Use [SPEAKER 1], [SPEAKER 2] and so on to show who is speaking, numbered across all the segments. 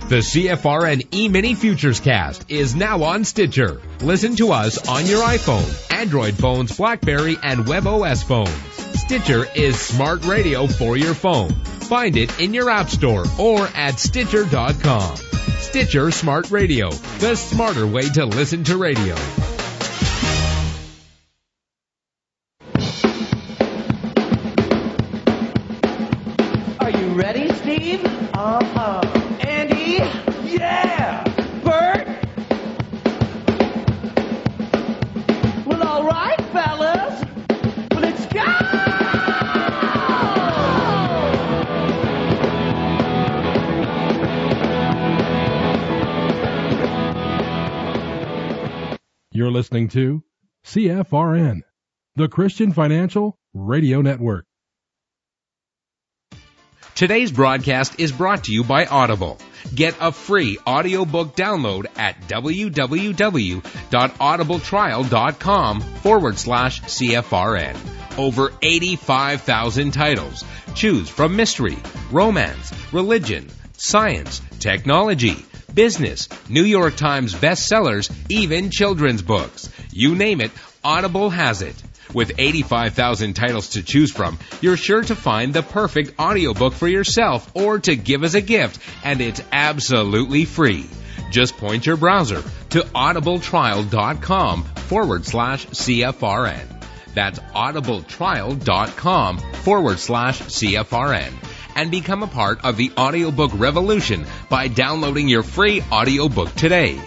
[SPEAKER 1] The CFRN E-Mini Futures Cast is now on Stitcher. Listen to us on your iPhone, Android phones, BlackBerry, and WebOS phones. Stitcher is smart radio for your phone. Find it in your app store or at Stitcher.com. Stitcher Smart Radio, the smarter way to listen to radio.
[SPEAKER 2] Are you ready, Steve? Andy? Yeah! Bert? Well, all right, fellas. Let's go!
[SPEAKER 3] You're listening to CFRN, the Christian Financial Radio Network.
[SPEAKER 1] Today's broadcast is brought to you by Audible. Get a free audiobook download at www.audibletrial.com/CFRN. Over 85,000 titles. Choose from mystery, romance, religion, science, technology, business, New York Times bestsellers, even children's books. You name it, Audible has it. With 85,000 titles to choose from, you're sure to find the perfect audiobook for yourself or to give as a gift, and it's absolutely free. Just point your browser to audibletrial.com/CFRN. That's audibletrial.com/CFRN. And become a part of the audiobook revolution by downloading your free audiobook today.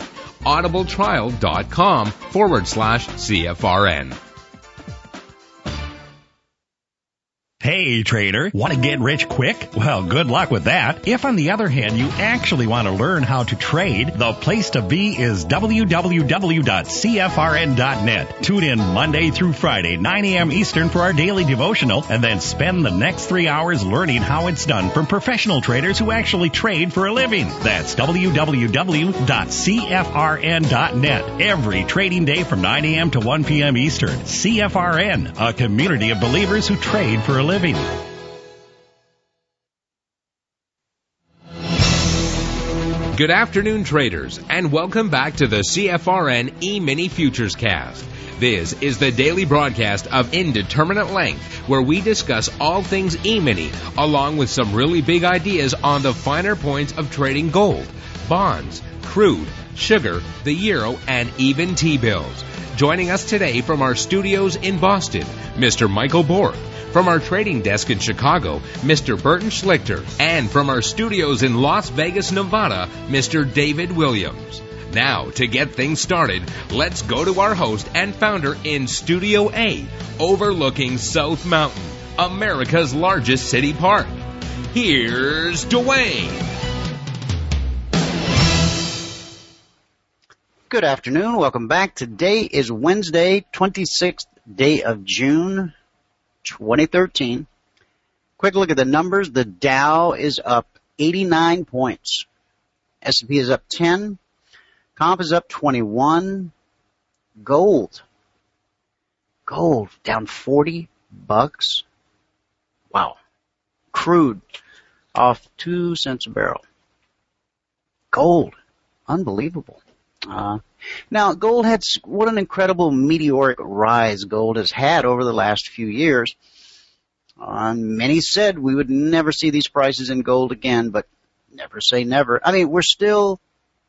[SPEAKER 1] audibletrial.com/CFRN.
[SPEAKER 4] Hey, trader, want to get rich quick? Well, good luck with that. If, on the other hand, you actually want to learn how to trade, the place to be is www.cfrn.net. Tune in Monday through Friday, 9 a.m. Eastern for our daily devotional, and then spend the next 3 hours learning how it's done from professional traders who actually trade for a living. That's www.cfrn.net. Every trading day from 9 a.m. to 1 p.m. Eastern. CFRN, a community of believers who trade for a living.
[SPEAKER 1] Good afternoon, traders, and welcome back to the CFRN E-Mini Futures Cast. This is the daily broadcast of Indeterminate Length, where we discuss all things E-Mini, along with some really big ideas on the finer points of trading gold, bonds, crude, sugar, the euro, and even T-bills. Joining us today from our studios in Boston, Mr. Michael Borg. From our trading desk in Chicago, Mr. Burton Schlichter. And from our studios in Las Vegas, Nevada, Mr. David Williams. Now, to get things started, let's go to our host and founder in Studio A, overlooking South Mountain, America's largest city park. Here's Dwayne.
[SPEAKER 5] Good afternoon. Welcome back. Today is Wednesday, 26th day of June, 2013. Quick look at the numbers. The Dow is up 89 points. S&P is up 10. Comp is up 21. Gold down $40. Wow. Crude off 2 cents a barrel. Gold. Unbelievable. Now, gold had, what an incredible meteoric rise gold has had over the last few years. Many said we would never see these prices in gold again, but never say never. I mean, we're still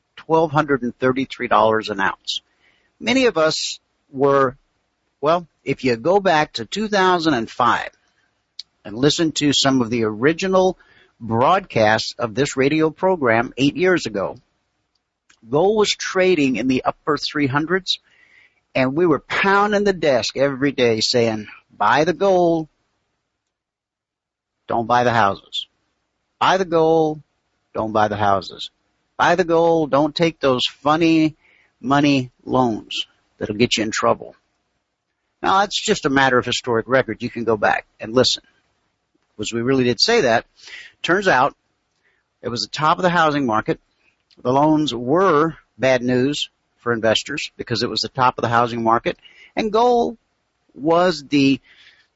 [SPEAKER 5] $1,233 an ounce. Many of us were, well, if you go back to 2005 and listen to some of the original broadcasts of this radio program 8 years ago, gold was trading in the upper 300s, and we were pounding the desk every day saying, buy the gold, don't buy the houses. Buy the gold, don't buy the houses. Buy the gold, don't take those funny money loans that'll get you in trouble. Now, that's just a matter of historic record. You can go back and listen. Because we really did say that. Turns out it was the top of the housing market. The loans were bad news for investors because it was the top of the housing market, and gold was the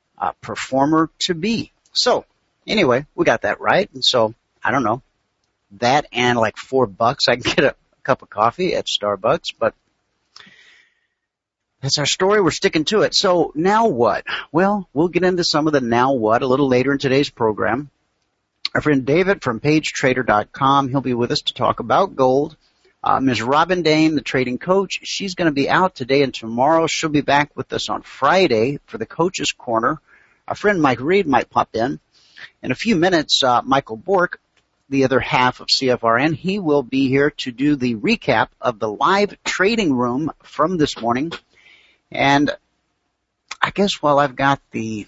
[SPEAKER 5] performer to be. So, anyway, we got that right, and so, I don't know, that and like $4, I can get a cup of coffee at Starbucks, but that's our story. We're sticking to it. So now what? Well, we'll get into some of the now what a little later in today's program. Our friend David from PageTrader.com, he'll be with us to talk about gold. Ms. Robin Dane, the trading coach, she's going to be out today and tomorrow. She'll be back with us on Friday for the Coach's Corner. Our friend Mike Reed might pop in. In a few minutes, Michael Bork, the other half of CFRN, he will be here to do the recap of the live trading room from this morning. And I guess while I've got the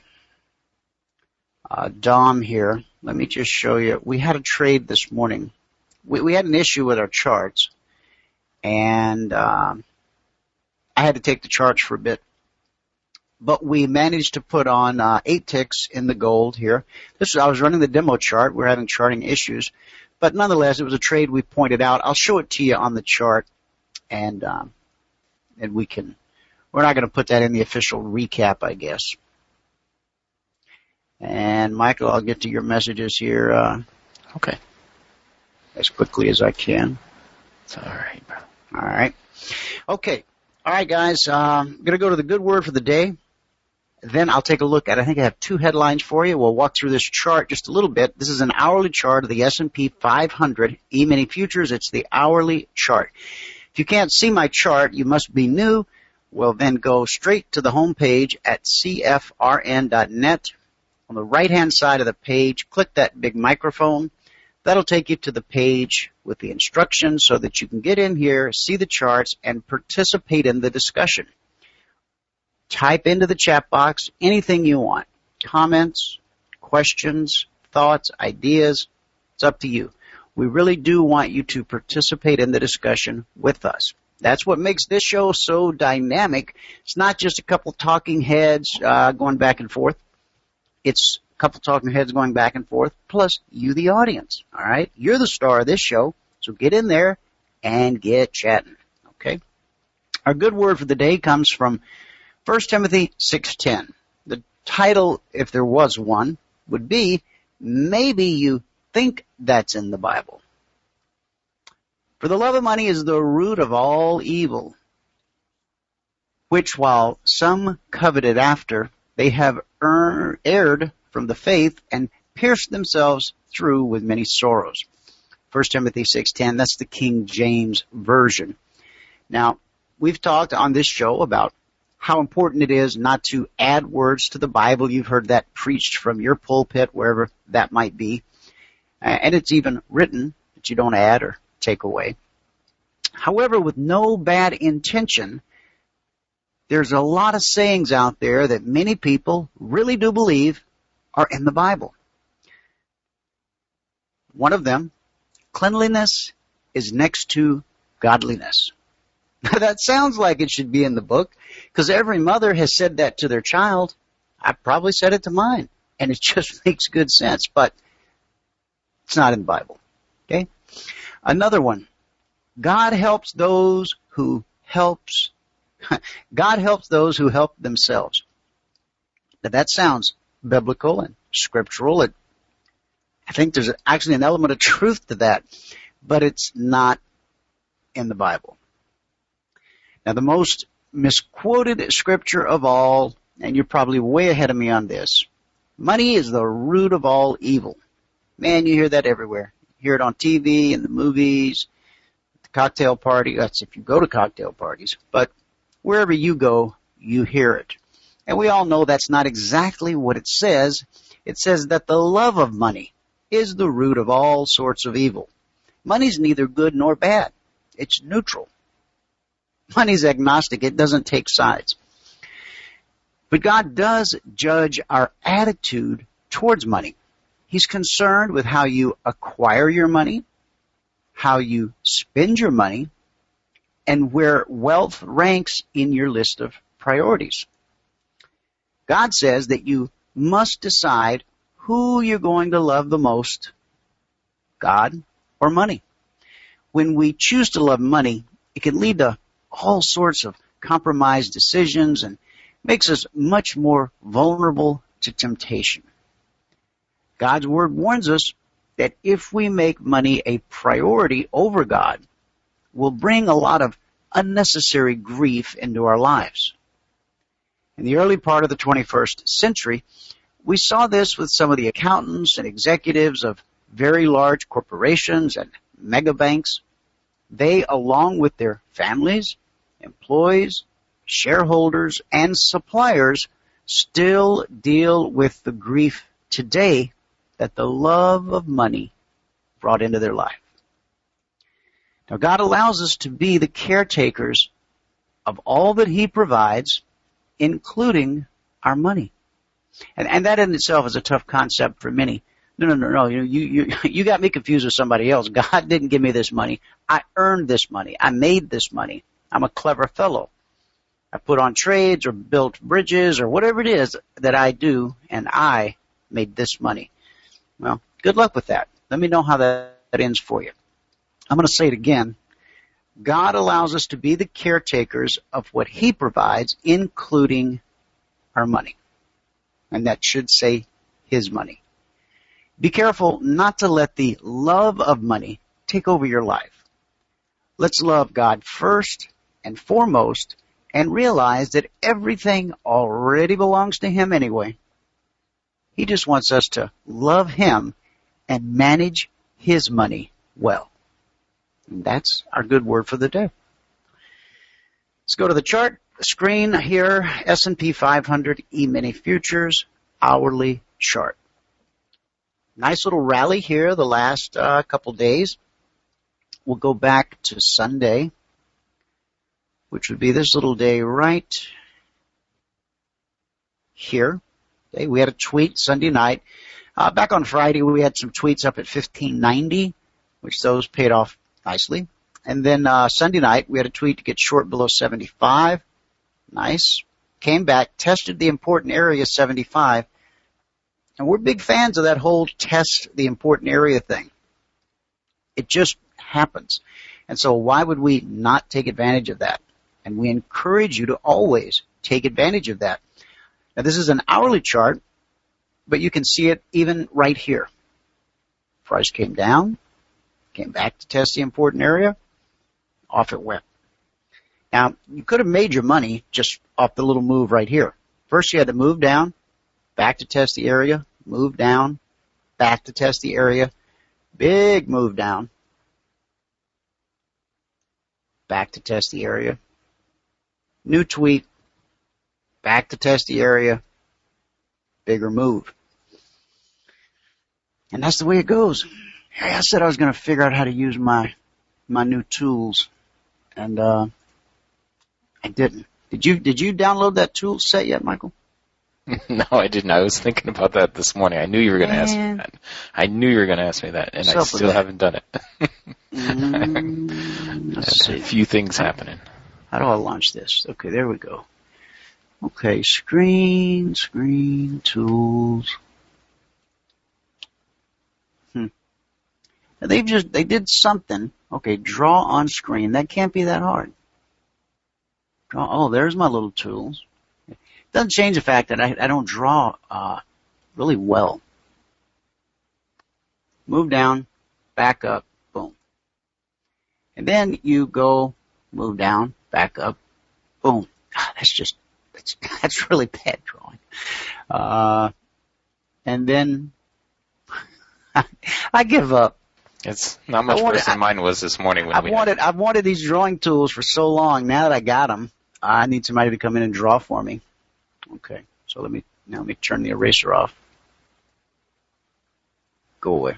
[SPEAKER 5] DOM here, let me just show you. We had a trade this morning. We had an issue with our charts, and I had to take the charts for a bit. But we managed to put on 8 ticks in the gold here. I was running the demo chart. We're having charting issues. But nonetheless, it was a trade we pointed out. I'll show it to you on the chart, and we can. We're not going to put that in the official recap, I guess. And Michael, I'll get to your messages here.
[SPEAKER 6] Okay.
[SPEAKER 5] As quickly as I can.
[SPEAKER 6] It's all right, bro.
[SPEAKER 5] All right. Okay. All right, guys. I'm going to go to the good word for the day. Then I'll take a look at, I think I have 2 headlines for you. We'll walk through this chart just a little bit. This is an hourly chart of the S&P 500 E-mini futures. It's the hourly chart. If you can't see my chart, you must be new. Well, then go straight to the home page at cfrn.net. On the right-hand side of the page, click that big microphone. That'll take you to the page with the instructions so that you can get in here, see the charts, and participate in the discussion. Type into the chat box anything you want. Comments, questions, thoughts, ideas. It's up to you. We really do want you to participate in the discussion with us. That's what makes this show so dynamic. It's not just a couple talking heads going back and forth. It's a couple talking heads going back and forth, plus you, the audience. All right? You're the star of this show, so get in there and get chatting. Okay? Our good word for the day comes from 1 Timothy 6:10. The title, if there was one, would be, Maybe You Think That's in the Bible. For the love of money is the root of all evil, which while some coveted after, they have erred from the faith and pierced themselves through with many sorrows. 1 Timothy 6:10, that's the King James Version. Now, we've talked on this show about how important it is not to add words to the Bible. You've heard that preached from your pulpit, wherever that might be. And it's even written that you don't add or take away. However, with no bad intention, there's a lot of sayings out there that many people really do believe are in the Bible. One of them, cleanliness is next to godliness. That sounds like it should be in the book, because every mother has said that to their child. I've probably said it to mine, and it just makes good sense, but it's not in the Bible. Okay? Another one. God helps those who help themselves. Now that sounds biblical and scriptural. I think there's actually an element of truth to that, but it's not in the Bible. Now the most misquoted scripture of all, and you're probably way ahead of me on this, money is the root of all evil. Man, you hear that everywhere. You hear it on TV, in the movies, cocktail party. That's if you go to cocktail parties. But wherever you go, you hear it. And we all know that's not exactly what it says. It says that the love of money is the root of all sorts of evil. Money's neither good nor bad. It's neutral. Money's agnostic. It doesn't take sides. But God does judge our attitude towards money. He's concerned with how you acquire your money, how you spend your money, and where wealth ranks in your list of priorities. God says that you must decide who you're going to love the most, God or money. When we choose to love money, it can lead to all sorts of compromised decisions and makes us much more vulnerable to temptation. God's word warns us that if we make money a priority over God, will bring a lot of unnecessary grief into our lives. In the early part of the 21st century, we saw this with some of the accountants and executives of very large corporations and mega banks. They, along with their families, employees, shareholders, and suppliers, still deal with the grief today that the love of money brought into their life. Now, God allows us to be the caretakers of all that He provides, including our money. And that in itself is a tough concept for many. No. You got me confused with somebody else. God didn't give me this money. I earned this money. I made this money. I'm a clever fellow. I put on trades or built bridges or whatever it is that I do, and I made this money. Well, good luck with that. Let me know how that ends for you. I'm going to say it again. God allows us to be the caretakers of what He provides, including our money. And that should say His money. Be careful not to let the love of money take over your life. Let's love God first and foremost and realize that everything already belongs to Him anyway. He just wants us to love Him and manage His money well. And that's our good word for the day. Let's go to the chart screen here, S&P 500 E-mini futures hourly chart. Nice little rally here the last couple days. We'll go back to Sunday, which would be this little day right here. Okay, we had a tweet Sunday night. Back on Friday, we had some tweets up at 1590, which those paid off nicely. And then Sunday night, we had a tweet to get short below 75. Nice. Came back, tested the important area 75. And we're big fans of that whole test the important area thing. It just happens. And so why would we not take advantage of that? And we encourage you to always take advantage of that. Now, this is an hourly chart, but you can see it even right here. Price came down, came back to test the important area, off it went. Now, you could have made your money just off the little move right here. First, you had to move down, back to test the area, move down, back to test the area, big move down, back to test the area, new tweet, back to test the area, bigger move. And that's the way it goes. Hey, I said I was going to figure out how to use my new tools, and I didn't. Did you download that tool set yet, Michael?
[SPEAKER 6] No, I didn't. I was thinking about that this morning. I knew you were going to ask me that. I knew you were going to ask me that, and I still haven't done it.
[SPEAKER 5] Let's see.
[SPEAKER 6] A few things happening.
[SPEAKER 5] How do I launch this? Okay, there we go. Okay, screen, tools. They did something. Okay, draw on screen. That can't be that hard. Oh, there's my little tools. It doesn't change the fact that I don't draw really well. Move down, back up, boom. And then you go, move down, back up, boom. That's really bad drawing. And then I give up.
[SPEAKER 6] It's not much worse than mine was this morning.
[SPEAKER 5] I've wanted these drawing tools for so long. Now that I got them, I need somebody to come in and draw for me. Okay, so let me turn the eraser off. Go away.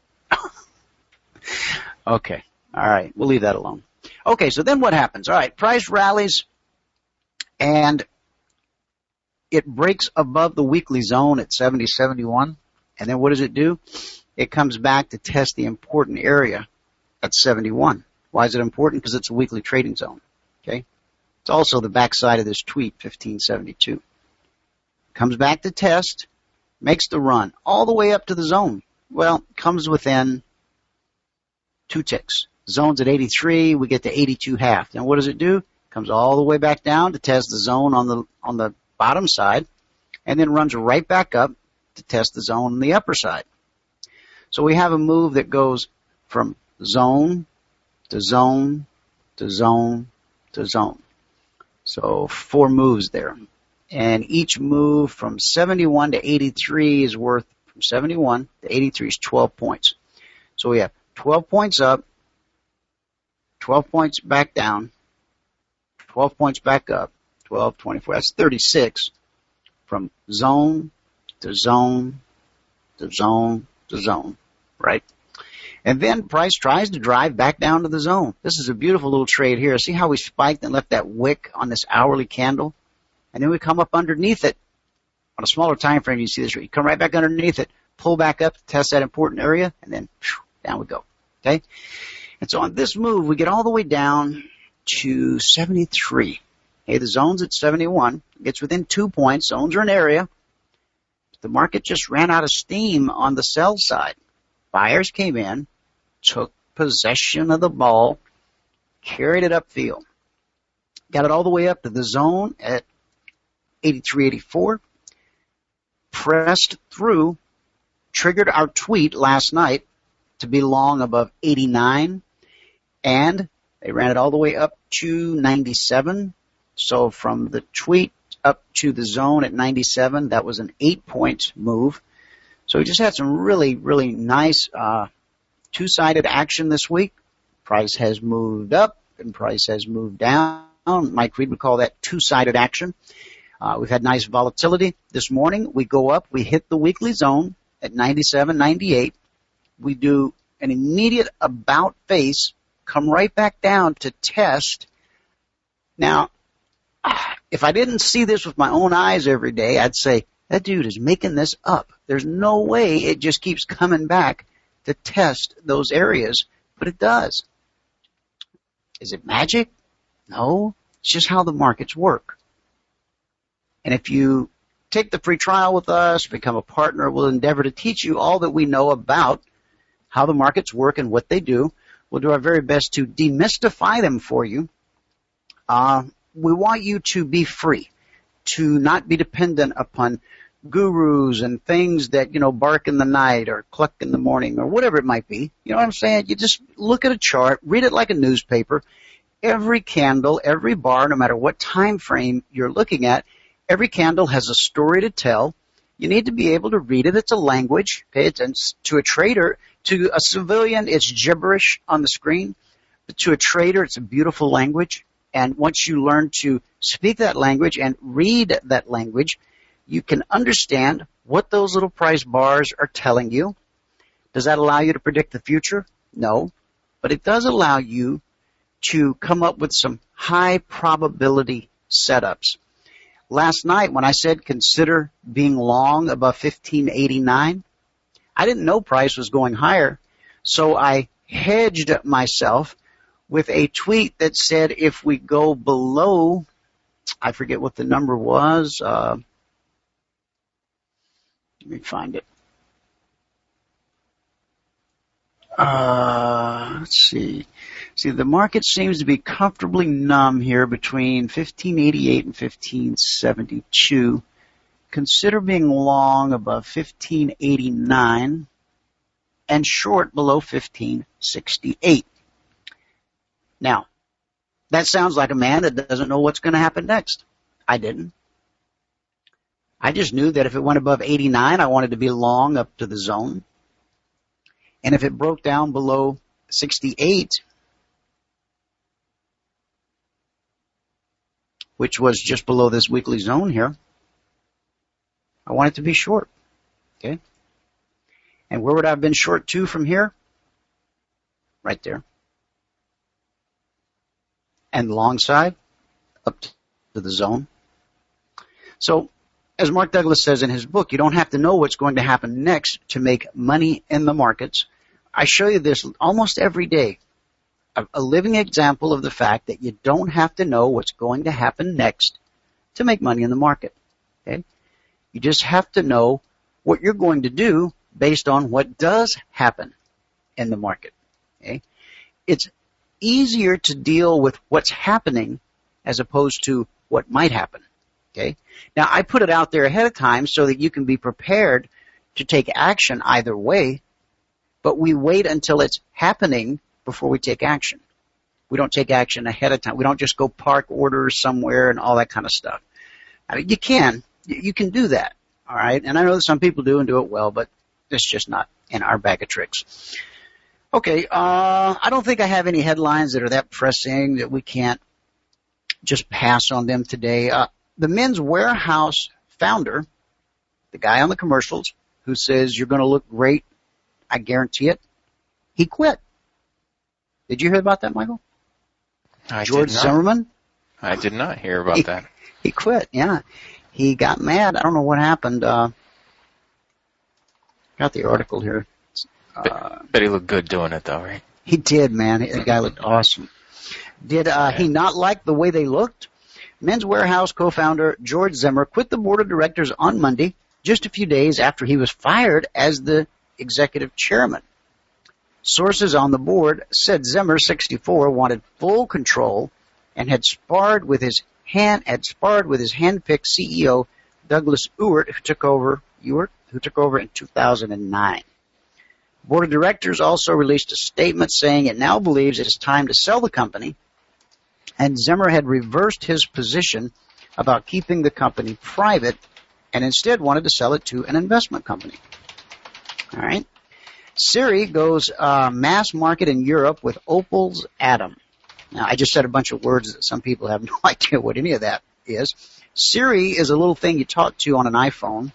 [SPEAKER 5] Okay, all right, we'll leave that alone. Okay, so then what happens? All right, price rallies, and it breaks above the weekly zone at 70.71, and then what does it do? It comes back to test the important area at 71. Why is it important? Because it's a weekly trading zone. Okay? It's also the backside of this tweet, 1572. Comes back to test, makes the run all the way up to the zone. Well, comes within 2 ticks. Zone's at 83, we get to 82.5. Then what does it do? Comes all the way back down to test the zone on the bottom side, and then runs right back up to test the zone on the upper side. So we have a move that goes from zone to zone to zone to zone. So 4 moves there. And each move from 71 to 83 is worth, from 71 to 83 is 12 points. So we have 12 points up, 12 points back down, 12 points back up, 12, 24. That's 36 from zone to zone to zone to zone, right? And then price tries to drive back down to the zone. This is a beautiful little trade here. See how we spiked and left that wick on this hourly candle? And then we come up underneath it. On a smaller time frame, you see this. You come right back underneath it, pull back up, test that important area, and then down we go. Okay? And so on this move, we get all the way down to 73. Okay, the zone's at 71. It gets within 2 points. Zones are an area. The market just ran out of steam on the sell side. Buyers came in, took possession of the ball, carried it upfield. Got it all the way up to the zone at 83.84. Pressed through, triggered our tweet last night to be long above 89, and they ran it all the way up to 97. So from the tweet up to the zone at 97, that was an 8-point move. So we just had some really, really nice two-sided action this week. Price has moved up and price has moved down. Mike Reed would call that two-sided action. We've had nice volatility. This morning we go up, we hit the weekly zone at 97.98. We do an immediate about face, come right back down to test. Now, if I didn't see this with my own eyes every day, I'd say, that dude is making this up. There's no way it just keeps coming back to test those areas, but it does. Is it magic? No, it's just how the markets work. And if you take the free trial with us, become a partner, we'll endeavor to teach you all that we know about how the markets work and what they do. We'll do our very best to demystify them for you. We want you to be free, to not be dependent upon gurus and things that, bark in the night or cluck in the morning or whatever it might be. You know what I'm saying? You just look at a chart, read it like a newspaper. Every candle, every bar, no matter what time frame you're looking at, every candle has a story to tell. You need to be able to read it. It's a language. Okay? It's to a trader, to a civilian, it's gibberish on the screen. But to a trader, it's a beautiful language. And once you learn to speak that language and read that language, you can understand what those little price bars are telling you. Does that allow you to predict the future? No. But it does allow you to come up with some high probability setups. Last night when I said consider being long above 1589, I didn't know price was going higher, so I hedged myself with a tweet that said if we go below, I forget what the number was, let me find it. Let's see. See, the market seems to be comfortably numb here between 1588 and 1572. Consider being long above 1589 and short below 1568. Now, that sounds like a man that doesn't know what's going to happen next. I didn't. I just knew that if it went above 89, I wanted to be long up to the zone. And if it broke down below 68, which was just below this weekly zone here, I want it to be short. Okay? And where would I have been short to from here? Right there. And the long side, up to the zone. So, as Mark Douglas says in his book, you don't have to know what's going to happen next to make money in the markets. I show you this almost every day. A living example of the fact that you don't have to know what's going to happen next to make money in the market. Okay? You just have to know what you're going to do based on what does happen in the market. Okay? It's easier to deal with what's happening as opposed to what might happen. Okay? Now, I put it out there ahead of time so that you can be prepared to take action either way. but we wait until it's happening before we take action. We don't take action ahead of time. We don't just go park orders somewhere and all that kind of stuff. I mean, you can do that, all right? And I know that some people do and do it well, but it's just not in our bag of tricks. Okay, I don't think I have any headlines that are that pressing that we can't just pass on them today. The Men's Warehouse founder, the guy on the commercials who says you're going to look great, I guarantee it, he quit. Did you hear about that, Michael? George Zimmerman?
[SPEAKER 6] I did not hear about that.
[SPEAKER 5] He quit, yeah. He got mad. I don't know what happened. Got the article here.
[SPEAKER 6] Bet he looked good doing it, though, right?
[SPEAKER 5] He did, man. The guy looked awesome. Did he not like the way they looked? Men's Warehouse co-founder George Zimmer quit the board of directors on Monday, just a few days after he was fired as the executive chairman. Sources on the board said Zimmer, 64, wanted full control and had sparred with his hand-picked CEO Douglas Ewart, who took over in 2009. The board of directors also released a statement saying it now believes it is time to sell the company, and Zimmer had reversed his position about keeping the company private and instead wanted to sell it to an investment company. All right. Siri goes mass market in Europe with Opel's Atom. Now, I just said a bunch of words that some people have no idea what any of that is. Siri is a little thing you talk to on an iPhone.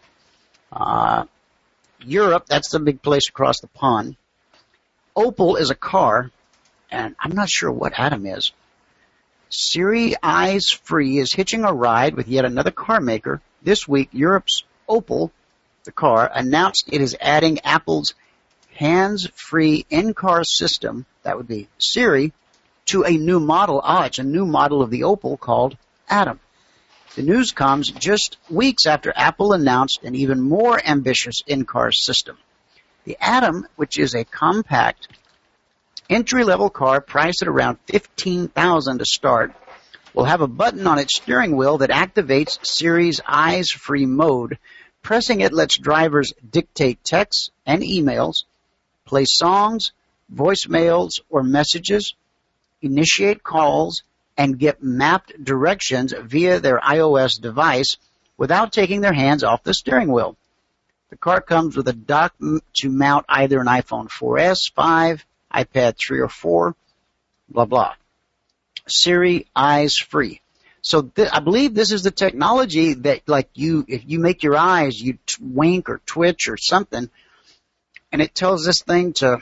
[SPEAKER 5] Europe, that's the big place across the pond. Opel is a car, and I'm not sure what Atom is. Siri Eyes Free is hitching a ride with yet another car maker. This week, Europe's Opel, the car, announced it is adding Apple's hands-free in-car system, that would be Siri, to a new model. It's a new model of the Opel called Atom. The news comes just weeks after Apple announced an even more ambitious in-car system. The Atom, which is a compact, entry-level car priced at around $15,000 to start, will have a button on its steering wheel that activates Siri's eyes-free mode. Pressing it lets drivers dictate texts and emails, play songs, voicemails, or messages, initiate calls, and get mapped directions via their iOS device without taking their hands off the steering wheel. The car comes with a dock to mount either an iPhone 4S, 5, iPad 3 or 4, blah, blah. Siri Eyes Free. So I believe this is the technology that, like, if you make your eyes, you wink or twitch or something, and it tells this thing to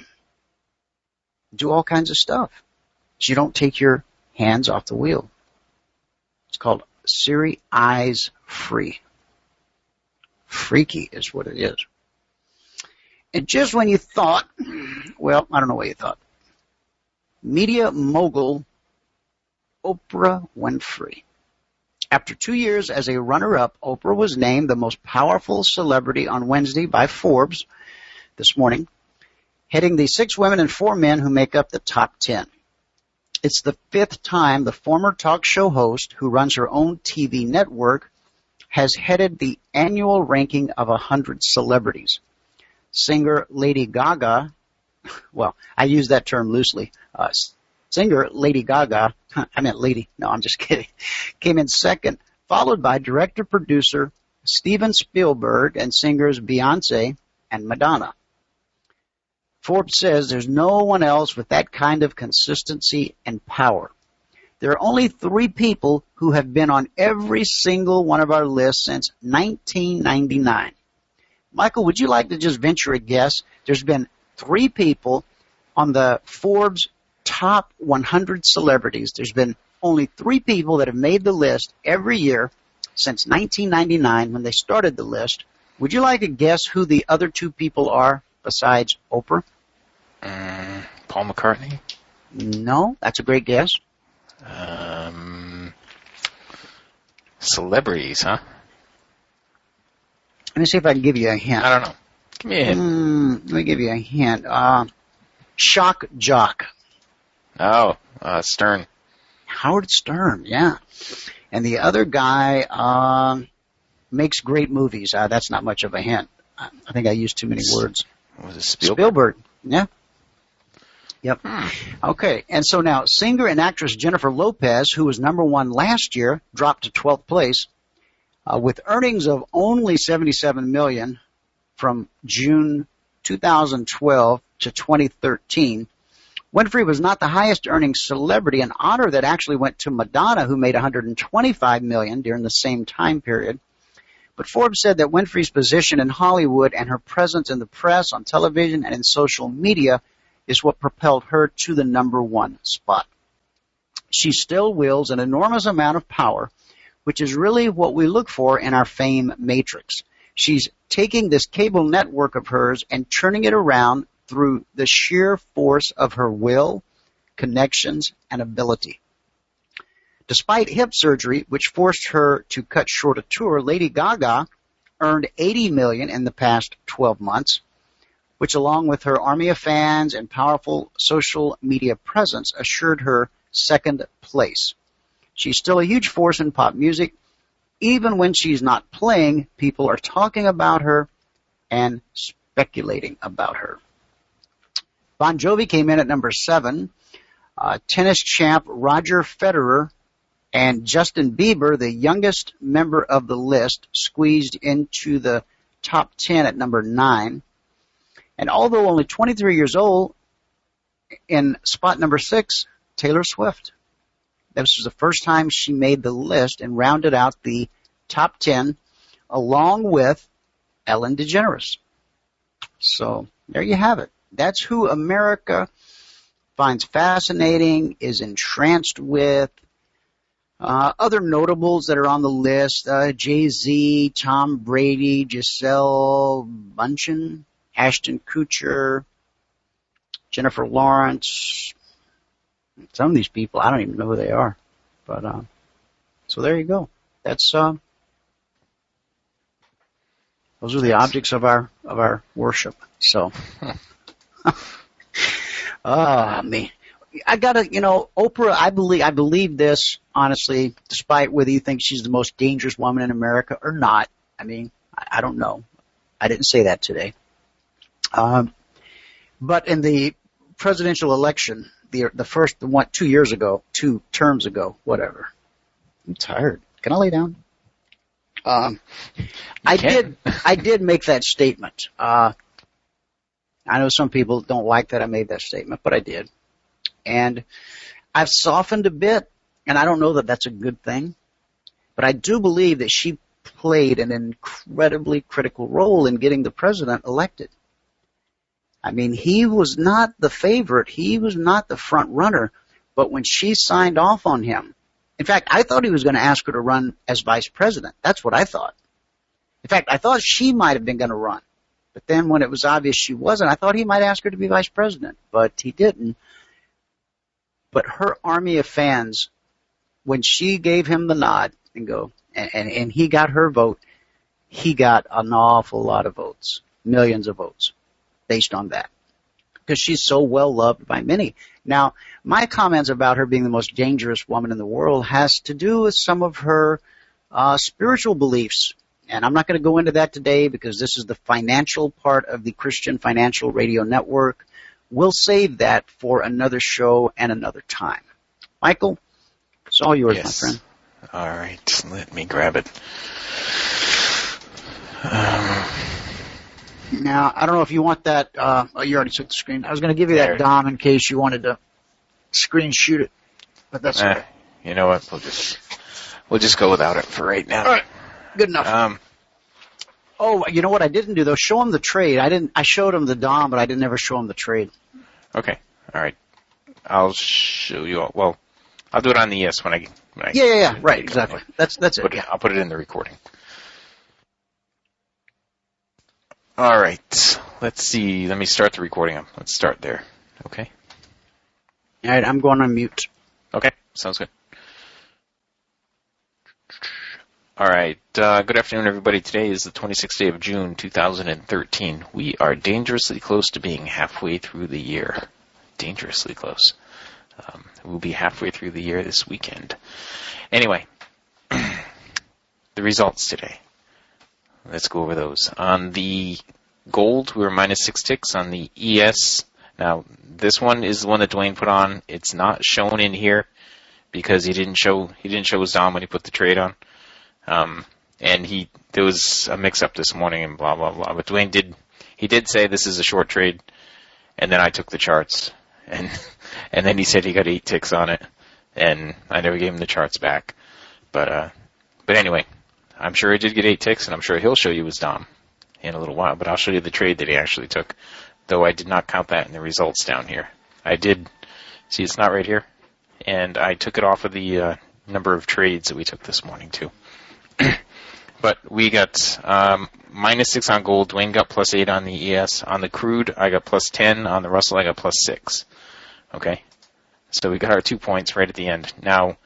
[SPEAKER 5] do all kinds of stuff. So you don't take your hands off the wheel. It's called Siri Eyes Free. Freaky is what it is. And just when you thought, well, I don't know what you thought. Media mogul Oprah Winfrey. After 2 years as a runner-up, Oprah was named the most powerful celebrity on Wednesday by Forbes this morning, heading the 6 women and 4 men who make up the top 10. It's the 5th time the former talk show host, who runs her own TV network, has headed the annual ranking of 100 celebrities. Singer Lady Gaga, well, I use that term loosely, singer Lady Gaga, I meant lady, no, I'm just kidding, came in second, followed by director-producer Steven Spielberg and singers Beyonce and Madonna. Forbes says there's no one else with that kind of consistency and power. There are only 3 people who have been on every single one of our lists since 1999. Michael, would you like to just venture a guess? There's been 3 people on the Forbes top 100 celebrities. There's been only 3 people that have made the list every year since 1999 when they started the list. Would you like to guess who the other 2 people are besides Oprah?
[SPEAKER 6] Paul McCartney?
[SPEAKER 5] No, that's a great guess.
[SPEAKER 6] Celebrities, huh?
[SPEAKER 5] Let me see if I can give you a hint.
[SPEAKER 6] I don't know. Give me a hint.
[SPEAKER 5] Let me give you a hint. Shock jock.
[SPEAKER 6] Oh, Stern.
[SPEAKER 5] Howard Stern, yeah. And the other guy makes great movies. That's not much of a hint. I think I used too many words.
[SPEAKER 6] Was it
[SPEAKER 5] Spielberg? Yeah. Yep. Okay, and so now singer and actress Jennifer Lopez, who was number one last year, dropped to 12th place with earnings of only $77 million from June 2012 to 2013. Winfrey was not the highest earning celebrity, an honor that actually went to Madonna, who made $125 million during the same time period. But Forbes said that Winfrey's position in Hollywood and her presence in the press, on television, and in social media is what propelled her to the number one spot. She still wields an enormous amount of power, which is really what we look for in our fame matrix. She's taking this cable network of hers and turning it around through the sheer force of her will, connections, and ability. Despite hip surgery, which forced her to cut short a tour, Lady Gaga earned $80 million in the past 12 months, which along with her army of fans and powerful social media presence assured her second place. She's still a huge force in pop music. Even when she's not playing, people are talking about her and speculating about her. Bon Jovi came in at number 7. Tennis champ Roger Federer and Justin Bieber, the youngest member of the list, squeezed into the top 10 at number 9. And although only 23 years old, in spot number 6, Taylor Swift. This was the first time she made the list and rounded out the top 10 along with Ellen DeGeneres. So there you have it. That's who America finds fascinating, is entranced with. Other notables that are on the list, Jay-Z, Tom Brady, Gisele Bündchen, Ashton Kutcher, Jennifer Lawrence. Some of these people, I don't even know who they are. But so there you go. That's those are the objects of our worship. So, me. I gotta, Oprah. I believe this honestly, despite whether you think she's the most dangerous woman in America or not. I mean, I don't know. I didn't say that today. But in the presidential election, the first one 2 terms ago, whatever. I'm tired. Can I lay down? I did make that statement. I know some people don't like that I made that statement, but I did. And I've softened a bit, and I don't know that that's a good thing, but I do believe that she played an incredibly critical role in getting the president elected. I mean, he was not the favorite. He was not the front runner, but when she signed off on him, in fact, I thought he was going to ask her to run as vice president. That's what I thought. In fact, I thought she might have been going to run. But then when it was obvious she wasn't, I thought he might ask her to be vice president, but he didn't. But her army of fans, when she gave him the nod and he got her vote, he got an awful lot of votes, millions of votes, based on that. Because she's so well loved by many. Now, my comments about her being the most dangerous woman in the world has to do with some of her spiritual beliefs. And I'm not going to go into that today because this is the financial part of the Christian Financial Radio Network. We'll save that for another show and another time. Michael, it's all yours, my friend.
[SPEAKER 6] All right, let me grab it.
[SPEAKER 5] Now, I don't know if you want that. You already took the screen. I was going to give you that, Dom, in case you wanted to screen shoot it. But that's okay.
[SPEAKER 6] You know what? We'll just go without it for right now.
[SPEAKER 5] All right, good enough. You know what I didn't do though? Show him the trade. I showed him the Dom, but I didn't ever show him the trade.
[SPEAKER 6] Okay. All right. I'll show you all. Well, I'll do it on the ES when I.
[SPEAKER 5] Yeah. Right. Exactly. That's it.
[SPEAKER 6] I'll put it in the recording. All right. Let's see. Let me start the recording. Let's start there. Okay.
[SPEAKER 5] All right. I'm going on mute.
[SPEAKER 6] Okay. Sounds good. All right. Good afternoon, everybody. Today is the 26th day of June, 2013. We are dangerously close to being halfway through the year. Dangerously close. We'll be halfway through the year this weekend. Anyway, the results today. Let's go over those. On the gold, we were minus 6 ticks. On the ES, Now, this one is the one that Dwayne put on. It's not shown in here because he didn't show his Dom when he put the trade on. And there was a mix-up this morning and blah, blah, blah. But Dwayne did say this is a short trade, and then I took the charts. And then he said he got 8 ticks on it, and I never gave him the charts back. But anyway, I'm sure he did get 8 ticks, and I'm sure he'll show you his Dom in a little while. But I'll show you the trade that he actually took, though I did not count that in the results down here. I did, see it's not right here, and I took it off of the number of trades that we took this morning, too. But we got -6 on gold. Dwayne got +8 on the ES. On the crude, I got +10. On the Russell, I got +6. Okay? So we got our 2 points right at the end. Now,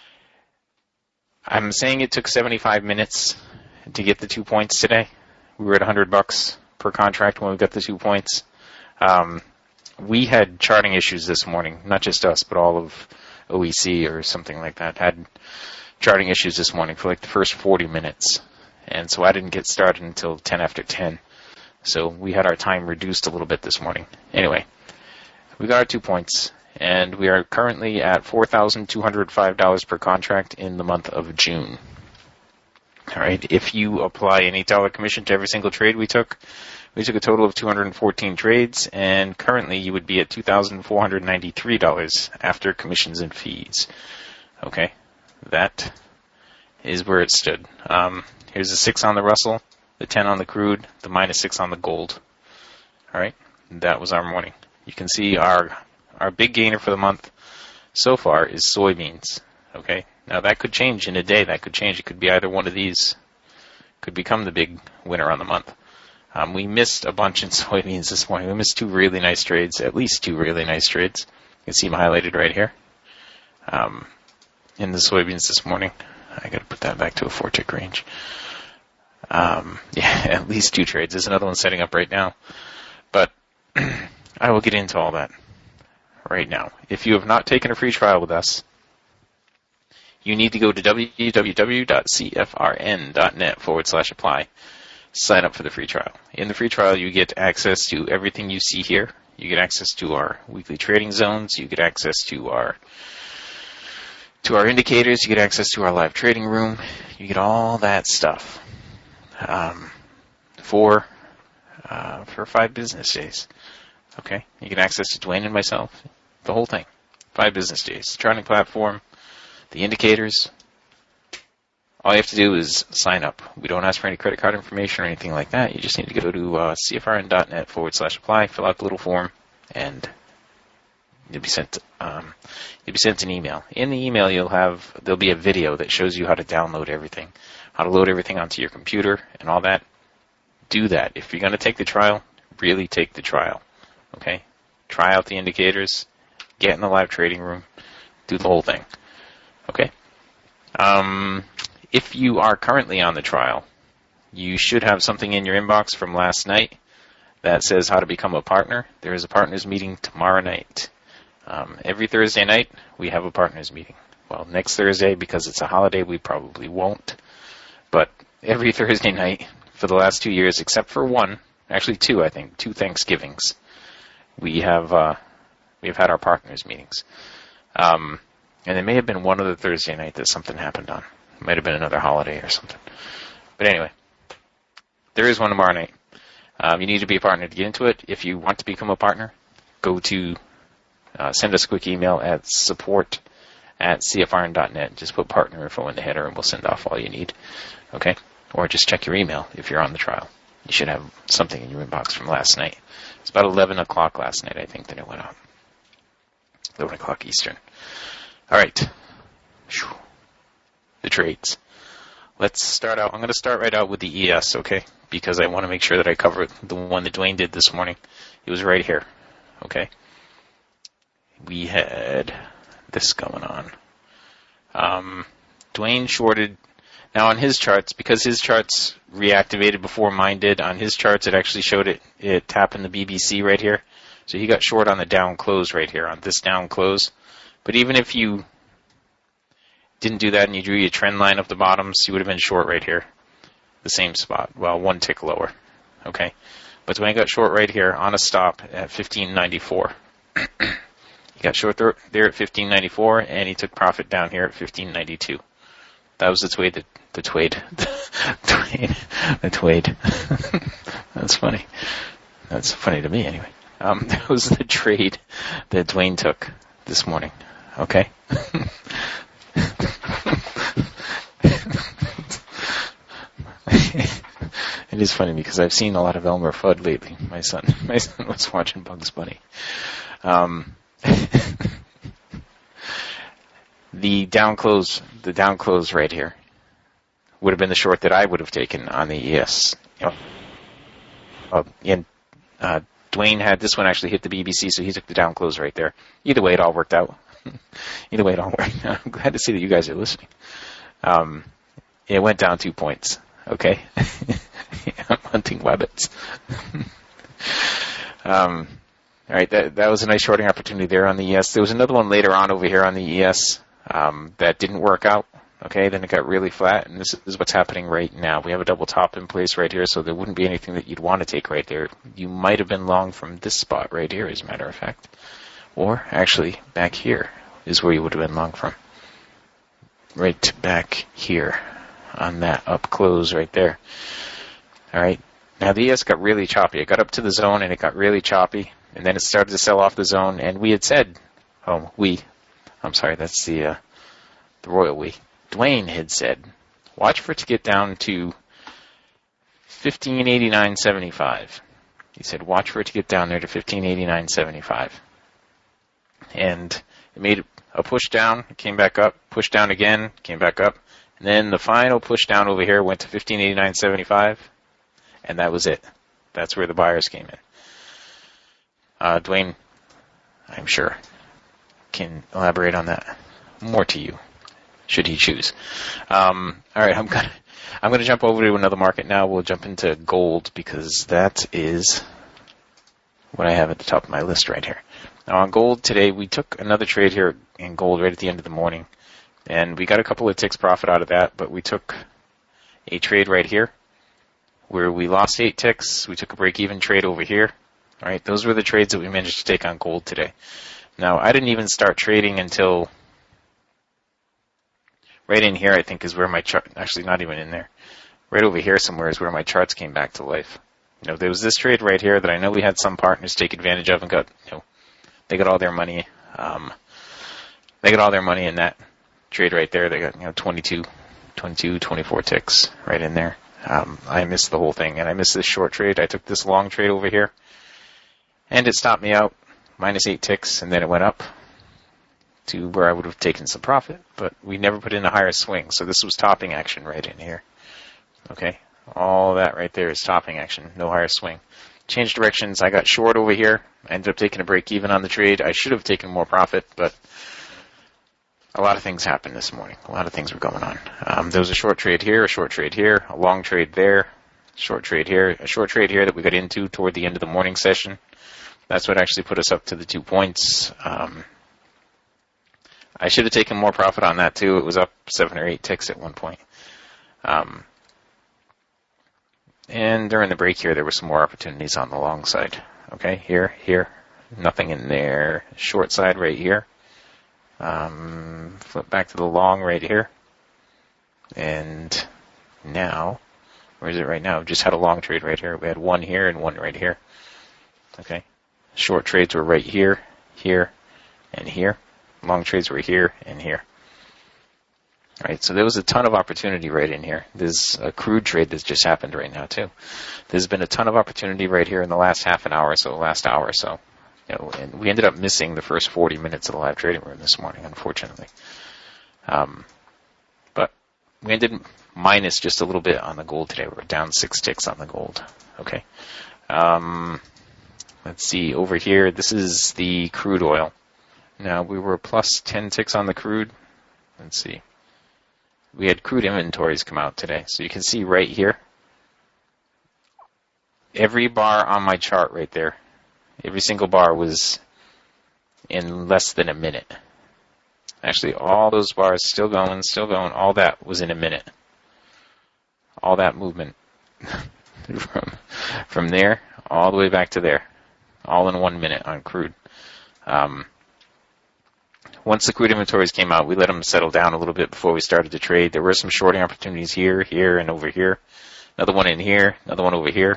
[SPEAKER 6] I'm saying it took 75 minutes to get the 2 points today. We were at $100 per contract when we got the 2 points. We had charting issues this morning. Not just us, but all of OEC or something like that had charting issues this morning for like the first 40 minutes. And so I didn't get started until 10 after 10. So we had our time reduced a little bit this morning. Anyway, we got our 2 points, and we are currently at $4,205 per contract in the month of June. All right, if you apply an $8 commission to every single trade we took a total of 214 trades, and currently you would be at $2,493 after commissions and fees. Okay, that is where it stood. Here's the 6 on the Russell, the 10 on the crude, the -6 on the gold. All right, that was our morning. You can see our big gainer for the month so far is soybeans. Okay, now that could change in a day. That could change. It could be either one of these. Could become the big winner on the month. We missed a bunch in soybeans this morning. We missed 2 really nice trades, at least 2 really nice trades. You can see them highlighted right here. In the soybeans this morning. I got to put that back to a 4-tick range. Yeah, at least 2 trades. There's another one setting up right now. But I will get into all that right now. If you have not taken a free trial with us, you need to go to www.cfrn.net/apply. Sign up for the free trial. In the free trial, you get access to everything you see here. You get access to our weekly trading zones. You get access to our indicators. You get access to our live trading room. You get all that stuff for 5 business days. Okay, you get access to Dwayne and myself, the whole thing, 5 business days. The charting platform, the indicators. All you have to do is sign up. We don't ask for any credit card information or anything like that. You just need to go to cfrn.net/apply, fill out the little form, and you'll be sent an email. In the email, there'll be a video that shows you how to download everything, how to load everything onto your computer and all that. Do that. If you're going to take the trial, really take the trial. Okay? Try out the indicators, get in the live trading room, do the whole thing. Okay? If you are currently on the trial, you should have something in your inbox from last night that says how to become a partner. There is a partners meeting tomorrow night. Every Thursday night, we have a partners meeting. Well, next Thursday, because it's a holiday, we probably won't. But every Thursday night for the last 2 years, except for one, actually 2, I think, 2 Thanksgivings, we have had our partners meetings. And there may have been one other Thursday night that something happened on. It might have been another holiday or something. But anyway, there is one tomorrow night. You need to be a partner to get into it. If you want to become a partner, go to send us a quick email at support@cfrn.net. Just put partner info in the header and we'll send off all you need. Okay? Or just check your email if you're on the trial. You should have something in your inbox from last night. It's about 11 o'clock last night, I think, that it went out. 11 o'clock Eastern. All right. The trades. Let's start out. I'm going to start right out with the ES, okay? Because I want to make sure that I cover the one that Dwayne did this morning. It was right here, okay? We had this going on. Dwayne shorted. Now on his charts, because his charts reactivated before mine did, on his charts it actually showed it tapping the BBC right here. So he got short on the down close right here, on this down close. But even if you didn't do that and you drew your trend line up the bottoms, you would have been short right here. The same spot. Well, 1 tick lower. Okay? But Dwayne got short right here on a stop at 15.94. He got short there at 15.94, and he took profit down here at 15.92. That was the Twade. That's funny. That's funny to me, anyway. That was the trade that Dwayne took this morning. Okay? It is funny because I've seen a lot of Elmer Fudd lately. My son was watching Bugs Bunny. The down close right here would have been the short that I would have taken on the ES. Dwayne had this one actually hit the BBC, so he took the down close right there. Either way, it all worked out. I'm glad to see that you guys are listening. It went down 2 points. Okay. I'm hunting rabbits. All right, that was a nice shorting opportunity there on the ES. There was another one later on over here on the ES that didn't work out. Okay, then it got really flat, and this is what's happening right now. We have a double top in place right here, so there wouldn't be anything that you'd want to take right there. You might have been long from this spot right here, as a matter of fact. Or, actually, back here is where you would have been long from. Right back here on that up close right there. All right, now the ES got really choppy. It got up to the zone, and it got really choppy, and then it started to sell off the zone, and we had said, I'm sorry, that's the royal we. Dwayne had said, watch for it to get down to 1589.75. He said, watch for it to get down there to 1589.75. And it made a push down, it came back up, push down again, came back up, and then the final push down over here went to 1589.75, and that was it. That's where the buyers came in. Dwayne, I'm sure, can elaborate on that more to you, should he choose. All right, I'm gonna jump over to another market now. We'll jump into gold because that is what I have at the top of my list right here. Now on gold today, we took another trade here in gold right at the end of the morning, and we got a couple of ticks profit out of that, but we took a trade right here where we lost 8 ticks. We took a break-even trade over here. All right, those were the trades that we managed to take on gold today. Now, I didn't even start trading until right in here, I think, is where my chart, actually not even in there. Right over here somewhere is where my charts came back to life. There was this trade right here that I know we had some partners take advantage of and got, they got all their money. They got all their money in that trade right there. They got, 22, 24 ticks right in there. I missed the whole thing, and I missed this short trade. I took this long trade over here, and it stopped me out, minus 8 ticks, and then it went up to where I would have taken some profit, but we never put in a higher swing, so this was topping action right in here. Okay, all that right there is topping action, no higher swing. Changed directions, I got short over here, I ended up taking a break even on the trade. I should have taken more profit, but a lot of things happened this morning. A lot of things were going on. There was a short trade here, a short trade here, a long trade there, short trade here, a short trade here that we got into toward the end of the morning session. That's what actually put us up to the 2 points. I should have taken more profit on that too. It was up 7 or 8 ticks at one point. And during the break here, there were some more opportunities on the long side. Okay, here, nothing in there. Short side right here. Flip back to the long right here. And now, where is it right now? Just had a long trade right here. We had one here and one right here. Okay. Short trades were right here, here, and here. Long trades were here and here. All right, so there was a ton of opportunity right in here. There's a crude trade that's just happened right now too. There's been a ton of opportunity right here in the last half an hour or so, last hour or so. And we ended up missing the first 40 minutes of the live trading room this morning, unfortunately. But we ended minus just a little bit on the gold today. We're down 6 ticks on the gold. Okay. Let's see, over here, this is the crude oil. Now, we were plus 10 ticks on the crude. Let's see. We had crude inventories come out today. So you can see right here, every bar on my chart right there, every single bar was in less than a minute. Actually, all those bars still going, all that was in a minute. All that movement from there all the way back to there, all in 1 minute on crude. Once the crude inventories came out, we let them settle down a little bit before we started to trade. There were some shorting opportunities here, here, and over here. Another one in here, another one over here.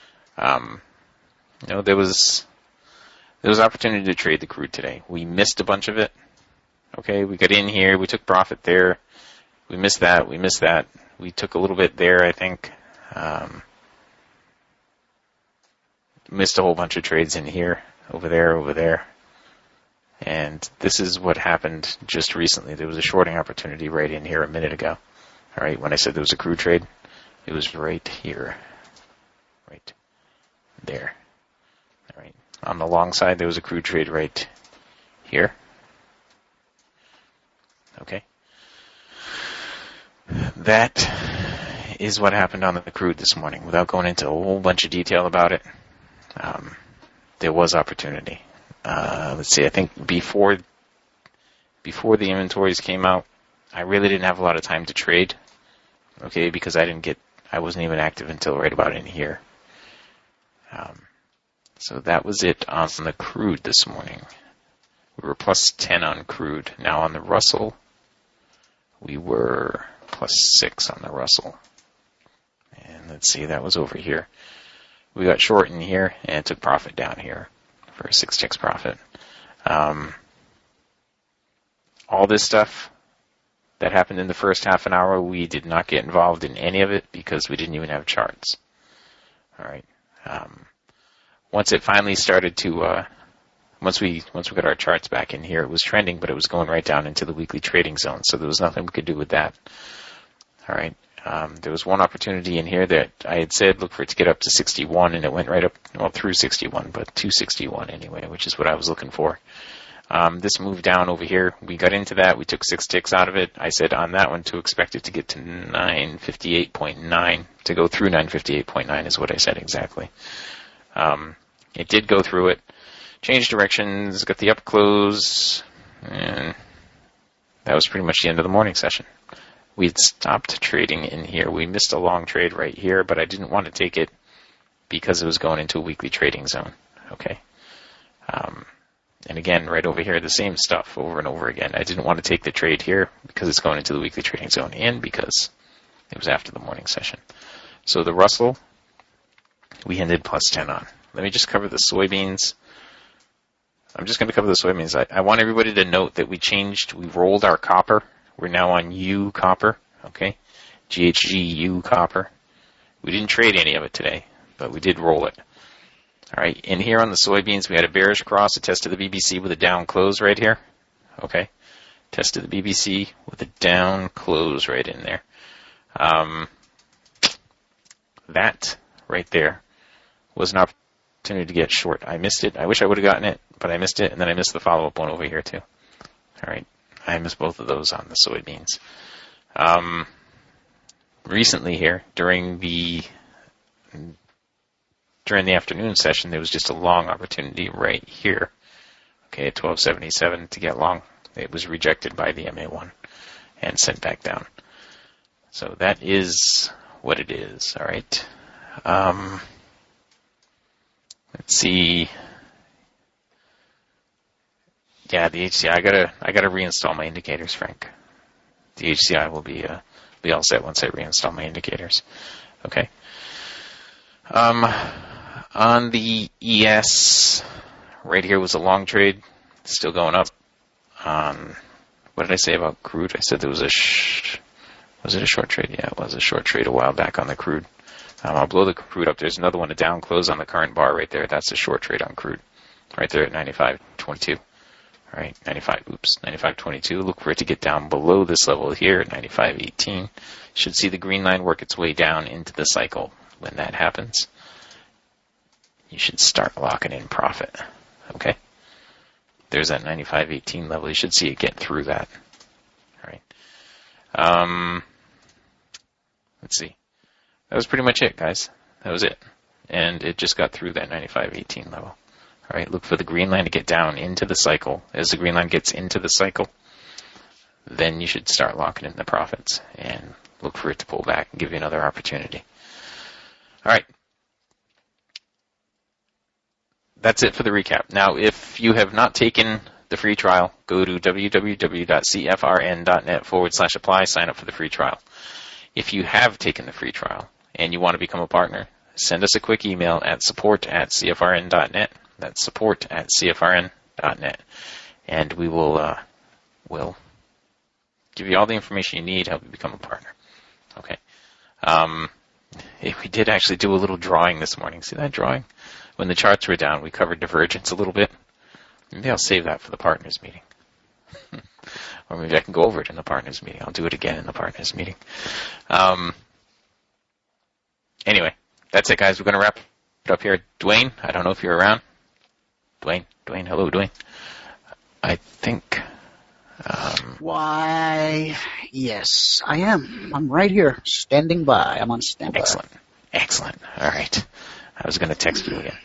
[SPEAKER 6] There was opportunity to trade the crude today. We missed a bunch of it. Okay, we got in here, we took profit there. We missed that, we missed that. We took a little bit there, I think. Missed a whole bunch of trades in here, over there, over there. And this is what happened just recently. There was a shorting opportunity right in here a minute ago. All right, when I said there was a crude trade, it was right here. Right there. All right. On the long side, there was a crude trade right here. Okay. That is what happened on the crude this morning. Without going into a whole bunch of detail about it, there was opportunity. Let's see, I think before the inventories came out, I really didn't have a lot of time to trade, okay, because I wasn't even active until right about in here. So that was it on the crude this morning. We were plus 10 on crude. Now on the Russell, we were plus 6 on the Russell. And let's see, that was over here. We got short in here and took profit down here for a 6 ticks profit. All this stuff that happened in the first half an hour, we did not get involved in any of it because we didn't even have charts. All right. Once it finally started to, once we got our charts back in here, it was trending, but it was going right down into the weekly trading zone, so there was nothing we could do with that. All right. There was one opportunity in here that I had said look for it to get up to 61, and it went right up, well, through 61, but to 61 anyway, which is what I was looking for. This moved down over here. We got into that. We took 6 ticks out of it. I said on that one to expect it to get to 958.9, to go through 958.9 is what I said exactly. It did go through it, changed directions, got the up close, and that was pretty much the end of the morning session. We'd stopped trading in here. We missed a long trade right here, but I didn't want to take it because it was going into a weekly trading zone. Okay. And again, right over here, the same stuff over and over again. I didn't want to take the trade here because it's going into the weekly trading zone and because it was after the morning session. So the Russell, we ended plus 10 on. Let me just cover the soybeans. I'm just going to cover the soybeans. I want everybody to note that we rolled our copper. We're now on U copper, okay? GHG-U copper. We didn't trade any of it today, but we did roll it. All right, in here on the soybeans, we had a bearish cross, a test of the BBC with a down close right here, okay? Test of the BBC with a down close right in there. That right there was an opportunity to get short. I missed it. I wish I would have gotten it, but I missed it, and then I missed the follow-up one over here too. All right. I missed both of those on the soybeans. Recently here, during the afternoon session, there was just a long opportunity right here. Okay, at 1277 to get long. It was rejected by the MA1 and sent back down. So that is what it is. All right. Let's see. Yeah, the HCI. I gotta reinstall my indicators, Frank. The HCI will be all set once I reinstall my indicators. Okay. On the ES, right here was a long trade, still going up. What did I say about crude? I said there was was it a short trade? Yeah, it was a short trade a while back on the crude. I'll blow the crude up. There's another one, a down close on the current bar right there. That's a short trade on crude, right there at 95.22. All right, 95.22. Look for it to get down below this level here at 95.18. Should see the green line work its way down into the cycle. When that happens, you should start locking in profit. Okay? There's that 95.18 level. You should see it get through that. All right. Let's see. That was pretty much it, guys. That was it. And it just got through that 95.18 level. All right, look for the green line to get down into the cycle. As the green line gets into the cycle, then you should start locking in the profits and look for it to pull back and give you another opportunity. All right. that's it for the recap. Now, if you have not taken the free trial, go to www.cfrn.net/apply, sign up for the free trial. If you have taken the free trial and you want to become a partner, send us a quick email at support@cfrn.net. That's support@cfrn.net. And we will give you all the information you need, help you become a partner. Okay. We did actually do a little drawing this morning. See that drawing? When the charts were down, we covered divergence a little bit. Maybe I'll save that for the partners meeting. Or maybe I can go over it in the partners meeting. I'll do it again in the partners meeting. Anyway, that's it, guys. We're going to wrap it up here. Dwayne, I don't know if you're around. Dwayne, hello, Dwayne. I think...
[SPEAKER 5] Why, yes, I am. I'm right here, standing by. I'm on standby.
[SPEAKER 6] Excellent. All right. I was going to text you again.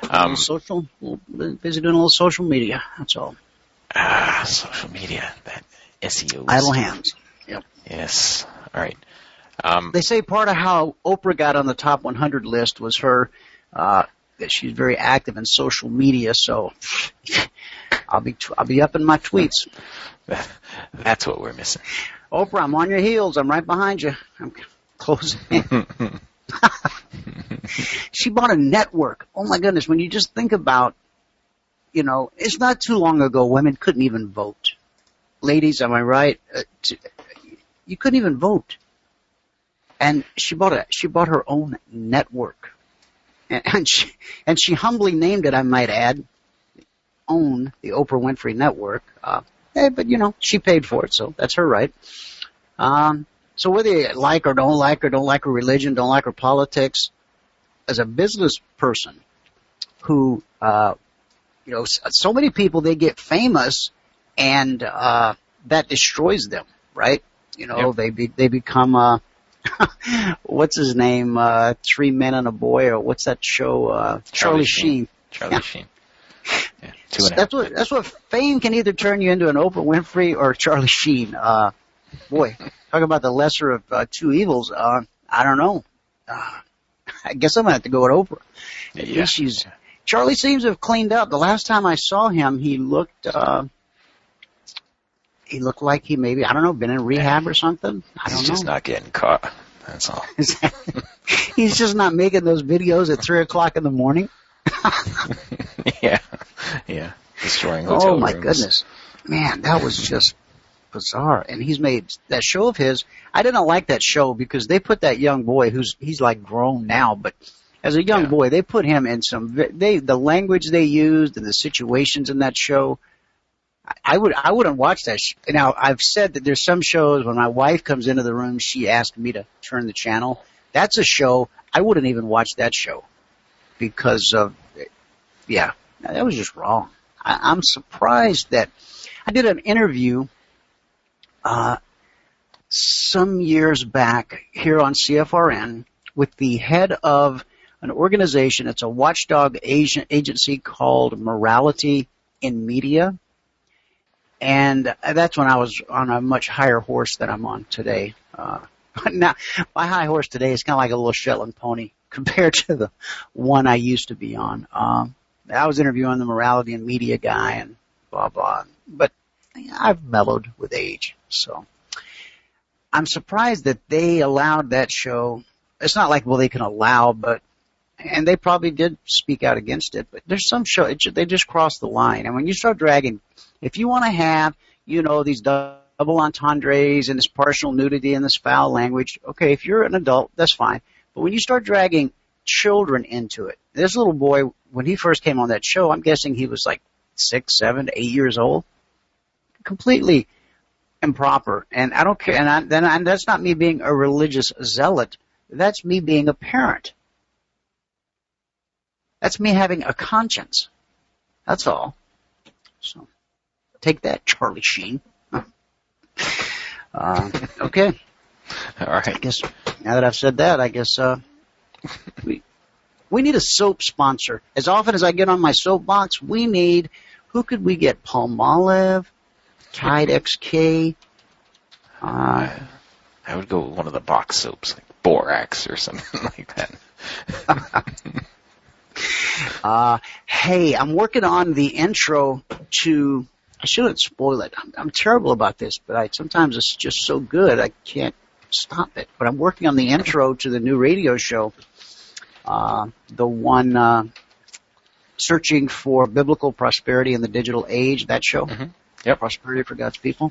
[SPEAKER 5] Busy doing a little social media, that's all.
[SPEAKER 6] Social media, that SEO.
[SPEAKER 5] Idle hands. Yep.
[SPEAKER 6] Yes. All right.
[SPEAKER 5] They say part of how Oprah got on the top 100 list was her, that she's very active in social media, so I'll be up in my tweets.
[SPEAKER 6] That's what we're missing.
[SPEAKER 5] Oprah, I'm on your heels. I'm right behind you. I'm closing in. She bought a network. Oh my goodness, when you just think about, it's not too long ago women couldn't even vote. Ladies, am I right? You couldn't even vote. And she bought her own network. And she humbly named it, I might add, own the Oprah Winfrey Network. But she paid for it, so that's her right. So whether you like or don't like her religion, don't like her politics, as a business person who, so many people, they get famous and, that destroys them, right? Yep. They become, what's his name? 3 Men and a Boy, or what's that show? Charlie Sheen.
[SPEAKER 6] Charlie Sheen. Yeah,
[SPEAKER 5] that's what fame can either turn you into, an Oprah Winfrey or Charlie Sheen. Boy, talk about the lesser of two evils. I don't know. I guess I'm gonna have to go with Oprah. At least Charlie seems to have cleaned up. The last time I saw him, he looked like he maybe, I don't know, been in rehab or something. I don't know.
[SPEAKER 6] He's just not getting caught. That's all.
[SPEAKER 5] He's just not making those videos at 3:00 in the morning.
[SPEAKER 6] Yeah. Destroying hotel rooms.
[SPEAKER 5] Oh my goodness. Man, that was just bizarre. And he's made that show of his. I didn't like that show because they put that young boy he's like grown now, but as a young boy, they put him in the language they used and the situations in that show. I wouldn't watch that. Now, I've said that there's some shows when my wife comes into the room, she asks me to turn the channel. That's a show. I wouldn't even watch that show because of, that was just wrong. I'm surprised that I did an interview, some years back here on CFRN with the head of an organization. It's a watchdog agency called Morality in Media. And that's when I was on a much higher horse than I'm on today. Now, my high horse today is kind of like a little Shetland pony compared to the one I used to be on. I was interviewing the Morality in Media guy and blah, blah. But I've mellowed with age. So I'm surprised that they allowed that show. It's not like, well, they can allow, and they probably did speak out against it, but there's some show, they just crossed the line. And when you start dragging, if you want to have, these double entendres and this partial nudity and this foul language, okay, if you're an adult, that's fine. But when you start dragging children into it, this little boy, when he first came on that show, I'm guessing he was like 6, 7, 8 years old. Completely improper. And I don't care. And that's not me being a religious zealot. That's me being a parent. That's me having a conscience. That's all. So, take that, Charlie Sheen. Okay.
[SPEAKER 6] All right.
[SPEAKER 5] I guess now that I've said that, I guess we need a soap sponsor. As often as I get on my soapbox, who could we get? Palmolive, Tide XK.
[SPEAKER 6] I would go with one of the box soaps, like Borax or something like that.
[SPEAKER 5] Hey, I'm working on the intro to, I shouldn't spoil it. I'm terrible about this, but sometimes it's just so good I can't stop it. But I'm working on the intro to the new radio show, the one searching for biblical prosperity in the digital age, that show.
[SPEAKER 6] Mm-hmm. Yep.
[SPEAKER 5] Prosperity for God's People.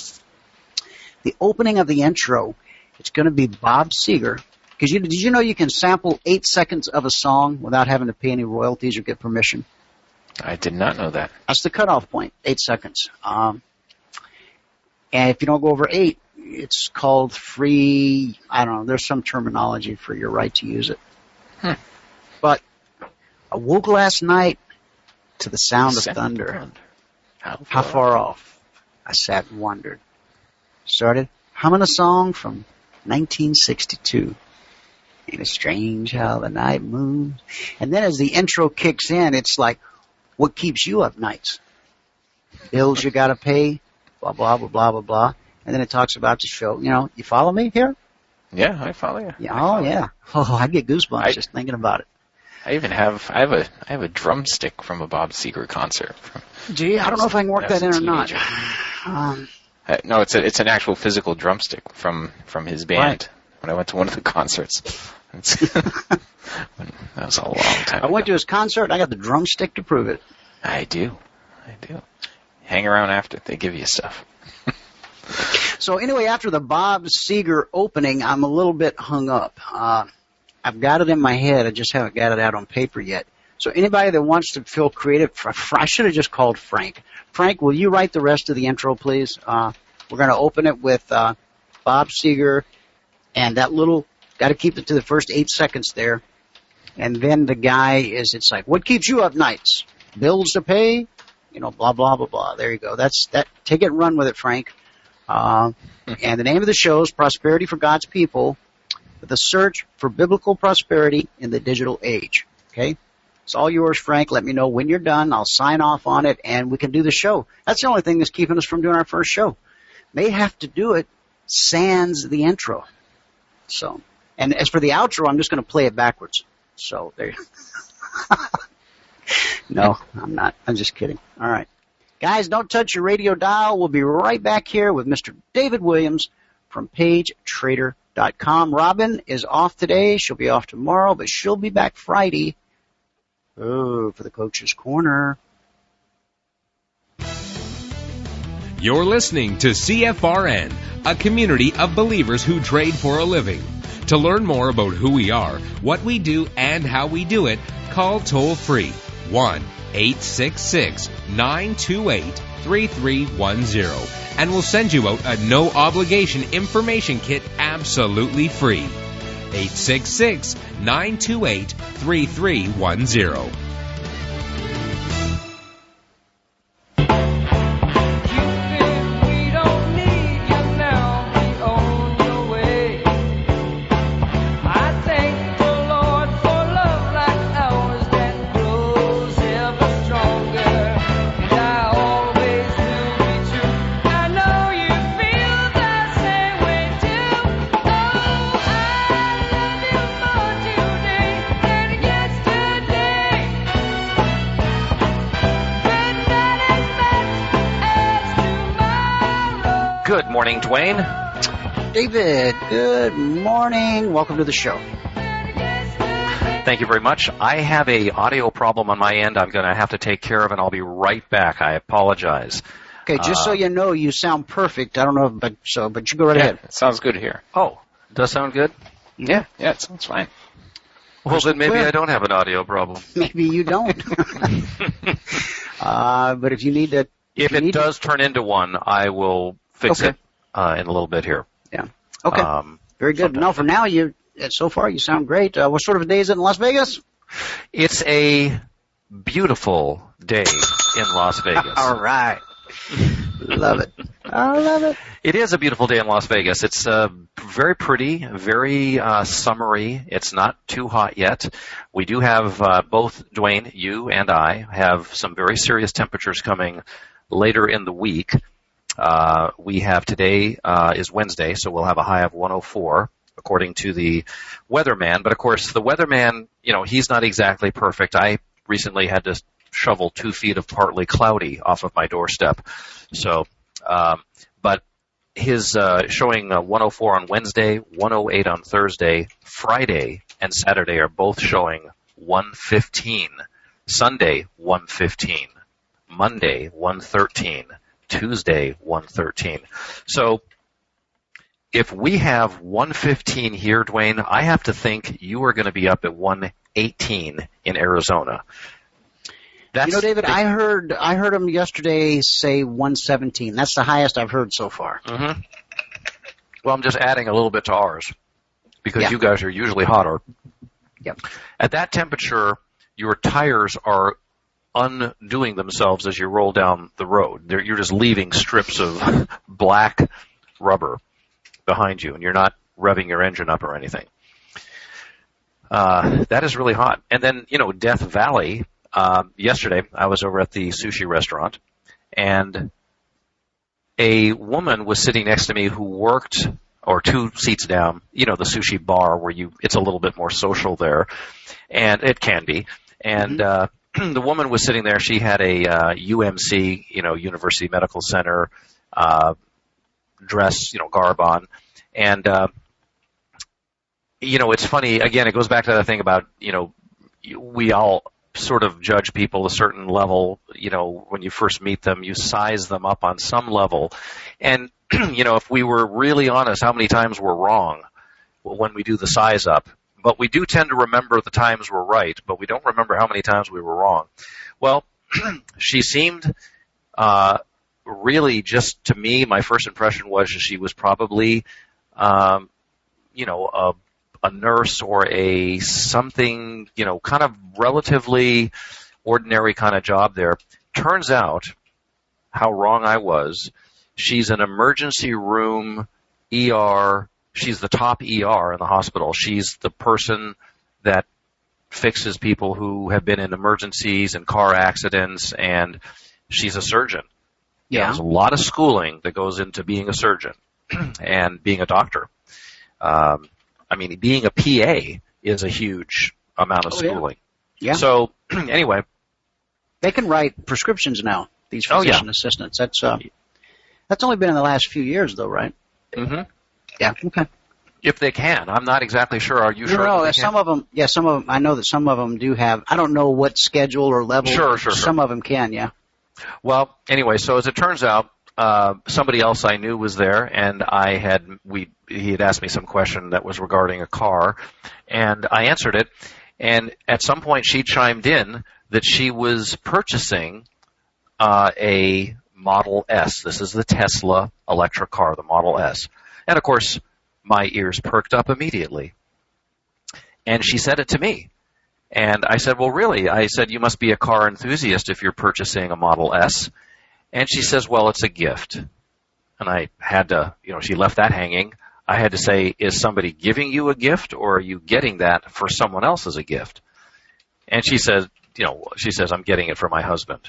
[SPEAKER 5] The opening of the intro, it's going to be Bob Seger. Because did you know you can sample 8 seconds of a song without having to pay any royalties or get permission?
[SPEAKER 6] I did not know that.
[SPEAKER 5] That's the cutoff point, 8 seconds. And if you don't go over 8, it's called free, I don't know, there's some terminology for your right to use it. But I woke last night to the sound of thunder. How far off? I sat and wondered. Started humming a song from 1962. Ain't it strange how the night moves? And then as the intro kicks in, it's like, what keeps you up nights? Bills you gotta pay, blah, blah, blah, blah, blah, blah. And then it talks about the show. You know, you follow me here?
[SPEAKER 6] Yeah, I follow you.
[SPEAKER 5] Yeah, yeah. Oh, I get goosebumps just thinking about it.
[SPEAKER 6] I have a drumstick from a Bob Seger concert.
[SPEAKER 5] Gee, I don't know if I can work that in or not.
[SPEAKER 6] No, it's an actual physical drumstick from his band. Right. When I went to one of the concerts. That was a long time ago.
[SPEAKER 5] I went to his concert. I got the drumstick to prove it.
[SPEAKER 6] I do. Hang around after. They give you stuff.
[SPEAKER 5] So anyway, after the Bob Seger opening, I'm a little bit hung up. I've got it in my head. I just haven't got it out on paper yet. So anybody that wants to feel creative, I should have just called Frank. Frank, will you write the rest of the intro, please? We're going to open it with Bob Seger. And that got to keep it to the first 8 seconds there. And then the guy it's like, what keeps you up nights? Bills to pay? You know, blah, blah, blah, blah. There you go. That's that. Take it and run with it, Frank. And the name of the show is Prosperity for God's People, the search for biblical prosperity in the digital age. Okay? It's all yours, Frank. Let me know when you're done. I'll sign off on it, and we can do the show. That's the only thing that's keeping us from doing our first show. May have to do it sans the intro. So, and as for the outro, I'm just going to play it backwards. So, there you No, I'm not. I'm just kidding. All right. Guys, don't touch your radio dial. We'll be right back here with Mr. David Williams from PageTrader.com. Robin is off today. She'll be off tomorrow, but she'll be back Friday. Oh, for the Coach's Corner.
[SPEAKER 1] You're listening to CFRN, a community of believers who trade for a living. To learn more about who we are, what we do, and how we do it, call toll-free 1-866-928-3310, and we'll send you out a no-obligation information kit absolutely free. 866-928-3310.
[SPEAKER 7] Good morning, Dwayne.
[SPEAKER 5] David, good morning. Welcome to the show.
[SPEAKER 7] Thank you very much. I have a audio problem on my end I'm going to have to take care of, and I'll be right back. I apologize.
[SPEAKER 5] Okay, just so you know, you sound perfect. I don't know, but you go right ahead.
[SPEAKER 6] It sounds good here.
[SPEAKER 7] Oh, does sound good?
[SPEAKER 6] Yeah, it sounds fine.
[SPEAKER 7] Well, then maybe I don't have an audio problem.
[SPEAKER 5] Maybe you don't. But if you need to...
[SPEAKER 7] If it does turn into one, I will fix it in a little bit here.
[SPEAKER 5] Yeah. Okay. Very good. No, for now, so far you sound great. What sort of a day is it in Las Vegas?
[SPEAKER 7] It's a beautiful day in Las Vegas.
[SPEAKER 5] All right. Love it. I love it.
[SPEAKER 7] It is a beautiful day in Las Vegas. It's very pretty, very summery. It's not too hot yet. We do have both, Dwayne, you and I, have some very serious temperatures coming later in the week. We have today is Wednesday, so we'll have a high of 104. according to the weatherman. But of course, the weatherman, he's not exactly perfect. I recently had to shovel 2 feet of partly cloudy off of my doorstep. So, but his showing 104 on Wednesday, 108 on Thursday, Friday, and Saturday are both showing 115. Sunday, 115. Monday, 113. Tuesday, 113. So if we have 115 here, Dwayne, I have to think you are going to be up at 118 in Arizona.
[SPEAKER 5] David, I heard him yesterday say 117. That's the highest I've heard so far.
[SPEAKER 7] Mm-hmm. Well, I'm just adding a little bit to ours because you guys are usually hotter.
[SPEAKER 5] Yep.
[SPEAKER 7] At that temperature, your tires are undoing themselves as you roll down the road. You're just leaving strips of black rubber behind you, and you're not revving your engine up or anything. That is really hot. And then, Death Valley. Yesterday, I was over at the sushi restaurant, and a woman was sitting next to me who worked, or 2 seats down, the sushi bar where it's a little bit more social there, and it can be. And the woman was sitting there. She had a UMC, University Medical Center dress, garb on, and it's funny. Again, it goes back to that thing about we all sort of judge people a certain level, when you first meet them, you size them up on some level. And, if we were really honest, how many times we're wrong when we do the size up. But we do tend to remember the times we're right, but we don't remember how many times we were wrong. Well, she seemed really, just to me, my first impression was she was probably, a nurse or a something, kind of relatively ordinary kind of job there. Turns out how wrong I was. She's an emergency room ER. She's the top ER in the hospital. She's the person that fixes people who have been in emergencies and car accidents, and she's a surgeon.
[SPEAKER 5] Yeah.
[SPEAKER 7] There's a lot of schooling that goes into being a surgeon and being a doctor. Being a PA is a huge amount of schooling.
[SPEAKER 5] Yeah.
[SPEAKER 7] So, anyway.
[SPEAKER 5] They can write prescriptions now, these physician assistants. That's only been in the last few years, though, right?
[SPEAKER 7] Mm-hmm.
[SPEAKER 5] Yeah, okay.
[SPEAKER 7] If they can. I'm not exactly sure. Are you sure?
[SPEAKER 5] No, some of them, I know that some of them do have, I don't know what schedule or level.
[SPEAKER 7] Sure.
[SPEAKER 5] Some of them can, yeah.
[SPEAKER 7] Well, anyway, so as it turns out, somebody else I knew was there, and he had asked me some question that was regarding a car, and I answered it, and at some point she chimed in that she was purchasing a Model S. This is the Tesla electric car, the Model S. And of course, my ears perked up immediately. And she said it to me. And I said, well, really? I said, you must be a car enthusiast if you're purchasing a Model S. And she says, well, it's a gift. And I had to, she left that hanging. I had to say, is somebody giving you a gift, or are you getting that for someone else as a gift? And she says, I'm getting it for my husband.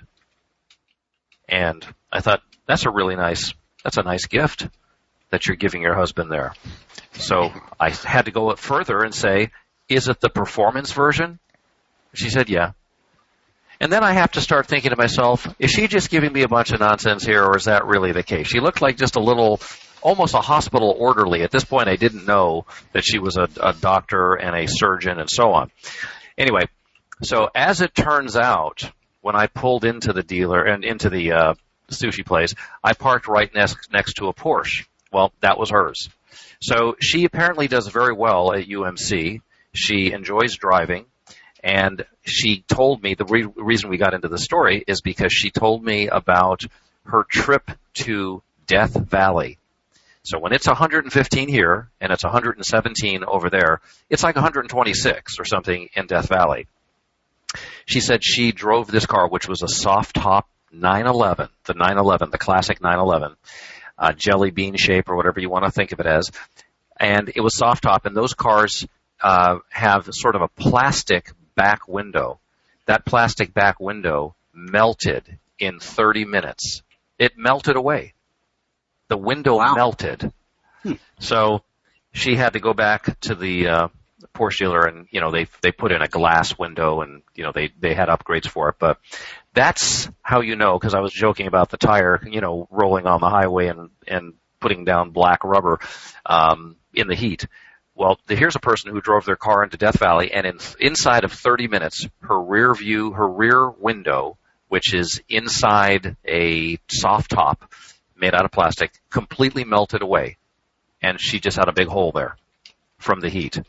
[SPEAKER 7] And I thought, that's a nice gift that you're giving your husband there. So I had to go further and say, is it the performance version? She said, yeah. And then I have to start thinking to myself, is she just giving me a bunch of nonsense here, or is that really the case? She looked like just almost a hospital orderly. At this point, I didn't know that she was a doctor and a surgeon and so on. Anyway, so as it turns out, when I pulled into the dealer and into the sushi place, I parked right next to a Porsche. Well, that was hers. So she apparently does very well at UMC. She enjoys driving. And she told me, the reason we got into the story is because she told me about her trip to Death Valley. So when it's 115 here and it's 117 over there, it's like 126 or something in Death Valley. She said she drove this car, which was a soft top 911, the classic 911, jelly bean shape or whatever you want to think of it as. And it was soft top, and those cars have sort of a plastic back window. That plastic back window melted in 30 minutes. It melted away. The window melted. So she had to go back to the Porsche dealer, and they put in a glass window, and they had upgrades for it. But that's how because I was joking about the tire, rolling on the highway and putting down black rubber in the heat. Well, here's a person who drove their car into Death Valley, and inside of 30 minutes, her rear window, which is inside a soft top made out of plastic, completely melted away, and she just had a big hole there from the heat.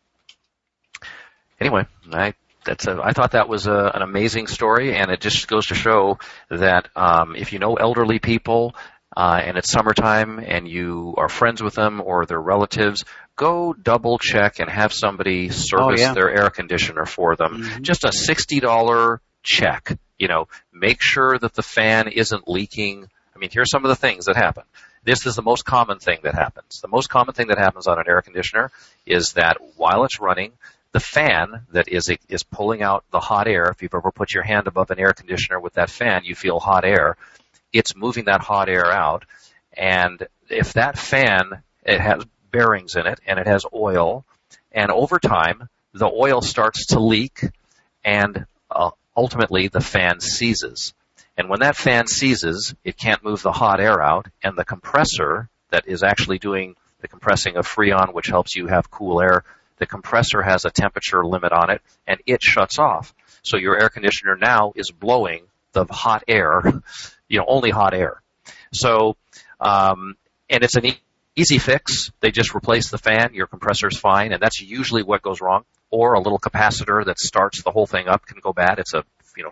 [SPEAKER 7] Anyway, I thought that was an amazing story, and it just goes to show that if you know elderly people and it's summertime and you are friends with them or their relatives, go double check and have somebody service their air conditioner for them. Mm-hmm. Just a $60 check. Make sure that the fan isn't leaking. I mean, here's some of the things that happen. This is the most common thing that happens. The most common thing that happens on an air conditioner is that while it's running, the fan that is pulling out the hot air. If you've ever put your hand above an air conditioner with that fan, you feel hot air. It's moving that hot air out. And if that fan, it has bearings in it and it has oil, and over time, the oil starts to leak, and ultimately the fan seizes. And when that fan seizes, it can't move the hot air out, and the compressor that is actually doing the compressing of Freon, which helps you have cool air, the compressor has a temperature limit on it, and it shuts off. So your air conditioner now is blowing the hot air, only hot air. So, and it's an easy fix. They just replace the fan, your compressor's fine, and that's usually what goes wrong. Or a little capacitor that starts the whole thing up can go bad. It's a,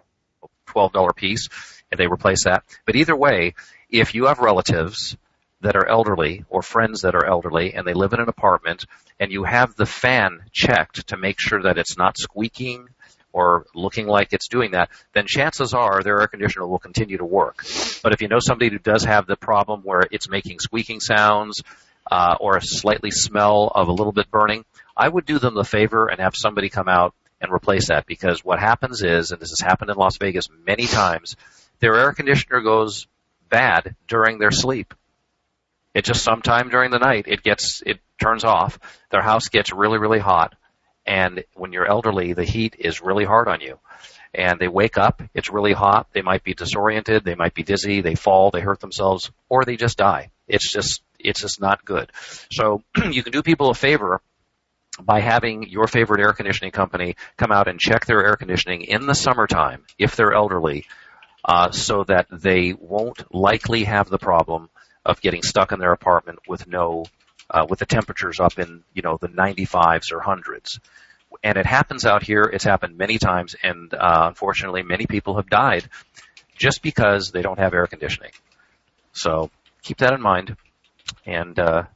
[SPEAKER 7] $12 piece, and they replace that. But either way, if you have relatives that are elderly or friends that are elderly and they live in an apartment and you have the fan checked to make sure that it's not squeaking or looking like it's doing that, then chances are their air conditioner will continue to work. But if you know somebody who does have the problem where it's making squeaking sounds or a slightly smell of a little bit burning, I would do them the favor and have somebody come out and replace that, because what happens is, and this has happened in Las Vegas many times, their air conditioner goes bad during their sleep. It just sometime during the night, it turns off. Their house gets really, really hot. And when you're elderly, the heat is really hard on you. And they wake up, it's really hot. They might be disoriented. They might be dizzy. They fall. They hurt themselves. Or they just die. It's just not good. So you can do people a favor by having your favorite air conditioning company come out and check their air conditioning in the summertime if they're elderly, so that they won't likely have the problem of getting stuck in their apartment with with the temperatures up in, the 95s or 100s. And it happens out here. It's happened many times, and unfortunately, many people have died just because they don't have air conditioning. So keep that in mind. And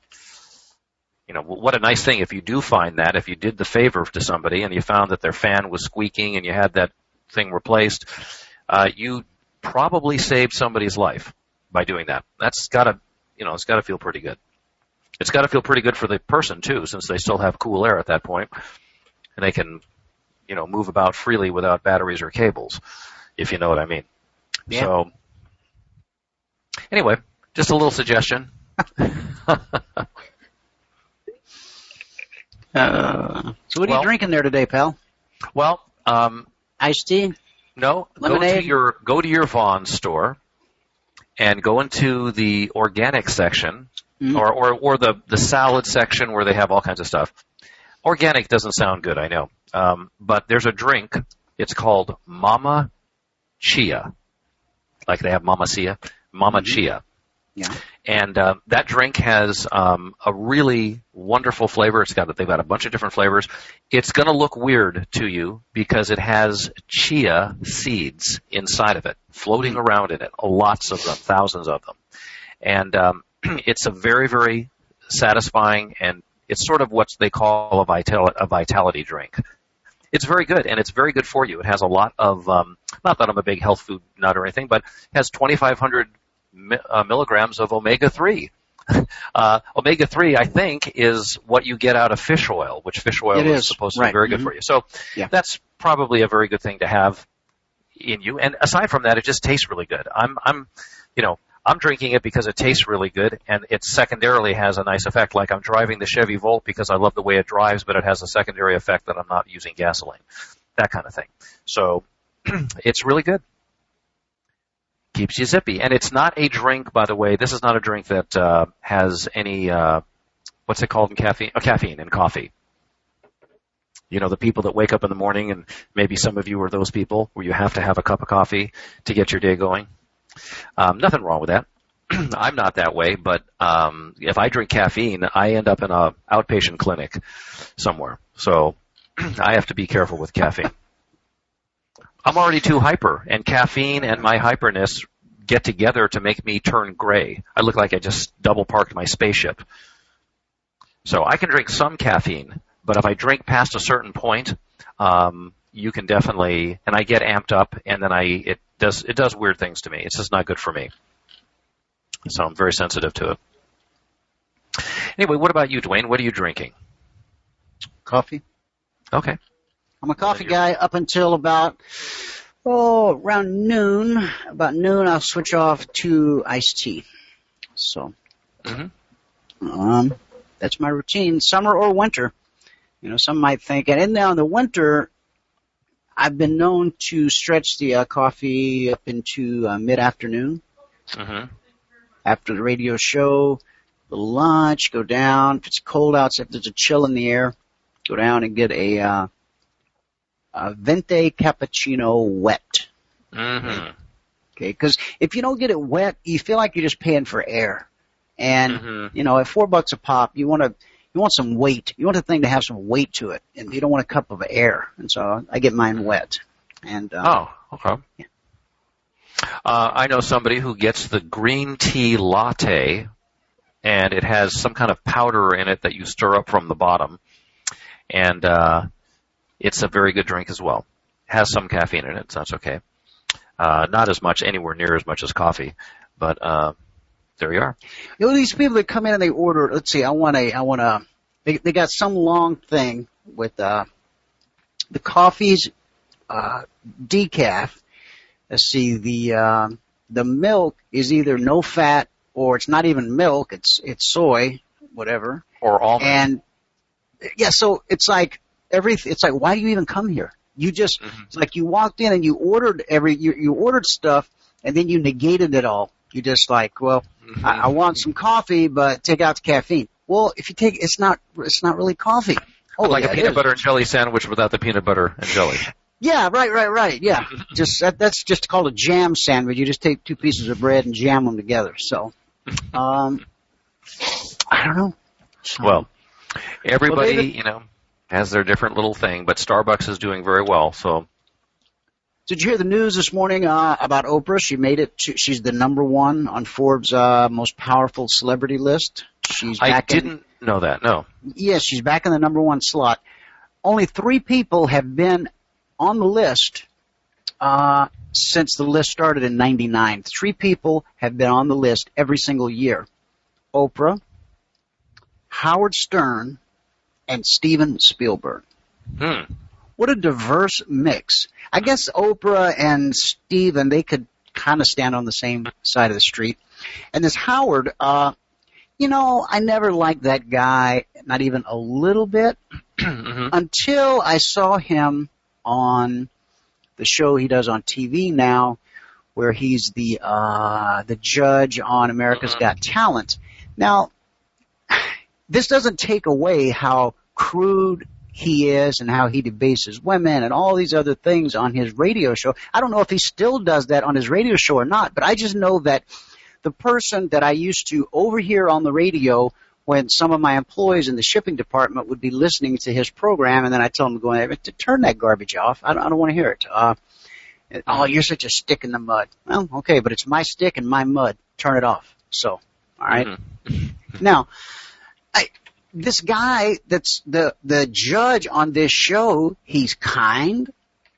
[SPEAKER 7] what a nice thing if you do find that, if you did the favor to somebody and you found that their fan was squeaking and you had that thing replaced, you probably saved somebody's life by doing that. That's gotta, it's gotta feel pretty good. It's gotta feel pretty good for the person too, since they still have cool air at that point, and they can, move about freely without batteries or cables, if you know what I mean. Yeah. So, anyway, just a little suggestion.
[SPEAKER 5] So what are you drinking there today, pal?
[SPEAKER 7] Well,
[SPEAKER 5] iced tea?
[SPEAKER 7] No, lemonade? Go to your Vons store and go into the organic section, or the salad section where they have all kinds of stuff. Organic doesn't sound good, I know. But there's a drink. It's called Mama Chia. Like they have Mama Sia. Mama Chia. Yeah. And that drink has a really wonderful flavor. They've got a bunch of different flavors. It's going to look weird to you because it has chia seeds inside of it, floating around in it. Lots of them, thousands of them. And it's a very, very satisfying, and it's sort of what they call a vitality drink. It's very good, and it's very good for you. It has a lot of, not that I'm a big health food nut or anything, but it has 2,500 milligrams of omega-3. Omega-3, I think, is what you get out of fish oil, which fish oil is supposed to be very good for you. So that's probably a very good thing to have in you. And aside from that, it just tastes really good. I'm drinking it because it tastes really good, and it secondarily has a nice effect, like I'm driving the Chevy Volt because I love the way it drives, but it has a secondary effect that I'm not using gasoline. That kind of thing. So it's really good. Keeps you zippy. And it's not a drink, by the way. This is not a drink that has any, what's it called in caffeine? Caffeine in coffee. You know, the people that wake up in the morning, and maybe some of you are those people where you have to have a cup of coffee to get your day going. Nothing wrong with that. I'm not that way, but if I drink caffeine, I end up in a outpatient clinic somewhere. So I have to be careful with caffeine. I'm already too hyper, and caffeine and my hyperness get together to make me turn gray. I look like I just double parked my spaceship. So I can drink some caffeine, but if I drink past a certain point, you can definitely, and I get amped up, and then it does weird things to me. It's just not good for me. So I'm very sensitive to it. Anyway, what about you, Dwayne? What are you drinking?
[SPEAKER 5] Coffee.
[SPEAKER 7] Okay.
[SPEAKER 5] I'm a coffee guy up until about, around noon. About noon, I'll switch off to iced tea. So, that's my routine, summer or winter. You know, some might think, and now in the winter, I've been known to stretch the coffee up into mid-afternoon. After the radio show, the lunch, go down. If it's cold outside, if there's a chill in the air, go down and get a Venti cappuccino wet. Okay, because if you don't get it wet, you feel like you're just paying for air. And you know, at $4 a pop, you want some weight. You want the thing to have some weight to it, and you don't want a cup of air. And so I get mine wet. And
[SPEAKER 7] okay.
[SPEAKER 5] Yeah.
[SPEAKER 7] I know somebody who gets the green tea latte, and it has some kind of powder in it that you stir up from the bottom, and it's a very good drink as well. It has some caffeine in it, so that's okay. Not as much, anywhere near as much as coffee, but there you are.
[SPEAKER 5] You know, these people that come in and they order, let's see, they got some long thing with the coffee's decaf. Let's see, the milk is either no fat or it's not even milk, it's soy, whatever.
[SPEAKER 7] Or almond.
[SPEAKER 5] And yeah, so it's like why do you even come here? You just it's like you walked in and you ordered you ordered stuff and then you negated it all. You just like, well, I want some coffee, but take out the caffeine. Well, if you take it's not really coffee. Oh,
[SPEAKER 7] like
[SPEAKER 5] yeah,
[SPEAKER 7] a peanut butter and jelly sandwich without the peanut butter and jelly.
[SPEAKER 5] Yeah, right. Yeah, that's just called a jam sandwich. You just take two pieces of bread and jam them together. So, I don't know.
[SPEAKER 7] Well, everybody, has their different little thing, but Starbucks is doing very well. So,
[SPEAKER 5] did you hear the news this morning about Oprah? She made it. She's the number one on Forbes' most powerful celebrity list.
[SPEAKER 7] I didn't know that. No.
[SPEAKER 5] Yes, she's back in the number one slot. Only 3 people have been on the list since the list started in '99. 3 people have been on the list every single year. Oprah, Howard Stern, and Steven Spielberg. What a diverse mix. I guess Oprah and Steven, they could kind of stand on the same side of the street. And this Howard, I never liked that guy, not even a little bit, until I saw him on the show he does on TV now, where he's the judge on America's Got Talent. Now, this doesn't take away how crude he is and how he debases women and all these other things on his radio show. I don't know if he still does that on his radio show or not, but I just know that the person that I used to overhear on the radio when some of my employees in the shipping department would be listening to his program, and then I tell them to go in there to turn that garbage off. I don't want to hear it. Oh, you're such a stick in the mud. Well, okay, but it's my stick and my mud. Turn it off. So, all right. Now, this guy that's the judge on this show, he's kind,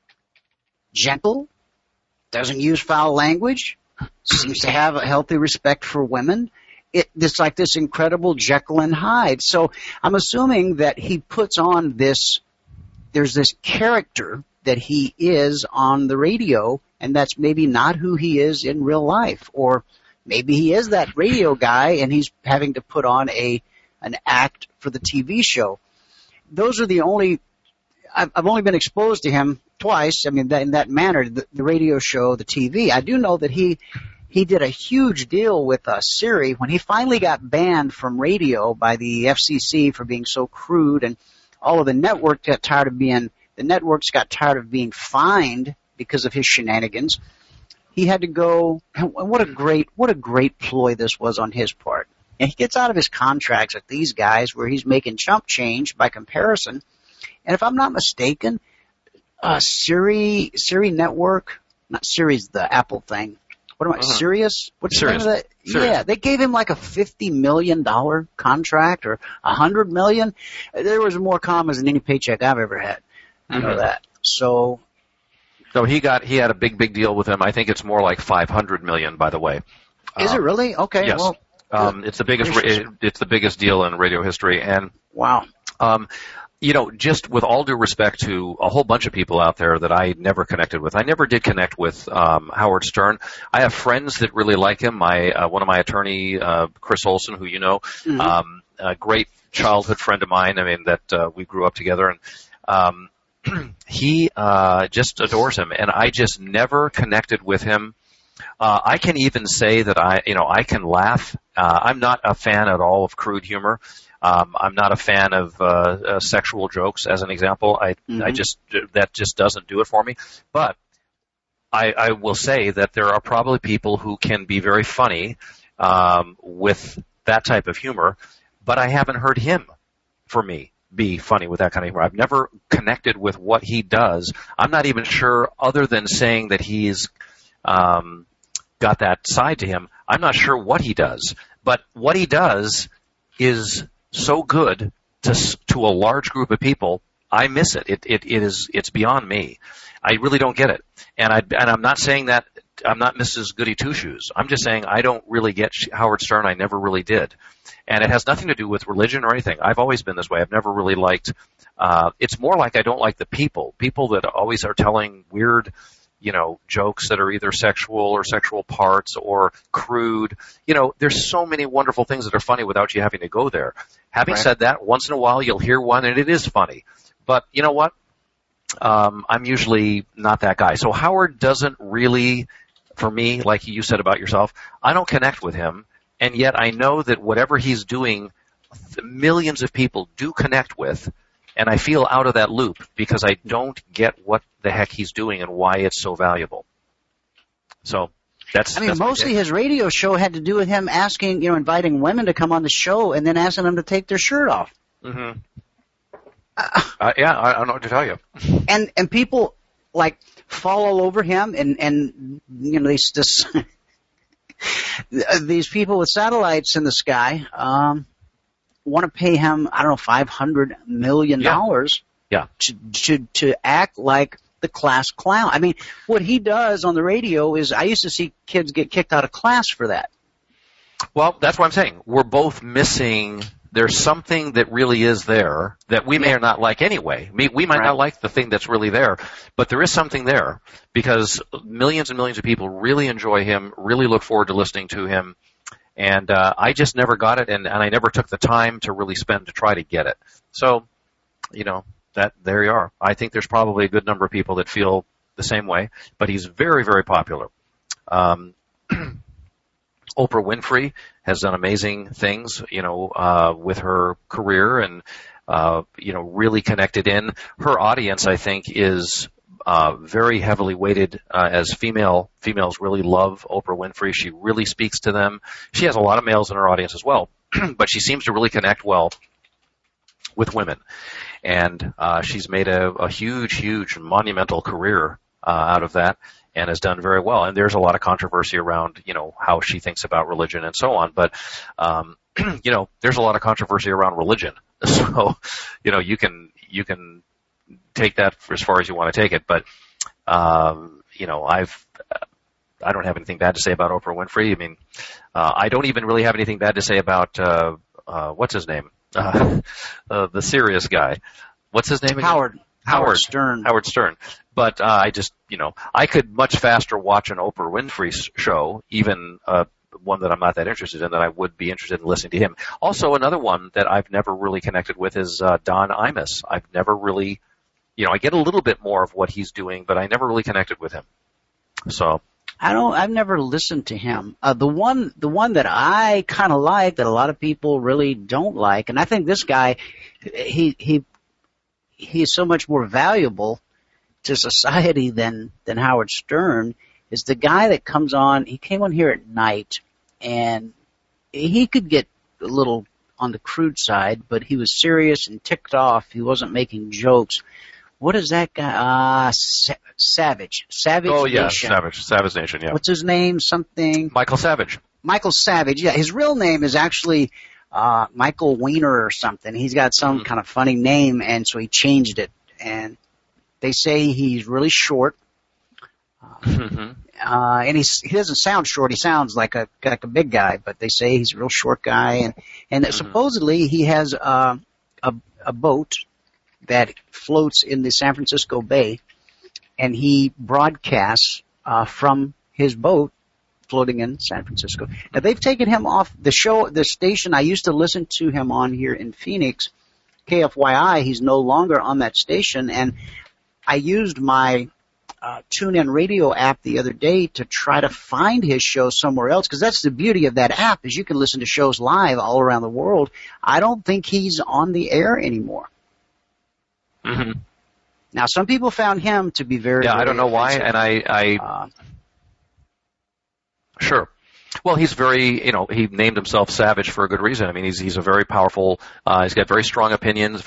[SPEAKER 5] gentle, doesn't use foul language, seems to have a healthy respect for women. It's like this incredible Jekyll and Hyde. So I'm assuming that he puts on there's this character that he is on the radio, and that's maybe not who he is in real life. Or maybe he is that radio guy and he's having to put on an act for the TV show. Those are the only, I've only been exposed to him twice. I mean, in that manner, the radio show, the TV. I do know that he did a huge deal with Siri when he finally got banned from radio by the FCC for being so crude, and all of the networks got tired of being fined because of his shenanigans. He had to go, and what a great ploy this was on his part. And he gets out of his contracts with these guys where he's making chump change by comparison. And if I'm not mistaken, Siri Network, not Siri's the Apple thing. What am I, Sirius? What's the name of that? Sirius. Yeah, they gave him like a $50 million contract or $100 million. There was more commas than any paycheck I've ever had. I know that. So he had a big deal with him. I think it's more like $500 million, by the way.
[SPEAKER 7] Is
[SPEAKER 5] it really? Okay.
[SPEAKER 7] Yes.
[SPEAKER 5] Well,
[SPEAKER 7] it's the biggest deal in radio history. And
[SPEAKER 5] wow.
[SPEAKER 7] Just with all due respect to a whole bunch of people out there that I never connected with. I never did connect with Howard Stern. I have friends that really like him. One of my attorney, Chris Olson, who you know, a great childhood friend of mine. I mean, that we grew up together, and he just adores him. And I just never connected with him. I can even say that I can laugh. I'm not a fan at all of crude humor. I'm not a fan of sexual jokes, as an example. That just doesn't do it for me. But I will say that there are probably people who can be very funny with that type of humor, but I haven't heard him, for me, be funny with that kind of humor. I've never connected with what he does. I'm not even sure, other than saying that he's got that side to him, I'm not sure what he does. But what he does is so good to a large group of people. I miss it. It's beyond me. I really don't get it. And I'm not saying that I'm not Mrs. Goody Two Shoes. I'm just saying I don't really get Howard Stern. I never really did. And it has nothing to do with religion or anything. I've always been this way. I've never really liked, it's more like I don't like the people that always are telling weird, jokes that are either sexual or sexual parts or crude. There's so many wonderful things that are funny without you having to go there. Having said that, once in a while you'll hear one and it is funny. But you know what? I'm usually not that guy. So Howard doesn't really, for me, like you said about yourself, I don't connect with him. And yet I know that whatever he's doing, millions of people do connect with. And I feel out of that loop because I don't get what the heck he's doing and why it's so valuable. So that's
[SPEAKER 5] mostly his radio show had to do with him asking, inviting women to come on the show and then asking them to take their shirt off.
[SPEAKER 7] Mm-hmm. I don't know what to tell you.
[SPEAKER 5] And people fall all over him and these people with satellites in the sky, want to pay him, I don't know, $500 million to act like the class clown. I mean, what he does on the radio is, I used to see kids get kicked out of class for that.
[SPEAKER 7] Well, that's what I'm saying. We're both missing. There's something that really is there that we may or not like anyway. We might not like the thing that's really there, but there is something there because millions and millions of people really enjoy him, really look forward to listening to him. And I just never got it, and I never took the time to really spend to try to get it. So, there you are. I think there's probably a good number of people that feel the same way, but he's very, very popular. Oprah Winfrey has done amazing things, with her career and, really connected in. Her audience, I think, is very heavily weighted as females really love Oprah Winfrey. She really speaks to them. She has a lot of males in her audience as well, but she seems to really connect well with women. And she's made a huge monumental career out of that and has done very well. And there's a lot of controversy around, how she thinks about religion and so on. But, there's a lot of controversy around religion. So, you can take that as far as you want to take it. But, I don't have anything bad to say about Oprah Winfrey. I mean, I don't even really have anything bad to say about, what's his name? The serious guy. What's his name again?
[SPEAKER 5] Howard Stern.
[SPEAKER 7] Howard Stern. But I just, I could much faster watch an Oprah Winfrey show, even one that I'm not that interested in, then I would be interested in listening to him. Also, another one that I've never really connected with is Don Imus. I've never really, I get a little bit more of what he's doing, but I never really connected with him. So
[SPEAKER 5] I've never listened to him. The one that I kind of like that a lot of people really don't like, and I think this guy, he is so much more valuable to society than Howard Stern, is the guy that comes on. He came on here at night, and he could get a little on the crude side, but he was serious and ticked off. He wasn't making jokes. What is that guy? Savage.
[SPEAKER 7] Oh, yeah,
[SPEAKER 5] Nation.
[SPEAKER 7] Savage Nation, yeah.
[SPEAKER 5] What's his name? Something?
[SPEAKER 7] Michael Savage.
[SPEAKER 5] Michael Savage, yeah. His real name is actually Michael Weiner or something. He's got some kind of funny name, and so he changed it. And they say he's really short. And he doesn't sound short. He sounds like a big guy, but they say he's a real short guy. And supposedly he has a boat that floats in the San Francisco Bay, and he broadcasts from his boat floating in San Francisco. Now, they've taken him off the station I used to listen to him on here in Phoenix, KFYI. He's no longer on that station, and I used my TuneIn Radio app the other day to try to find his show somewhere else, because that's the beauty of that app, is you can listen to shows live all around the world. I don't think he's on the air anymore.
[SPEAKER 7] Mm-hmm.
[SPEAKER 5] Now, some people found him to be very,
[SPEAKER 7] I don't know
[SPEAKER 5] offensive.
[SPEAKER 7] why, and sure. Well, he's very, he named himself Savage for a good reason. I mean, he's a very powerful, he's got very strong opinions,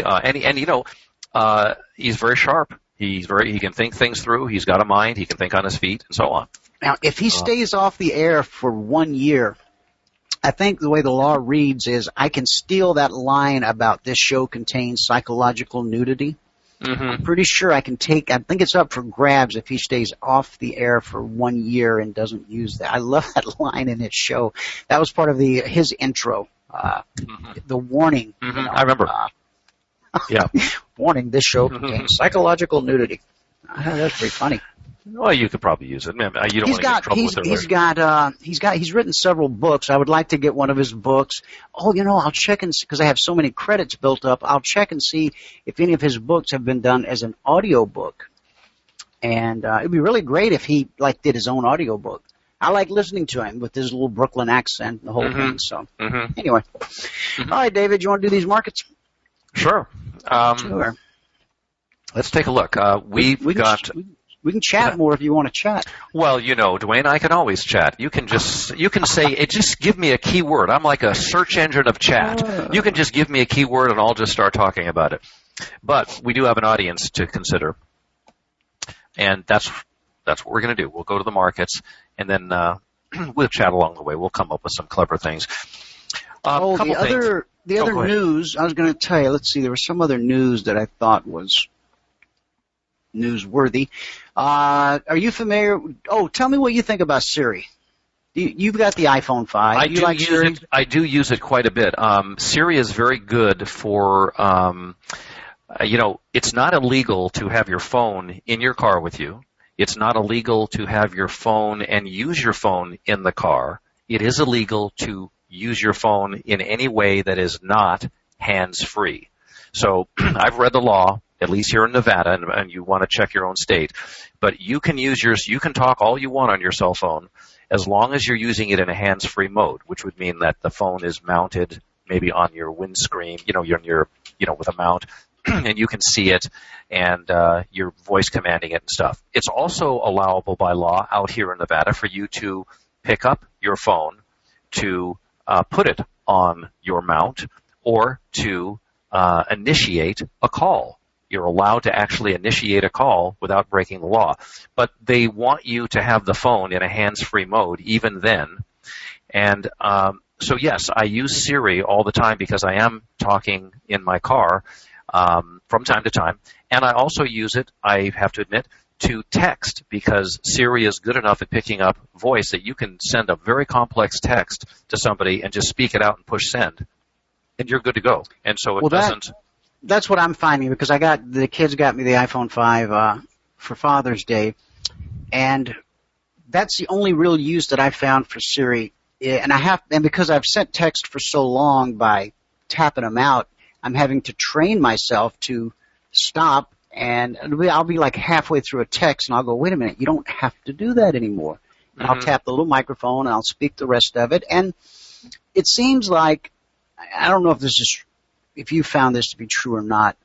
[SPEAKER 7] he's very sharp. He can think things through. He's got a mind. He can think on his feet, and so on.
[SPEAKER 5] Now, if he stays off the air for 1 year, I think the way the law reads is I can steal that line about this show contains psychological nudity. Mm-hmm. I'm pretty sure I think it's up for grabs if he stays off the air for 1 year and doesn't use that. I love that line in his show. That was part of his intro, the warning.
[SPEAKER 7] Mm-hmm. I remember. Yeah.
[SPEAKER 5] Warning, this show contains psychological nudity. That's pretty funny.
[SPEAKER 7] Well, you could probably use it. You don't want to get in trouble with it.
[SPEAKER 5] He's written several books. I would like to get one of his books. I'll check because I have so many credits built up. I'll check and see if any of his books have been done as an audio book. And it'd be really great if he did his own audio book. I like listening to him with his little Brooklyn accent and the whole thing. So anyway, all right, David, you want to do these markets?
[SPEAKER 7] Sure.
[SPEAKER 5] Sure.
[SPEAKER 7] Let's take a look. We
[SPEAKER 5] can chat more if you want to chat.
[SPEAKER 7] Well, Dwayne, I can always chat. You can say, just give me a keyword. I'm like a search engine of chat. You can just give me a keyword and I'll just start talking about it. But we do have an audience to consider. And that's what we're going to do. We'll go to the markets and then, we'll chat along the way. We'll come up with some clever things.
[SPEAKER 5] The other news, I was going to tell you, let's see, there was some other news that I thought was newsworthy. Are you familiar? Tell me what you think about Siri. You've got the iPhone 5.
[SPEAKER 7] I do use it quite a bit. Siri is very good for, it's not illegal to have your phone in your car with you. It's not illegal to have your phone and use your phone in the car. It is illegal to use your phone in any way that is not hands-free. So I've read the law, at least here in Nevada, and you want to check your own state, but you can talk all you want on your cell phone as long as you're using it in a hands-free mode, which would mean that the phone is mounted maybe on your windscreen, you're with a mount, and you can see it and your voice commanding it and stuff. It's also allowable by law out here in Nevada for you to pick up your phone, to put it on your mount, or to initiate a call. You're allowed to actually initiate a call without breaking the law. But they want you to have the phone in a hands-free mode even then. And so, yes, I use Siri all the time because I am talking in my car from time to time. And I also use it, I have to admit, to text, because Siri is good enough at picking up voice that you can send a very complex text to somebody and just speak it out and push send, and you're good to go. And so it doesn't.
[SPEAKER 5] That's what I'm finding, because the kids got me the iPhone 5 for Father's Day, and that's the only real use that I found for Siri. and because I've sent text for so long by tapping them out, I'm having to train myself to stop, and I'll be like halfway through a text, and I'll go, wait a minute, you don't have to do that anymore. And I'll tap the little microphone, and I'll speak the rest of it, and it seems like, I don't know if you found this to be true or not,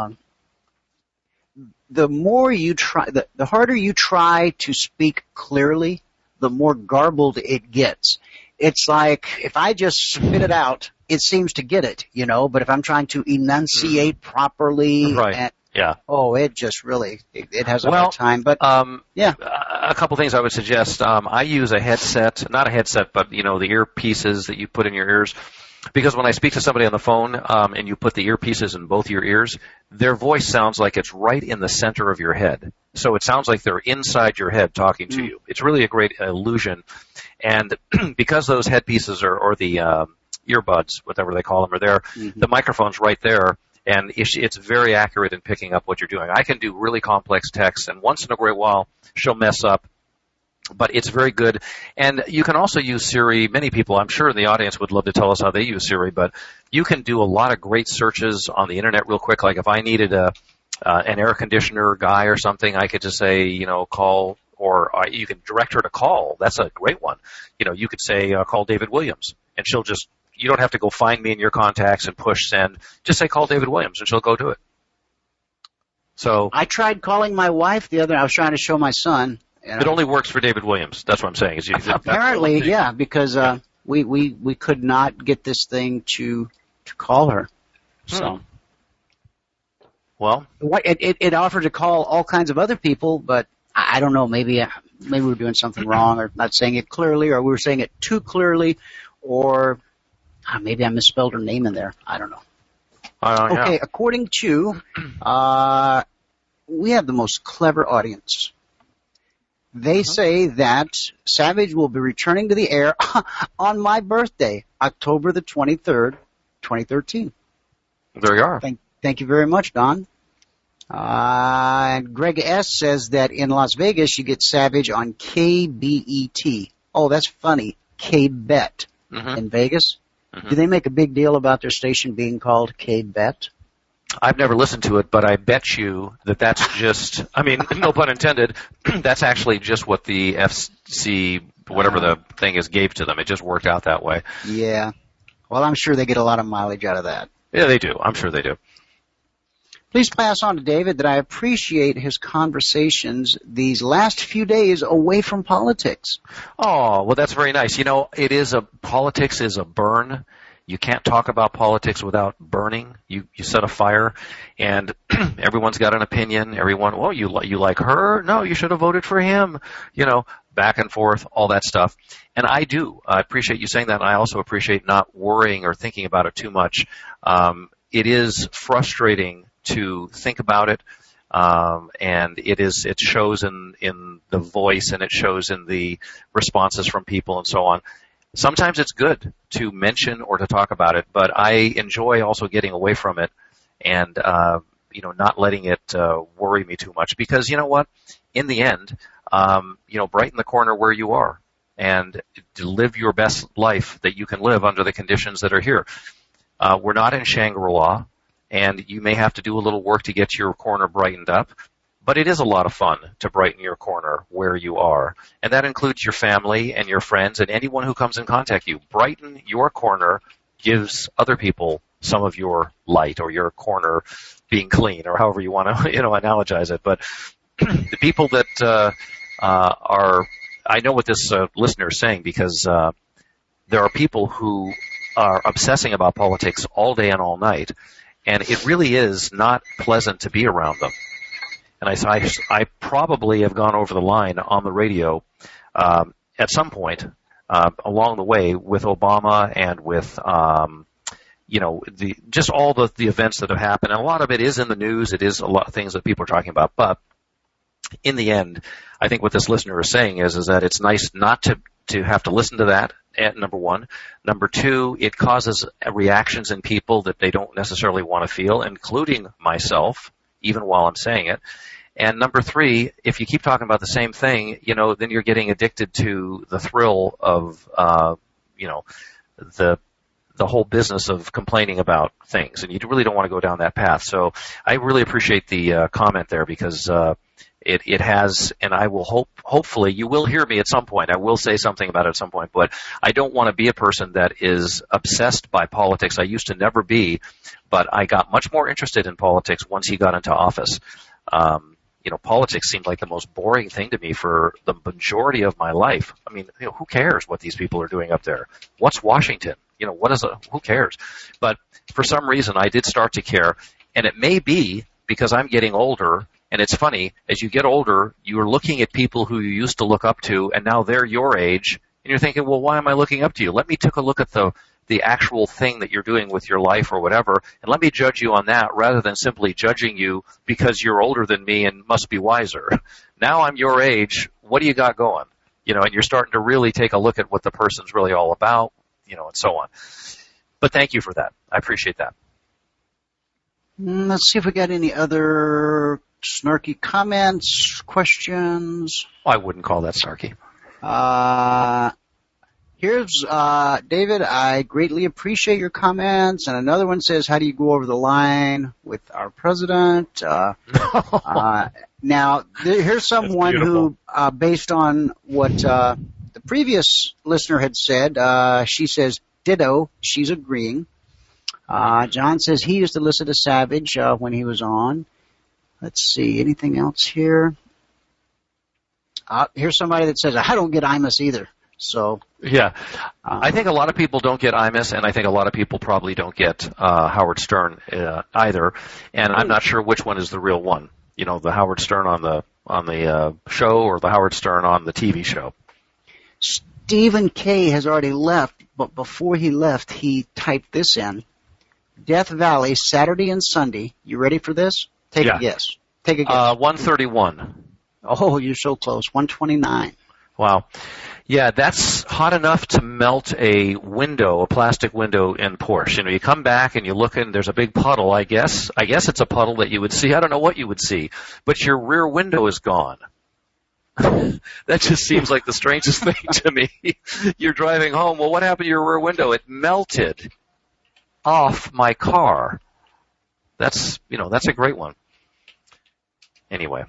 [SPEAKER 5] the more you try, the harder you try to speak clearly, the more garbled it gets. It's like, if I just spit it out, it seems to get it, but if I'm trying to enunciate properly,
[SPEAKER 7] right.
[SPEAKER 5] it just really, it has a hard time, but,
[SPEAKER 7] A couple things I would suggest. I use a headset, not a headset, but, the earpieces that you put in your ears. Because when I speak to somebody on the phone, and you put the earpieces in both your ears, their voice sounds like it's right in the center of your head. So it sounds like they're inside your head talking to you. It's really a great illusion. And because those headpieces or the earbuds, whatever they call them, are there, the microphone's right there, and it's very accurate in picking up what you're doing. I can do really complex text, and once in a great while, she'll mess up. But it's very good. And you can also use Siri. Many people, I'm sure in the audience, would love to tell us how they use Siri, but you can do a lot of great searches on the internet real quick. Like if I needed an air conditioner guy or something, I could just say, call, or you can direct her to call. That's a great one. You could say, call David Williams, and she'll just, you don't have to go find me in your contacts and push send. Just say call David Williams, and she'll go do it. So
[SPEAKER 5] I tried calling my wife I was trying to show my son.
[SPEAKER 7] It only works for David Williams. That's what I'm saying.
[SPEAKER 5] Apparently, yeah, because we could not get this thing to call her. So,
[SPEAKER 7] well,
[SPEAKER 5] it offered to call all kinds of other people, but I don't know. Maybe we're doing something wrong, or not saying it clearly, or we were saying it too clearly, or maybe I misspelled her name in there. I don't know. Okay, according to we have the most clever audience. They say that Savage will be returning to the air on my birthday, October the 23rd, 2013.
[SPEAKER 7] There you are.
[SPEAKER 5] Thank you very much, Don. And Greg S. says that in Las Vegas you get Savage on KBET. Oh, that's funny. K-Bet in Vegas. Do they make a big deal about their station being called K-Bet?
[SPEAKER 7] I've never listened to it, but I bet you that's just, no pun intended, that's actually just what the FC, whatever the thing is, gave to them. It just worked out that way.
[SPEAKER 5] Yeah. Well, I'm sure they get a lot of mileage out of that.
[SPEAKER 7] Yeah, they do. I'm sure they do.
[SPEAKER 5] Please pass on to David that I appreciate his conversations these last few days away from politics.
[SPEAKER 7] Oh, well, that's very nice. Politics is a burn. You can't talk about politics without burning. You set a fire, and everyone's got an opinion. Everyone, you like her? No, you should have voted for him. Back and forth, all that stuff. And I do. I appreciate you saying that, and I also appreciate not worrying or thinking about it too much. It is frustrating to think about it, and it shows in the voice, and it shows in the responses from people and so on. Sometimes it's good to mention or to talk about it, but I enjoy also getting away from it and, not letting it worry me too much, because you know what? In the end, brighten the corner where you are and live your best life that you can live under the conditions that are here. We're not in Shangri-La, and you may have to do a little work to get your corner brightened up. But it is a lot of fun to brighten your corner where you are. And that includes your family and your friends and anyone who comes in contact with you. Brighten your corner gives other people some of your light, or your corner being clean, or however you want to, analogize it. But the people that I know what this listener is saying, because there are people who are obsessing about politics all day and all night, and it really is not pleasant to be around them. And I probably have gone over the line on the radio at some point along the way with Obama and with just all the events that have happened. And a lot of it is in the news. It is a lot of things that people are talking about. But in the end, I think what this listener is saying is that it's nice not to have to listen to that. Number one. Number two, it causes reactions in people that they don't necessarily want to feel, including myself, even while I'm saying it. And number three, if you keep talking about the same thing, then you're getting addicted to the thrill of, the whole business of complaining about things, and you really don't want to go down that path. So I really appreciate the comment there, because it has, and I will hopefully you will hear me at some point. I will say something about it at some point, but I don't want to be a person that is obsessed by politics. I used to never be, but I got much more interested in politics once he got into office. Politics seemed like the most boring thing to me for the majority of my life. I mean, who cares what these people are doing up there? What's Washington? Who cares? But for some reason, I did start to care, and it may be because I'm getting older. And it's funny, as you get older, you're looking at people who you used to look up to, and now they're your age, and you're thinking, well, why am I looking up to you? Let me take a look at the actual thing that you're doing with your life or whatever, and let me judge you on that rather than simply judging you because you're older than me and must be wiser. Now I'm your age. What do you got going? And you're starting to really take a look at what the person's really all about, and so on. But thank you for that. I appreciate that.
[SPEAKER 5] Let's see if we got any other snarky comments, questions.
[SPEAKER 7] I wouldn't call that snarky.
[SPEAKER 5] Here's David. I greatly appreciate your comments. And another one says, how do you go over the line with our president? Now, here's someone who, based on what the previous listener had said, she says, ditto, she's agreeing. John says he used to listen to Savage when he was on. Let's see, anything else here? Here's somebody that says, I don't get Imus either. So
[SPEAKER 7] yeah, I think a lot of people don't get Imus, and I think a lot of people probably don't get Howard Stern either. And I'm not sure which one is the real one. The Howard Stern on the show or the Howard Stern on the TV show.
[SPEAKER 5] Stephen K. has already left, but before he left, he typed this in. Death Valley, Saturday and Sunday. You ready for this? Take a guess.
[SPEAKER 7] 131.
[SPEAKER 5] Oh, you're so close. 129.
[SPEAKER 7] Wow. Yeah, that's hot enough to melt a plastic window in Porsche. You come back and you look and there's a big puddle, I guess. I guess it's a puddle that you would see. I don't know what you would see. But your rear window is gone. That just seems like the strangest thing to me. You're driving home. Well, what happened to your rear window? It melted off my car. That's a great one. Anyway.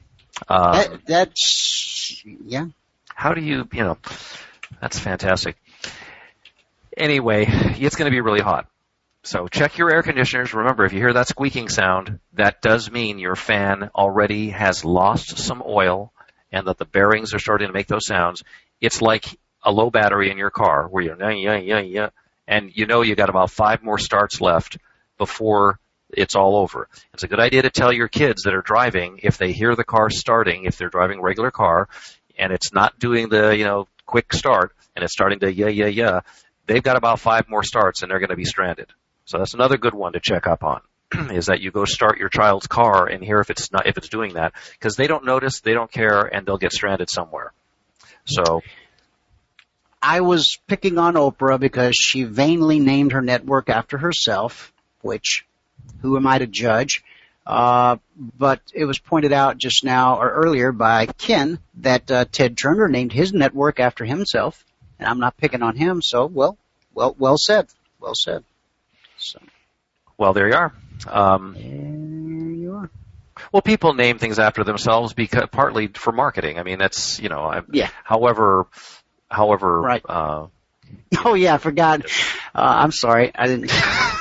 [SPEAKER 5] Yeah.
[SPEAKER 7] How do you that's fantastic. Anyway, it's going to be really hot. So check your air conditioners. Remember, if you hear that squeaking sound, that does mean your fan already has lost some oil and that the bearings are starting to make those sounds. It's like a low battery in your car where you're and you got about 5 more starts left before it's all over. It's a good idea to tell your kids that are driving, if they hear the car starting, if they're driving a regular car, and it's not doing the, quick start, and it's starting to they've got about 5 more starts, and they're going to be stranded. So that's another good one to check up on, is that you go start your child's car and hear if it's doing that, because they don't notice, they don't care, and they'll get stranded somewhere. So
[SPEAKER 5] I was picking on Oprah because she vainly named her network after herself, which, who am I to judge? But it was pointed out just now or earlier by Ken that Ted Turner named his network after himself, and I'm not picking on him. So well said. Well said. So.
[SPEAKER 7] Well, there you are.
[SPEAKER 5] There you are.
[SPEAKER 7] Well, people name things after themselves because partly for marketing. I mean, that's
[SPEAKER 5] yeah.
[SPEAKER 7] However.
[SPEAKER 5] Right. Oh yeah, I forgot. I'm sorry, I didn't.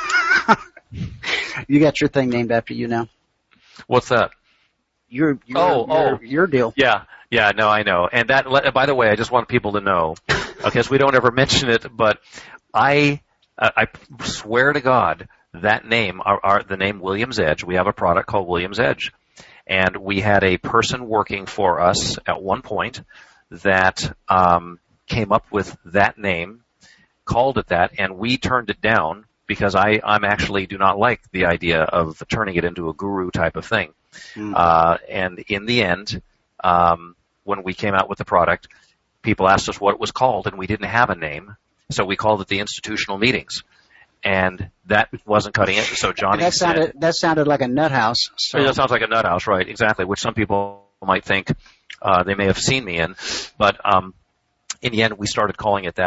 [SPEAKER 5] You got your thing named after you now.
[SPEAKER 7] What's that?
[SPEAKER 5] Your deal.
[SPEAKER 7] Yeah, no, I know. And that, by the way, I just want people to know, because we don't ever mention it, but I swear to God, that name, the name Williams Edge, we have a product called Williams Edge. And we had a person working for us at one point that came up with that name, called it that, and we turned it down because I'm actually do not like the idea of turning it into a guru type of thing. And in the end, when we came out with the product, people asked us what it was called, and we didn't have a name, so we called it the Institutional Meetings. And that wasn't cutting it, so Johnny said...
[SPEAKER 5] That sounded like a nut house. So.
[SPEAKER 7] That sounds like a nut house, right, exactly, which some people might think they may have seen me in. But in the end, we started calling it that.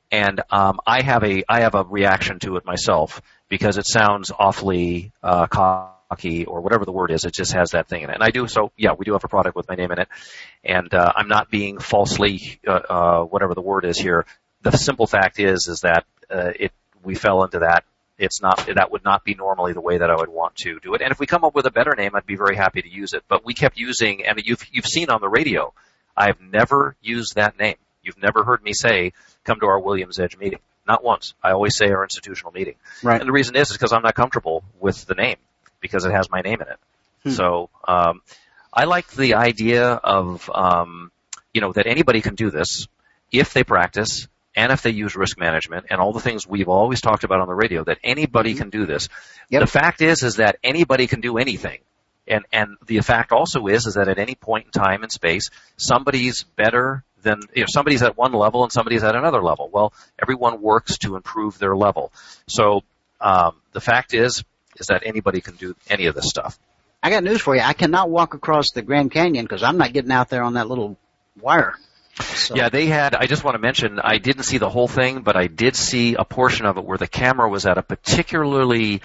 [SPEAKER 7] And I have a reaction to it myself because it sounds awfully cocky or whatever the word is. It just has that thing in it. And I do. So yeah, we do have a product with my name in it, and I'm not being falsely whatever the word is here. The simple fact is that we fell into that. That would not be normally the way that I would want to do it. And if we come up with a better name, I'd be very happy to use it. But we kept using, and you've seen on the radio, I've never used that name. You've never heard me say, come to our Williams Edge meeting. Not once. I always say our institutional meeting. Right. And the reason is because I'm not comfortable with the name because it has my name in it. So I like the idea of, that anybody can do this if they practice and if they use risk management and all the things we've always talked about on the radio, that anybody can do this. Yep. The fact is that anybody can do anything. And the fact also is that at any point in time and space, somebody's better than, somebody's at one level and somebody's at another level. Well, everyone works to improve their level. So the fact is that anybody can do any of this stuff.
[SPEAKER 5] I got news for you. I cannot walk across the Grand Canyon because I'm not getting out there on that little wire. So. Yeah,
[SPEAKER 7] I just want to mention, I didn't see the whole thing, but I did see a portion of it where the camera was at a particularly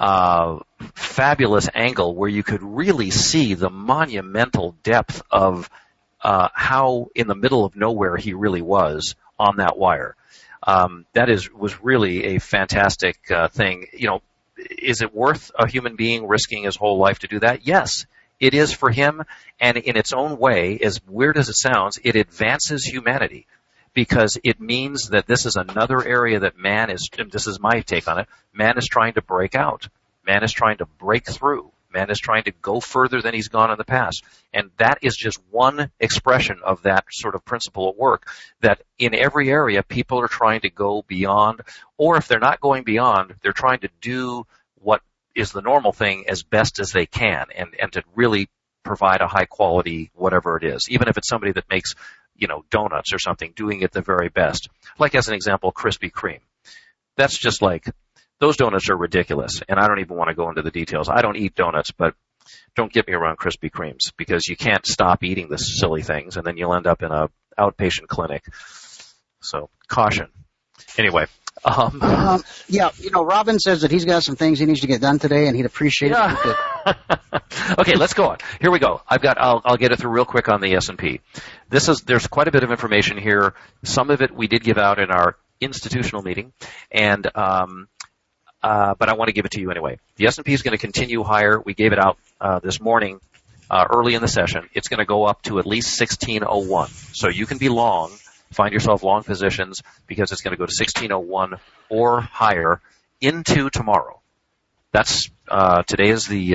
[SPEAKER 7] fabulous angle where you could really see the monumental depth of how in the middle of nowhere he really was on that wire. That was really a fantastic thing. Is it worth a human being risking his whole life to do that? Yes, it is for him, and in its own way, as weird as it sounds, it advances humanity because it means that this is another area that man is, and this is my take on it, man is trying to break out. Man is trying to break through. Man is trying to go further than he's gone in the past. And that is just one expression of that sort of principle at work, that in every area people are trying to go beyond, or if they're not going beyond, they're trying to do what is the normal thing as best as they can and to really provide a high quality whatever it is, even if it's somebody that makes, donuts or something, doing it the very best. Like as an example, Krispy Kreme. That's just like, those donuts are ridiculous, and I don't even want to go into the details. I don't eat donuts, but don't get me around Krispy Kremes because you can't stop eating the silly things, and then you'll end up in a outpatient clinic. So, caution. Anyway.
[SPEAKER 5] Robin says that he's got some things he needs to get done today, and he'd appreciate it.
[SPEAKER 7] Okay, let's go on. Here we go. I'll get it through real quick on the S&P. There's quite a bit of information here. Some of it we did give out in our institutional meeting, and but I want to give it to you anyway. The S&P is going to continue higher. We gave it out this morning, early in the session. It's going to go up to at least 1601. So you can be long, find yourself long positions because it's going to go to 1601 or higher into tomorrow. That's today is the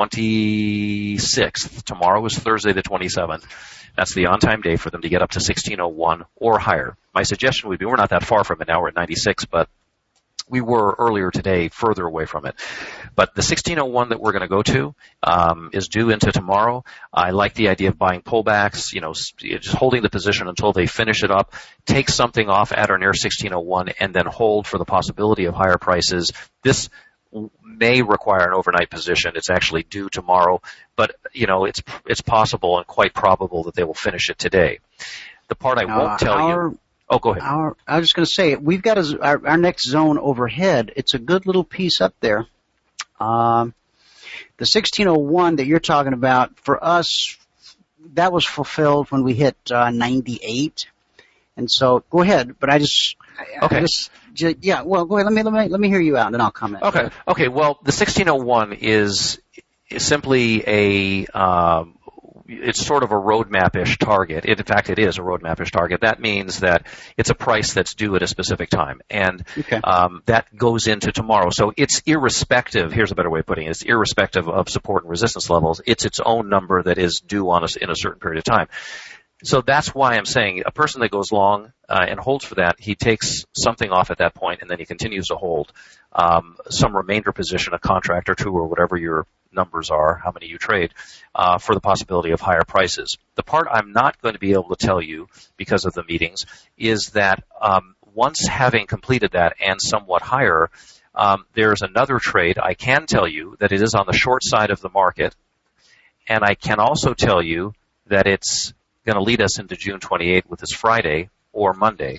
[SPEAKER 7] 26th. Tomorrow is Thursday the 27th. That's the on-time day for them to get up to 1601 or higher. My suggestion would be, we're not that far from it now. We're at 96, but we were earlier today further away from it. But the 1601 that we're going to go to is due into tomorrow. I like the idea of buying pullbacks, just holding the position until they finish it up, take something off at or near 1601, and then hold for the possibility of higher prices. This may require an overnight position. It's actually due tomorrow, but it's possible and quite probable that they will finish it today. The part I won't tell you. Oh, go ahead.
[SPEAKER 5] I was just going to say, we've got our next zone overhead. It's a good little piece up there. The 1601 that you're talking about, for us, that was fulfilled when we hit 98. And so, go ahead. But go ahead. Let me hear you out, and then I'll comment.
[SPEAKER 7] Okay. Well, the 1601 is simply it's sort of a roadmap-ish target. In fact, it is a roadmap-ish target. That means that it's a price that's due at a specific time. And that goes into tomorrow. So it's irrespective, here's a better way of putting it, it's irrespective of support and resistance levels. It's its own number that is due on us in a certain period of time. So that's why I'm saying a person that goes long and holds for that, he takes something off at that point, and then he continues to hold some remainder position, a contract or two or whatever your numbers are, how many you trade, for the possibility of higher prices. The part I'm not going to be able to tell you because of the meetings is that once having completed that and somewhat higher, there's another trade. I can tell you that it is on the short side of the market, and I can also tell you that it's going to lead us into June 28 with this Friday or Monday.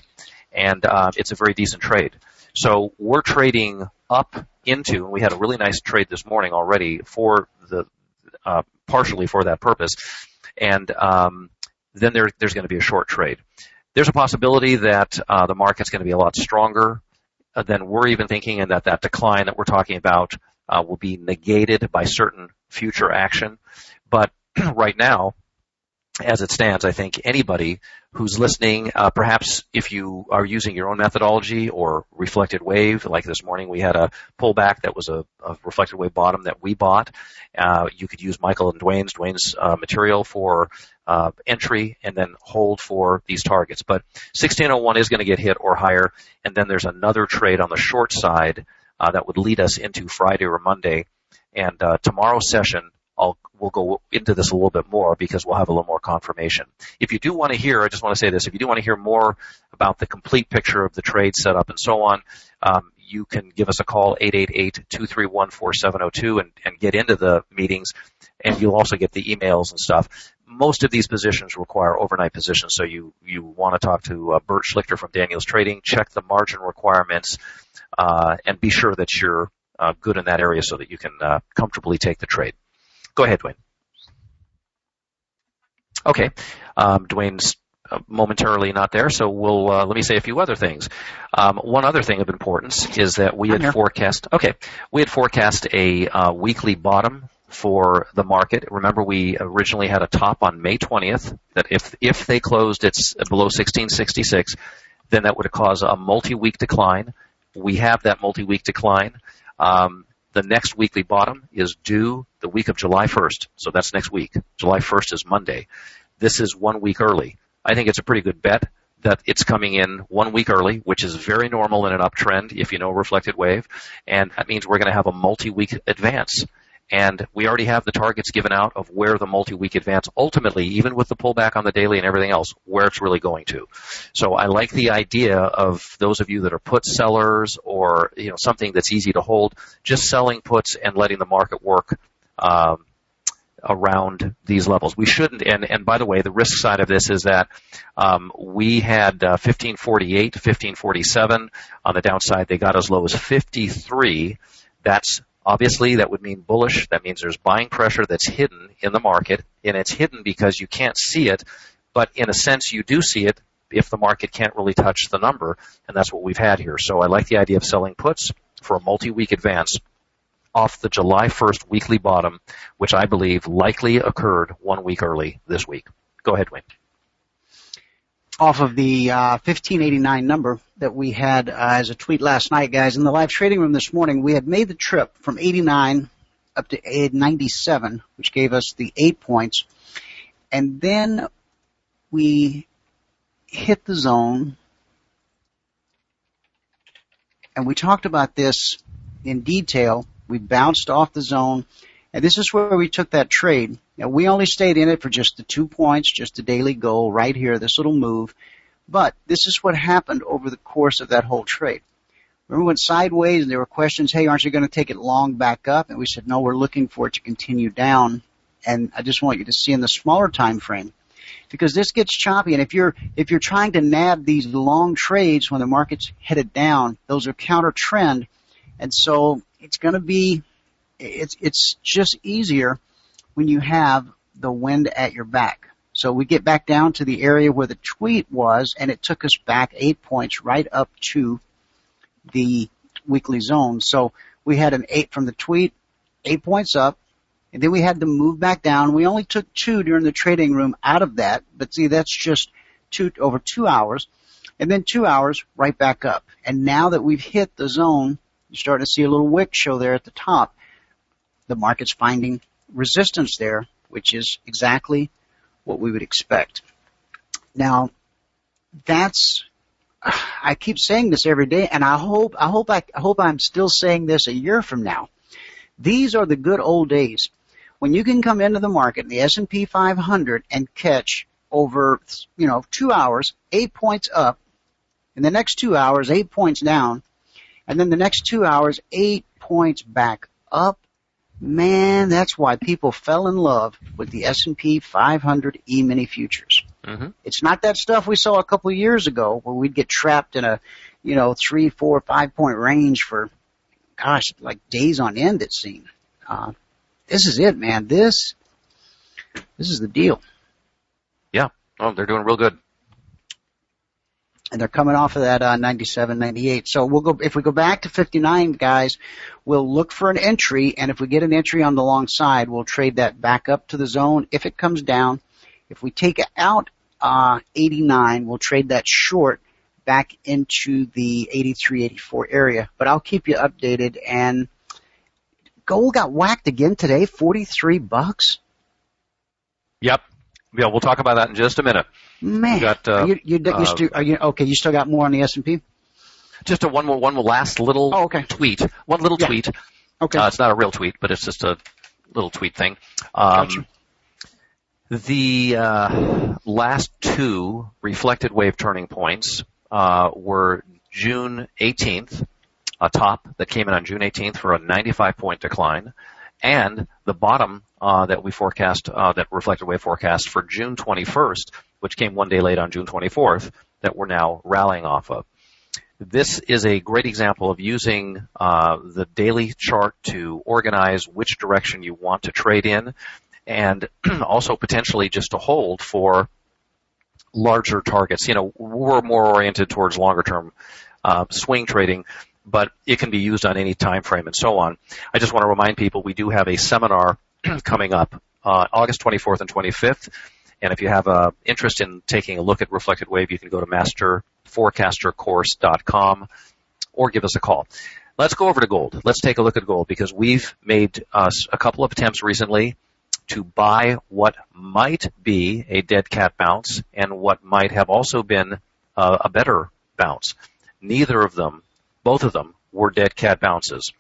[SPEAKER 7] and it's a very decent trade. So we're trading up into, and we had a really nice trade this morning already for the partially for that purpose, and then there's going to be a short trade. There's a possibility that the market's going to be a lot stronger than we're even thinking, and that decline that we're talking about will be negated by certain future action. But right now, as it stands, I think anybody who's listening, perhaps if you are using your own methodology or reflected wave, like this morning we had a pullback that was a reflected wave bottom that we bought. You could use Michael and Dwayne's material for entry and then hold for these targets. But 1601 is going to get hit or higher, and then there's another trade on the short side that would lead us into Friday or Monday. And tomorrow's session, we'll go into this a little bit more because we'll have a little more confirmation. If you do want to hear, I just want to say this, if you do want to hear more about the complete picture of the trade setup and so on, you can give us a call, 888-231-4702, and get into the meetings, and you'll also get the emails and stuff. Most of these positions require overnight positions, so you want to talk to Bert Schlichter from Daniels Trading, check the margin requirements, and be sure that you're good in that area so that you can comfortably take the trade. Go ahead, Dwayne. Okay. Dwayne's momentarily not there, so we'll let me say a few other things. One other thing of importance is that we had forecast a weekly bottom for the market. Remember, we originally had a top on May 20th that if they closed it's below 1666, then that would have caused a multi-week decline. We have that multi-week decline. The next weekly bottom is due the week of July 1st, so that's next week. July 1st is Monday. This is 1 week early. I think it's a pretty good bet that it's coming in 1 week early, which is very normal in an uptrend if you know reflected wave, and that means we're going to have a multi-week advance. And we already have the targets given out of where the multi-week advance ultimately, even with the pullback on the daily and everything else, where it's really going to. So I like the idea of those of you that are put sellers or something that's easy to hold, just selling puts and letting the market work around these levels. We shouldn't, and by the way, the risk side of this is that we had 1548, 1547 on the downside. They got as low as 53. Obviously, that would mean bullish. That means there's buying pressure that's hidden in the market, and it's hidden because you can't see it, but in a sense you do see it if the market can't really touch the number, and that's what we've had here. So I like the idea of selling puts for a multi-week advance off the July 1st weekly bottom, which I believe likely occurred 1 week early this week. Go ahead, Wayne.
[SPEAKER 5] Off of the 1589 number that we had as a tweet last night, guys, in the live trading room this morning, we had made the trip from 89 up to 97, which gave us the 8 points. And then we hit the zone, and we talked about this in detail. We bounced off the zone, and this is where we took that trade. Now, we only stayed in it for just the 2 points, just the daily goal right here, this little move. But this is what happened over the course of that whole trade. Remember, we went sideways, and there were questions, hey, aren't you going to take it long back up? And we said, no, we're looking for it to continue down. And I just want you to see in the smaller time frame, because this gets choppy. And if you're trying to nab these long trades when the market's headed down, those are counter trend. And so it's going to be, it's just easier when you have the wind at your back. So we get back down to the area where the tweet was, and it took us back 8 points right up to the weekly zone. So we had an 8 from the tweet, 8 points up, and then we had to move back down. We only took 2 during the trading room out of that, but see, that's just over 2 hours, and then 2 hours right back up. And now that we've hit the zone, you're starting to see a little wick show there at the top. The market's finding resistance there, which is exactly what we would expect. Now, I keep saying this every day, and I hope I'm still saying this a year from now. These are the good old days when you can come into the market in the S&P 500 and catch over 2 hours 8 points up, in the next 2 hours 8 points down, and then the next 2 hours 8 points back up. Man, that's why people fell in love with the S&P 500 E-mini futures.
[SPEAKER 7] Mm-hmm.
[SPEAKER 5] It's not that stuff we saw a couple of years ago where we'd get trapped in a, 3, 4, 5 point range for, like days on end, it seemed. This is it, man. This is the deal.
[SPEAKER 7] Yeah. Oh, they're doing real good.
[SPEAKER 5] And they're coming off of that 97, 98. So if we go back to 59, guys, we'll look for an entry, and if we get an entry on the long side, we'll trade that back up to the zone if it comes down. If we take out 89, we'll trade that short back into the 83, 84 area. But I'll keep you updated. And gold got whacked again today, $43.
[SPEAKER 7] Yep. Yeah, we'll talk about that in just a minute.
[SPEAKER 5] Man, are you okay? You still got more on the S&P?
[SPEAKER 7] Just one last little tweet. One little tweet.
[SPEAKER 5] Okay.
[SPEAKER 7] It's not a real tweet, but it's just a little tweet thing.
[SPEAKER 5] Gotcha.
[SPEAKER 7] The last two reflected wave turning points were June 18th, a top that came in on June 18th for a 95-point decline, and the bottom that we forecast, that reflected wave forecast for June 21st, which came one day late on June 24th, that we're now rallying off of. This is a great example of using the daily chart to organize which direction you want to trade in, and also potentially just to hold for larger targets. We're more oriented towards longer term swing trading, but it can be used on any time frame and so on. I just want to remind people we do have a seminar coming up August 24th and 25th. And if you have interest in taking a look at reflected wave, you can go to masterforecastercourse.com or give us a call. Let's go over to gold. Let's take a look at gold because we've made a couple of attempts recently to buy what might be a dead cat bounce and what might have also been a better bounce. Both of them were dead cat bounces.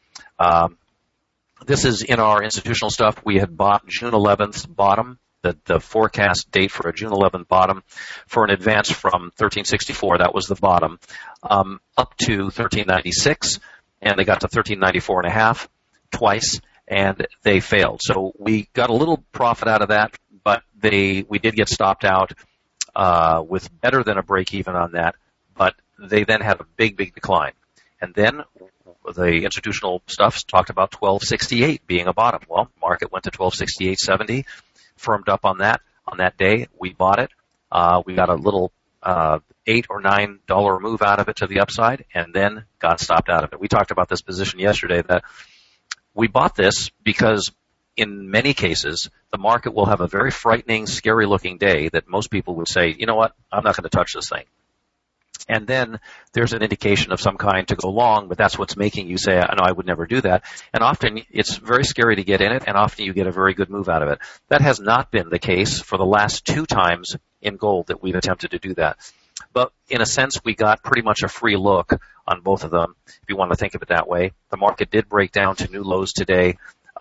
[SPEAKER 7] This is in our institutional stuff. We had bought June 11th bottom, the forecast date for a June 11th bottom for an advance from 1364, that was the bottom, up to 1396, and they got to 1394.5 twice, and they failed. So we got a little profit out of that, but we did get stopped out with better than a break even on that, but they then had a big, big decline. And then the institutional stuff talked about 1268 being a bottom. Well, market went to 1268.70, firmed up on that. On that day, we bought it. We got a little $8 or $9 move out of it to the upside, and then got stopped out of it. We talked about this position yesterday that we bought this because in many cases, the market will have a very frightening, scary-looking day that most people would say, you know what, I'm not going to touch this thing. And then there's an indication of some kind to go long, but that's what's making you say, no, I would never do that. And often it's very scary to get in it, and often you get a very good move out of it. That has not been the case for the last two times in gold that we've attempted to do that. But in a sense, we got pretty much a free look on both of them, if you want to think of it that way. The market did break down to new lows today.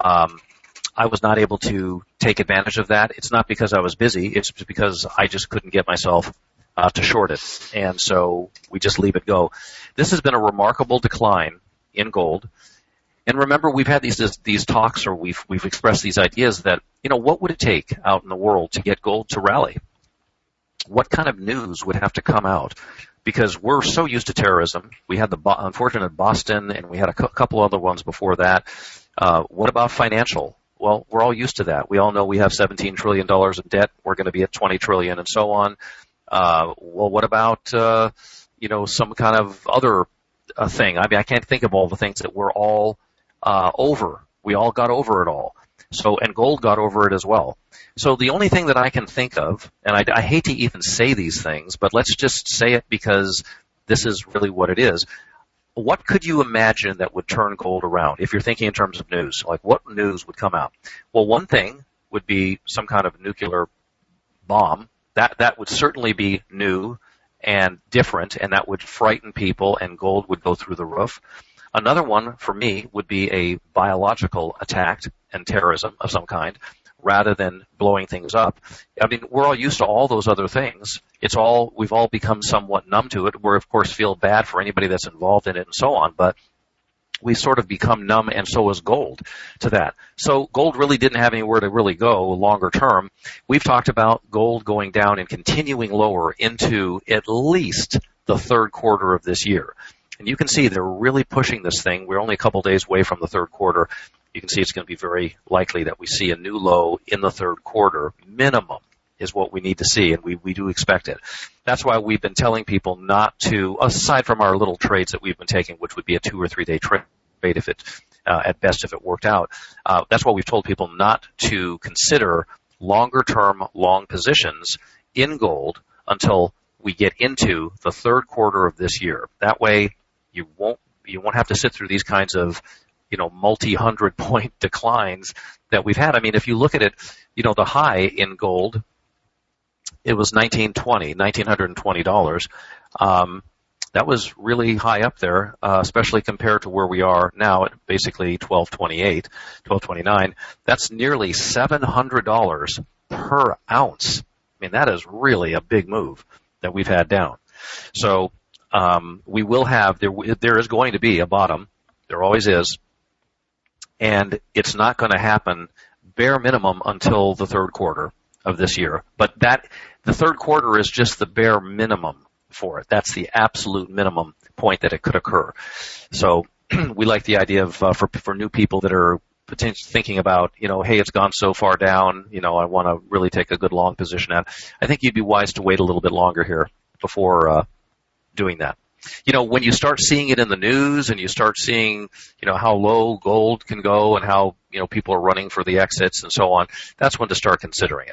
[SPEAKER 7] I was not able to take advantage of that. It's not because I was busy. It's because I just couldn't get myself to short it. And so we just leave it go. This has been a remarkable decline in gold. And remember, we've had these talks, or we've expressed these ideas that, what would it take out in the world to get gold to rally? What kind of news would have to come out? Because we're so used to terrorism. We had the unfortunate Boston, and we had a couple other ones before that. What about financial? Well, we're all used to that. We all know we have $17 trillion in debt. We're going to be at $20 trillion and so on. Well, what about, some kind of other thing? I mean, I can't think of all the things that we're all over. We all got over it all. And gold got over it as well. So the only thing that I can think of, and I hate to even say these things, but let's just say it because this is really what it is. What could you imagine that would turn gold around if you're thinking in terms of news? Like, what news would come out? Well, one thing would be some kind of nuclear bomb. That would certainly be new and different, and that would frighten people, and gold would go through the roof. Another one, for me, would be a biological attack and terrorism of some kind, rather than blowing things up. I mean, we're all used to all those other things. We've all become somewhat numb to it. We, of course, feel bad for anybody that's involved in it and so on, but we sort of become numb, and so is gold to that. So gold really didn't have anywhere to really go longer term. We've talked about gold going down and continuing lower into at least the third quarter of this year. And you can see they're really pushing this thing. We're only a couple days away from the third quarter. You can see it's going to be very likely that we see a new low in the third quarter. Minimum is what we need to see, and we do expect it. That's why we've been telling people not to, aside from our little trades that we've been taking, which would be a 2 or 3 day trade if it, at best if it worked out. That's why we've told people not to consider longer term long positions in gold until we get into the third quarter of this year. That way you won't have to sit through these kinds of, multi-100 point declines that we've had. I mean, if you look at it, the high in gold, it was $1,920. That was really high up there, especially compared to where we are now at basically $1,228, $1,229. That's nearly $700 per ounce. I mean, that is really a big move that we've had down. So we will have, there is going to be a bottom. There always is. And it's not going to happen bare minimum until the third quarter of this year. But the third quarter is just the bare minimum for it. That's the absolute minimum point that it could occur. So we like the idea of for new people that are potentially thinking about, hey, it's gone so far down, I want to really take a good long position at. I think you'd be wise to wait a little bit longer here before doing that. When you start seeing it in the news and you start seeing, how low gold can go and how, people are running for the exits and so on, that's when to start considering it.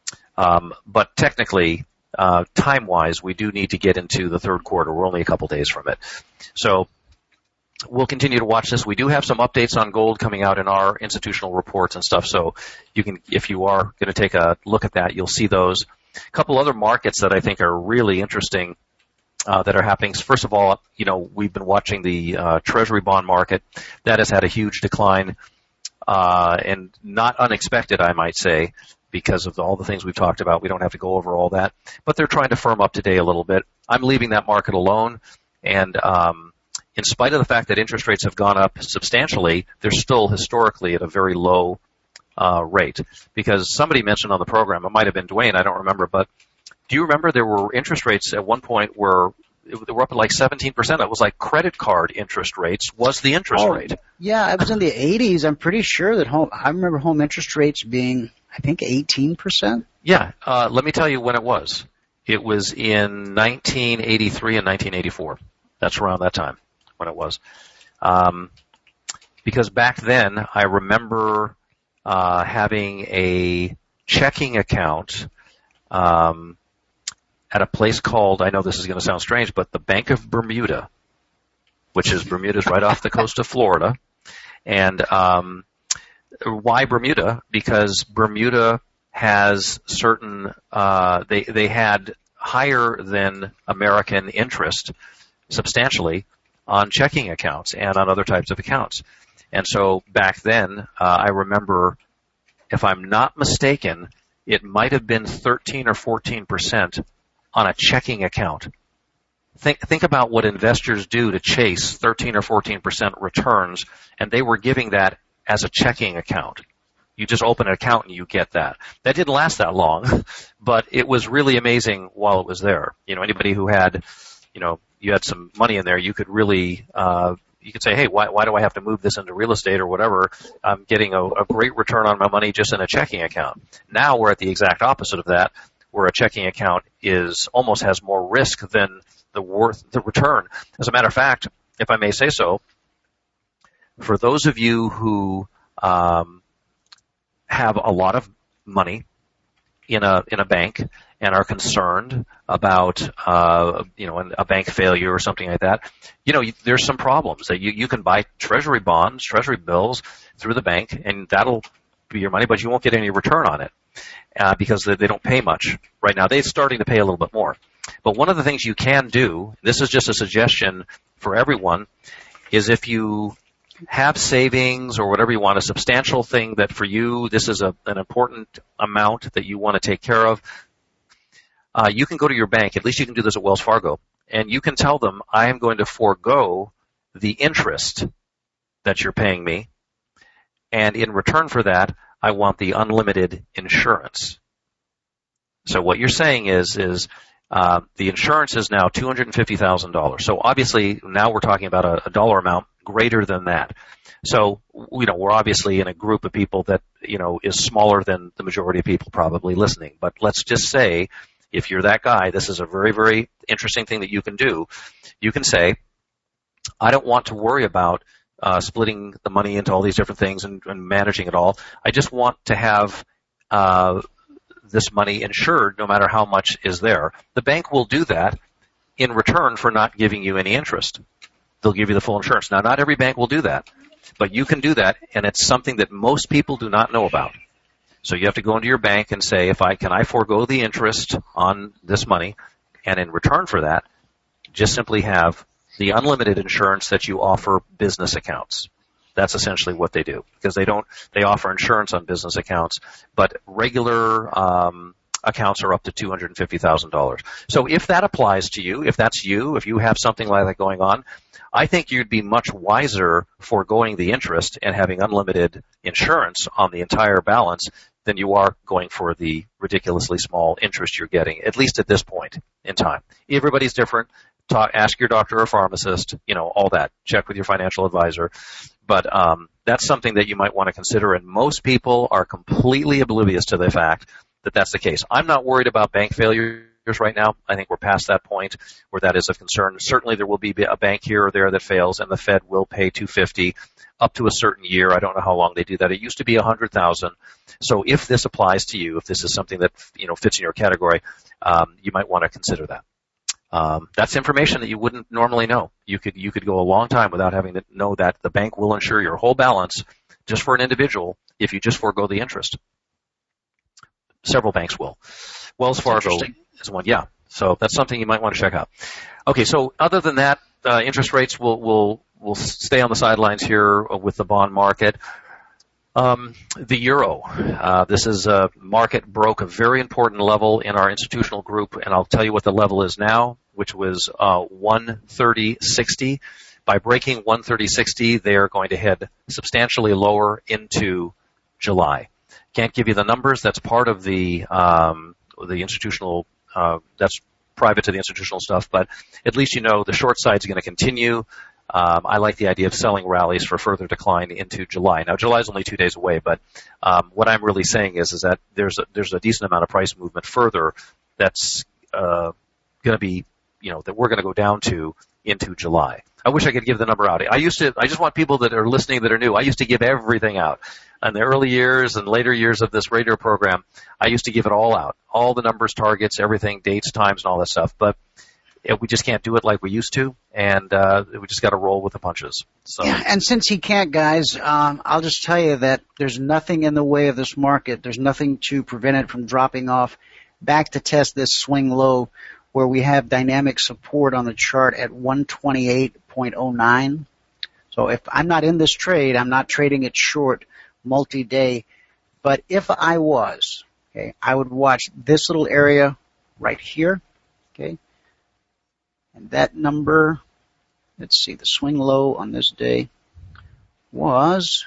[SPEAKER 7] But technically, time-wise, we do need to get into the third quarter. We're only a couple days from it. So we'll continue to watch this. We do have some updates on gold coming out in our institutional reports and stuff. So you can, if you are going to take a look at that, you'll see those. A couple other markets that I think are really interesting that are happening. First of all, we've been watching the Treasury bond market. That has had a huge decline, and not unexpected, I might say, because of all the things we've talked about. We don't have to go over all that, but they're trying to firm up today a little bit. I'm leaving that market alone, and in spite of the fact that interest rates have gone up substantially, they're still historically at a very low rate. Because somebody mentioned on the program, it might have been Dwayne, I don't remember, but do you remember there were interest rates at one point where they were up at like 17%? It was like credit card interest rates was the interest rate.
[SPEAKER 5] Yeah, it was in the 80s. I'm pretty sure that I remember home interest rates being, I think, 18%.
[SPEAKER 7] Yeah, let me tell you when it was. It was in 1983 and 1984. That's around that time when it was. Because back then, I remember having a checking account at a place called, I know this is going to sound strange, but the Bank of Bermuda, which is Bermuda's right off the coast of Florida. And why Bermuda? Because Bermuda has certain, they had higher than American interest substantially on checking accounts and on other types of accounts. And so back then, I remember, if I'm not mistaken, it might have been 13 or 14% on a checking account. Think about what investors do to chase 13 or 14% returns, and they were giving that as a checking account. You just open an account and you get that. That didn't last that long, but it was really amazing while it was there. Anybody who had, you had some money in there, you could really, you could say, hey, why do I have to move this into real estate or whatever? I'm getting a great return on my money just in a checking account. Now we're at the exact opposite of that, where a checking account almost has more risk than the return. As a matter of fact, if I may say so, for those of you who have a lot of money in a bank and are concerned about a bank failure or something like that, there's some problems that you can buy treasury bonds, treasury bills through the bank, and that'll be your money, but you won't get any return on it because they don't pay much right now. They're starting to pay a little bit more. But one of the things you can do, this is just a suggestion for everyone, is if you have savings or whatever you want, a substantial thing that for you, this is an important amount that you want to take care of, you can go to your bank, at least you can do this at Wells Fargo, and you can tell them, I am going to forego the interest that you're paying me, and in return for that, I want the unlimited insurance. So what you're saying is the insurance is now $250,000. So obviously now we're talking about a dollar amount greater than that. So, we're obviously in a group of people that, is smaller than the majority of people probably listening. But let's just say, if you're that guy, this is a very, very interesting thing that you can do. You can say, I don't want to worry about splitting the money into all these different things and managing it all. I just want to have this money insured no matter how much is there. The bank will do that in return for not giving you any interest. They'll give you the full insurance. Now, not every bank will do that, but you can do that, and it's something that most people do not know about. So you have to go into your bank and say, can I forego the interest on this money, and in return for that, just simply have the unlimited insurance that you offer business accounts. That's essentially what they do, because they offer insurance on business accounts, but regular accounts are up to $250,000. So if that applies to you, if you have something like that going on, I think you'd be much wiser foregoing the interest and having unlimited insurance on the entire balance than you are going for the ridiculously small interest you're getting, at least at this point in time. Everybody's different. Ask your doctor or pharmacist, all that. Check with your financial advisor. But that's something that you might want to consider, and most people are completely oblivious to the fact that that's the case. I'm not worried about bank failures right now. I think we're past that point where that is a concern. Certainly there will be a bank here or there that fails, and the Fed will pay $250 up to a certain year. I don't know how long they do that. It used to be $100,000. So if this applies to you, if this is something that fits in your category, you might want to consider that. That's information that you wouldn't normally know. You could go a long time without having to know that the bank will insure your whole balance just for an individual if you just forego the interest. Several banks will. Wells Fargo is one, yeah. So that's something you might want to check out. Okay, so other than that, interest rates will stay on the sidelines here with the bond market. The euro. This is a market broke a very important level in our institutional group, and I'll tell you what the level is now, which was 130.60. By breaking 130.60, they are going to head substantially lower into July. Can't give you the numbers. That's part of the institutional. That's private to the institutional stuff, but at least the short side is going to continue. I like the idea of selling rallies for further decline into July. Now, July is only 2 days away, but what I'm really saying is that there's a decent amount of price movement further that's going to be, that we're going to go down to into July. I wish I could give the number out. I just want people that are listening that are new. I used to give everything out. In the early years and later years of this radio program, I used to give it all out. All the numbers, targets, everything, dates, times, and all that stuff. But we just can't do it like we used to, and we just got to roll with the punches. So.
[SPEAKER 5] Yeah, and since he can't, guys, I'll just tell you that there's nothing in the way of this market. There's nothing to prevent it from dropping off back to test this swing low where we have dynamic support on the chart at 128.09. So if I'm not in this trade, I'm not trading it short multi-day. But if I was, okay, I would watch this little area right here, okay? And that number, let's see, the swing low on this day was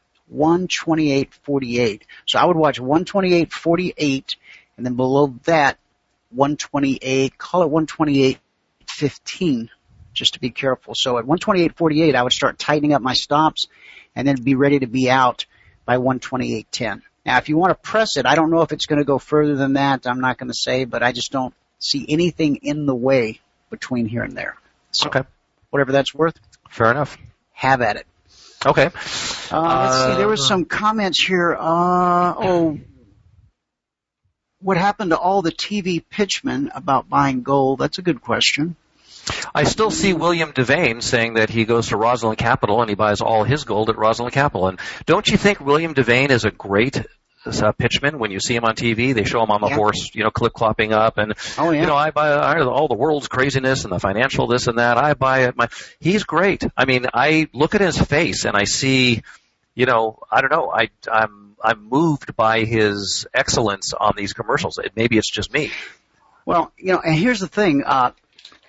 [SPEAKER 5] 128.48. So I would watch 128.48, and then below that, 128, call it 128.15, just to be careful. So at 128.48, I would start tightening up my stops and then be ready to be out by 128.10. Now, if you want to press it, I don't know if it's going to go further than that. I'm not going to say, but I just don't see anything in the way between here and there. So,
[SPEAKER 7] okay.
[SPEAKER 5] Whatever that's worth.
[SPEAKER 7] Fair enough.
[SPEAKER 5] Have at it.
[SPEAKER 7] Okay.
[SPEAKER 5] Let's see. There was some comments here. What happened to all the TV pitchmen about buying gold? That's a good question.
[SPEAKER 7] I still see William Devane saying that he goes to Rosalind Capital and he buys all his gold at Rosalind Capital. And don't you think William Devane is a great pitchman? When you see him on TV, they show him on the horse, clip-clopping up. And, I buy all the world's craziness and the financial this and that. I buy it. He's great. I mean, I look at his face and I see, I don't know, I'm moved by his excellence on these commercials. Maybe it's just me.
[SPEAKER 5] Well, and here's the thing.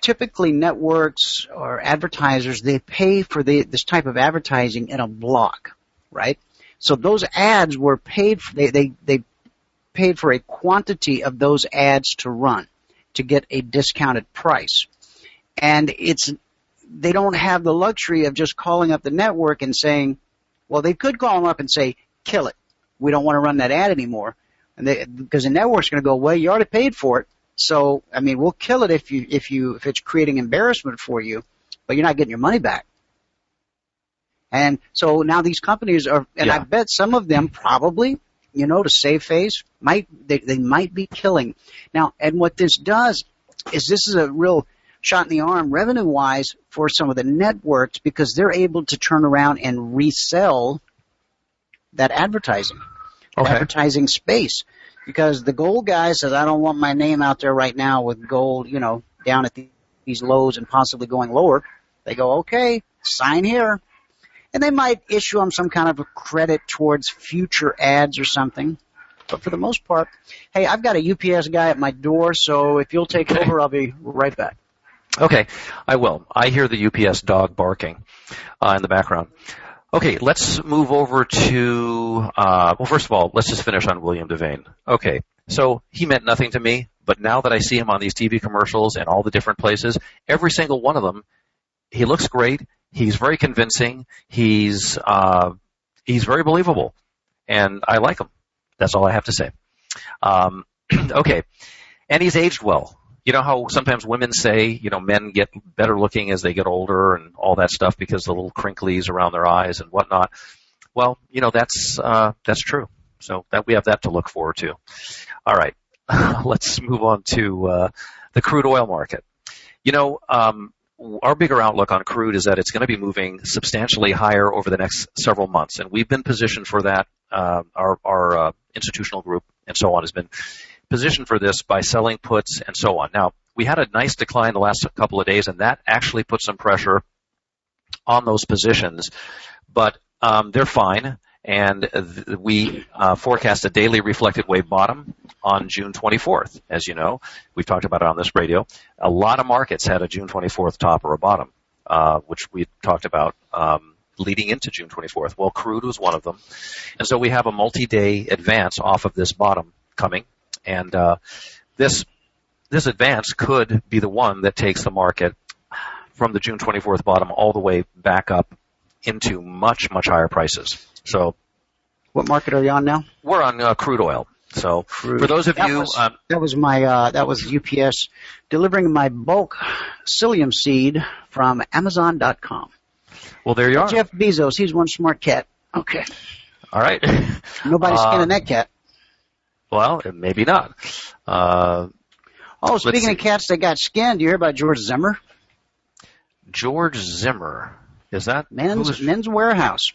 [SPEAKER 5] typically networks or advertisers, they pay for this type of advertising in a block, right? So those ads were paid for, they paid for a quantity of those ads to run to get a discounted price. And they don't have the luxury of just calling up the network and saying, well, they could call them up and say, kill it. We don't want to run that ad anymore. And because the network's going to go, well, you already paid for it. So, I mean, we'll kill it if it's creating embarrassment for you, but you're not getting your money back. And so now these companies are, and I bet some of them probably, to save face, they might be killing. Now, and what this does is this is a real shot in the arm revenue-wise for some of the networks because they're able to turn around and resell that advertising, advertising space. Because the gold guy says, I don't want my name out there right now with gold, down at these lows and possibly going lower. They go, okay, sign here. And they might issue them some kind of a credit towards future ads or something. But for the most part, hey, I've got a UPS guy at my door, so if you'll take over, I'll be right back.
[SPEAKER 7] Okay, I will. I hear the UPS dog barking in the background. Okay, let's move over to, first of all, let's just finish on William Devane. Okay, so he meant nothing to me, but now that I see him on these TV commercials and all the different places, every single one of them, he looks great, he's very convincing, he's very believable, and I like him. That's all I have to say. Okay, and he's aged well. You know how sometimes women say, men get better looking as they get older and all that stuff because the little crinklies around their eyes and whatnot. Well, that's true. So that we have that to look forward to. All right. Let's move on to the crude oil market. Our bigger outlook on crude is that it's going to be moving substantially higher over the next several months, and we've been positioned for that. Our institutional group and so on has been positioned for this by selling puts and so on. Now, we had a nice decline the last couple of days, and that actually put some pressure on those positions, but they're fine, and we forecast a daily reflected wave bottom on June 24th. As you know, we've talked about it on this radio. A lot of markets had a June 24th top or a bottom, which we talked about leading into June 24th. Well, crude was one of them, and so we have a multi-day advance off of this bottom coming. And this advance could be the one that takes the market from the June 24th bottom all the way back up into much, much higher prices. So,
[SPEAKER 5] what market are you on now?
[SPEAKER 7] We're on crude oil. So, for those of you,
[SPEAKER 5] that was UPS delivering my bulk psyllium seed from Amazon.com.
[SPEAKER 7] Well, there you are.
[SPEAKER 5] Jeff Bezos, he's one smart cat. Okay.
[SPEAKER 7] All right.
[SPEAKER 5] Nobody's skinning that cat.
[SPEAKER 7] Well, maybe not.
[SPEAKER 5] Speaking of cats that got skinned, you hear about George Zimmer?
[SPEAKER 7] George Zimmer. Is that?
[SPEAKER 5] Men's Warehouse.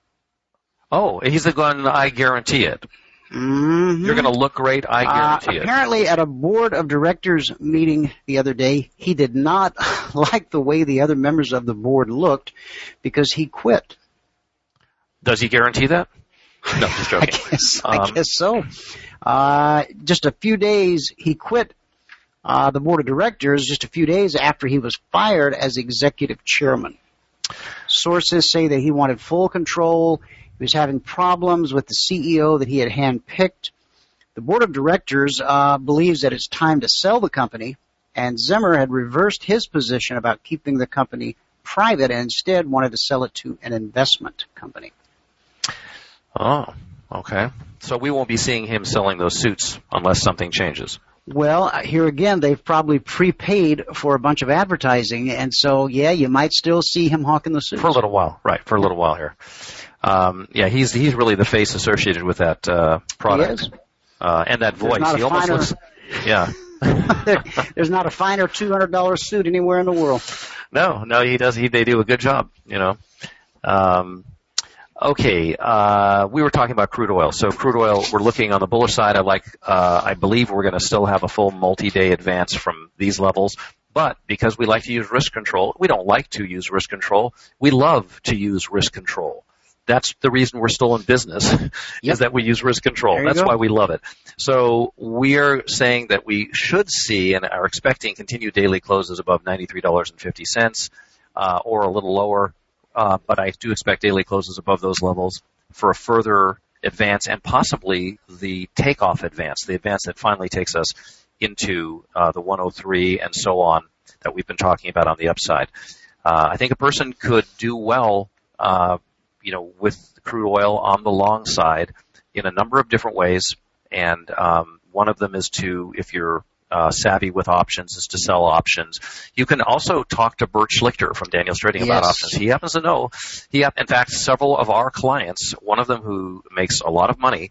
[SPEAKER 7] Oh, he's the one, I guarantee it.
[SPEAKER 5] Mm-hmm.
[SPEAKER 7] You're going to look great, I guarantee it.
[SPEAKER 5] Apparently at a board of directors meeting the other day, he did not like the way the other members of the board looked because he quit.
[SPEAKER 7] Does he guarantee that? No, just joking.
[SPEAKER 5] I guess so. Just a few days, he quit the board of directors just a few days after he was fired as executive chairman. Sources say that he wanted full control. He was having problems with the CEO that he had handpicked. The board of directors believes that it's time to sell the company, and Zimmer had reversed his position about keeping the company private and instead wanted to sell it to an investment company.
[SPEAKER 7] Oh, okay. So we won't be seeing him selling those suits unless something changes.
[SPEAKER 5] Well, here again, they've probably prepaid for a bunch of advertising, and so, you might still see him hawking the suits.
[SPEAKER 7] For a little while, right, for a little while here. He's really the face associated with that product.
[SPEAKER 5] He is.
[SPEAKER 7] And that voice. He almost looks... Yeah.
[SPEAKER 5] There's not a finer $200 suit anywhere in the world.
[SPEAKER 7] No, he does. They do a good job, Okay, we were talking about crude oil. So crude oil, we're looking on the bullish side. I believe we're going to still have a full multi-day advance from these levels. But because we like to use risk control, we don't like to use risk control. We love to use risk control. That's the reason we're still in business, is that we use risk control. That's why we love it. So we are saying that we should see and are expecting continued daily closes above $93.50 or a little lower, but I do expect daily closes above those levels for a further advance and possibly the takeoff advance, the advance that finally takes us into the 103 and so on that we've been talking about on the upside. I think a person could do well with crude oil on the long side in a number of different ways, and one of them is to, if you're savvy with options, is to sell options. You can also talk to Bert Schlichter from Daniel's Trading about options. He happens to know. In fact, several of our clients, one of them who makes a lot of money,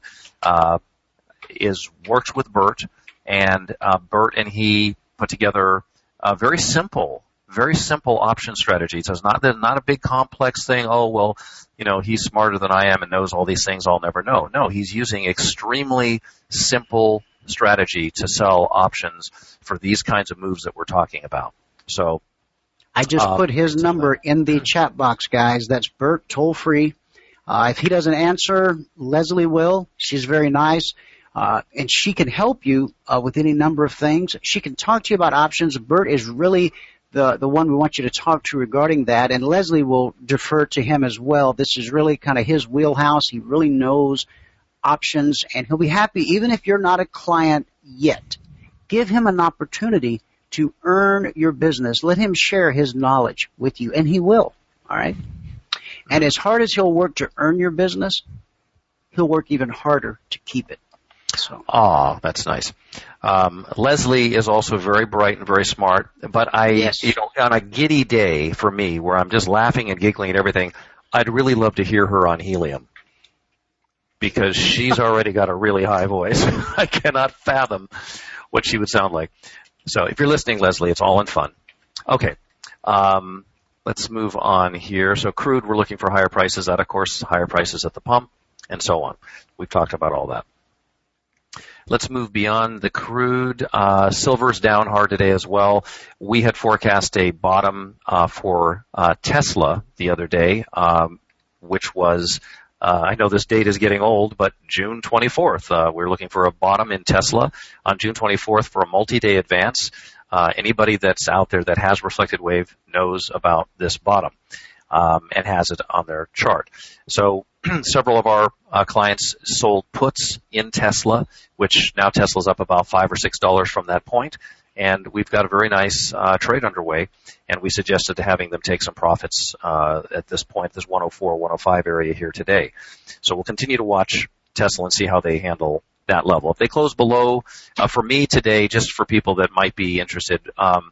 [SPEAKER 7] works with Bert, and Bert and he put together a very simple option strategy. So it's not a big complex thing. Oh, well, he's smarter than I am and knows all these things I'll never know. No, he's using extremely simple strategy to sell options for these kinds of moves that we're talking about. So
[SPEAKER 5] I just put his number in the chat box, guys. That's Bert, toll free. If he doesn't answer, Leslie will. She's very nice. And she can help you with any number of things. She can talk to you about options. Bert is really the one we want you to talk to regarding that, and Leslie will defer to him as well. This is really kind of his wheelhouse. He really knows options, and he'll be happy even if you're not a client yet. Give him an opportunity to earn your business. Let him share his knowledge with you, and he will, all right? And as hard as he'll work to earn your business, he'll work even harder to keep it. So.
[SPEAKER 7] Oh, that's nice. Leslie is also very bright and very smart, but on a giddy day for me where I'm just laughing and giggling and everything, I'd really love to hear her on helium because she's already got a really high voice. I cannot fathom what she would sound like. So if you're listening, Leslie, it's all in fun. Okay. Let's move on here. So crude, we're looking for higher prices at, of course, higher prices at the pump and so on. We've talked about all that. Let's move beyond the crude. Silver's down hard today as well. We had forecast a bottom for Tesla the other day, which was, I know this date is getting old, but June 24th. We're looking for a bottom in Tesla on June 24th for a multi-day advance. Anybody that's out there that has reflected wave knows about this bottom and has it on their chart. So several of our clients sold puts in Tesla, which now Tesla's up about $5 or $6 from that point, and we've got a very nice trade underway, and we suggested to having them take some profits at this point, this 104, 105 area here today. So we'll continue to watch Tesla and see how they handle that level. If they close below, for me today, just for people that might be interested,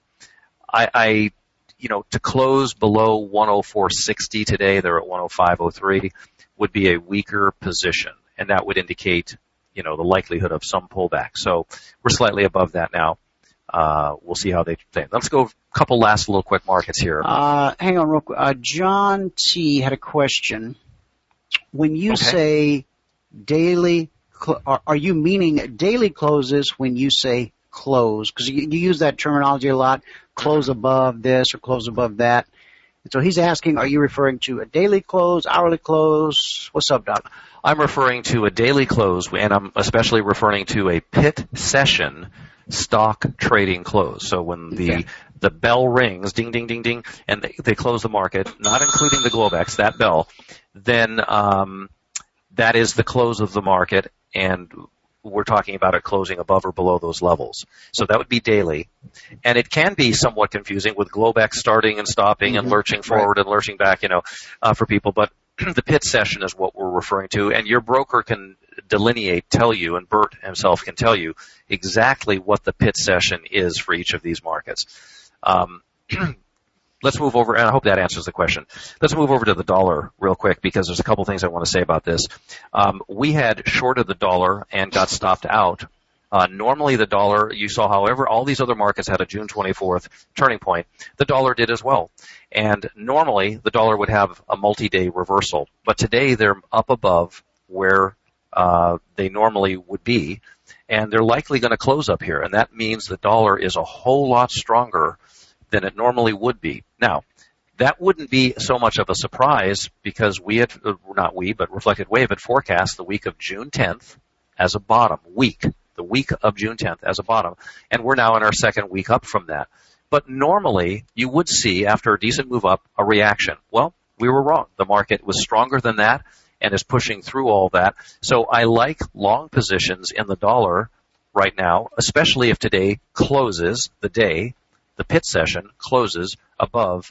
[SPEAKER 7] to close below 104.60 today, they're at 105.03, would be a weaker position, and that would indicate, the likelihood of some pullback. So we're slightly above that now. We'll see how they play. Let's go a couple last little quick markets here.
[SPEAKER 5] Hang on real quick. John T. had a question. When you say daily, are you meaning daily closes when you say close? Because you use that terminology a lot, close above this or close above that. And so he's asking, are you referring to a daily close, hourly close? What's up, Doc?
[SPEAKER 7] I'm referring to a daily close, and I'm especially referring to a pit session stock trading close. So when the bell rings, ding, ding, ding, ding, and they close the market, not including the Globex, that bell, then that is the close of the market, and we're talking about it closing above or below those levels. So that would be daily. And it can be somewhat confusing with Globex starting and stopping and lurching forward and lurching back, for people. But the pit session is what we're referring to. And your broker can tell you, and Bert himself can tell you exactly what the pit session is for each of these markets. Let's move over, and I hope that answers the question. Let's move over to the dollar real quick because there's a couple things I want to say about this. We had shorted the dollar and got stopped out. Normally the dollar, you saw, however, all these other markets had a June 24th turning point. The dollar did as well. And normally the dollar would have a multi-day reversal. But today they're up above where they normally would be, and they're likely going to close up here. And that means the dollar is a whole lot stronger than it normally would be. Now, That wouldn't be so much of a surprise because but Reflected Wave had forecast the week of June 10th as a bottom week, the week of June 10th as a bottom, and we're now in our second week up from that. But normally, you would see, after a decent move up, a reaction. Well, we were wrong. The market was stronger than that and is pushing through all that. So I like long positions in the dollar right now, especially if today closes the day, the pit session closes above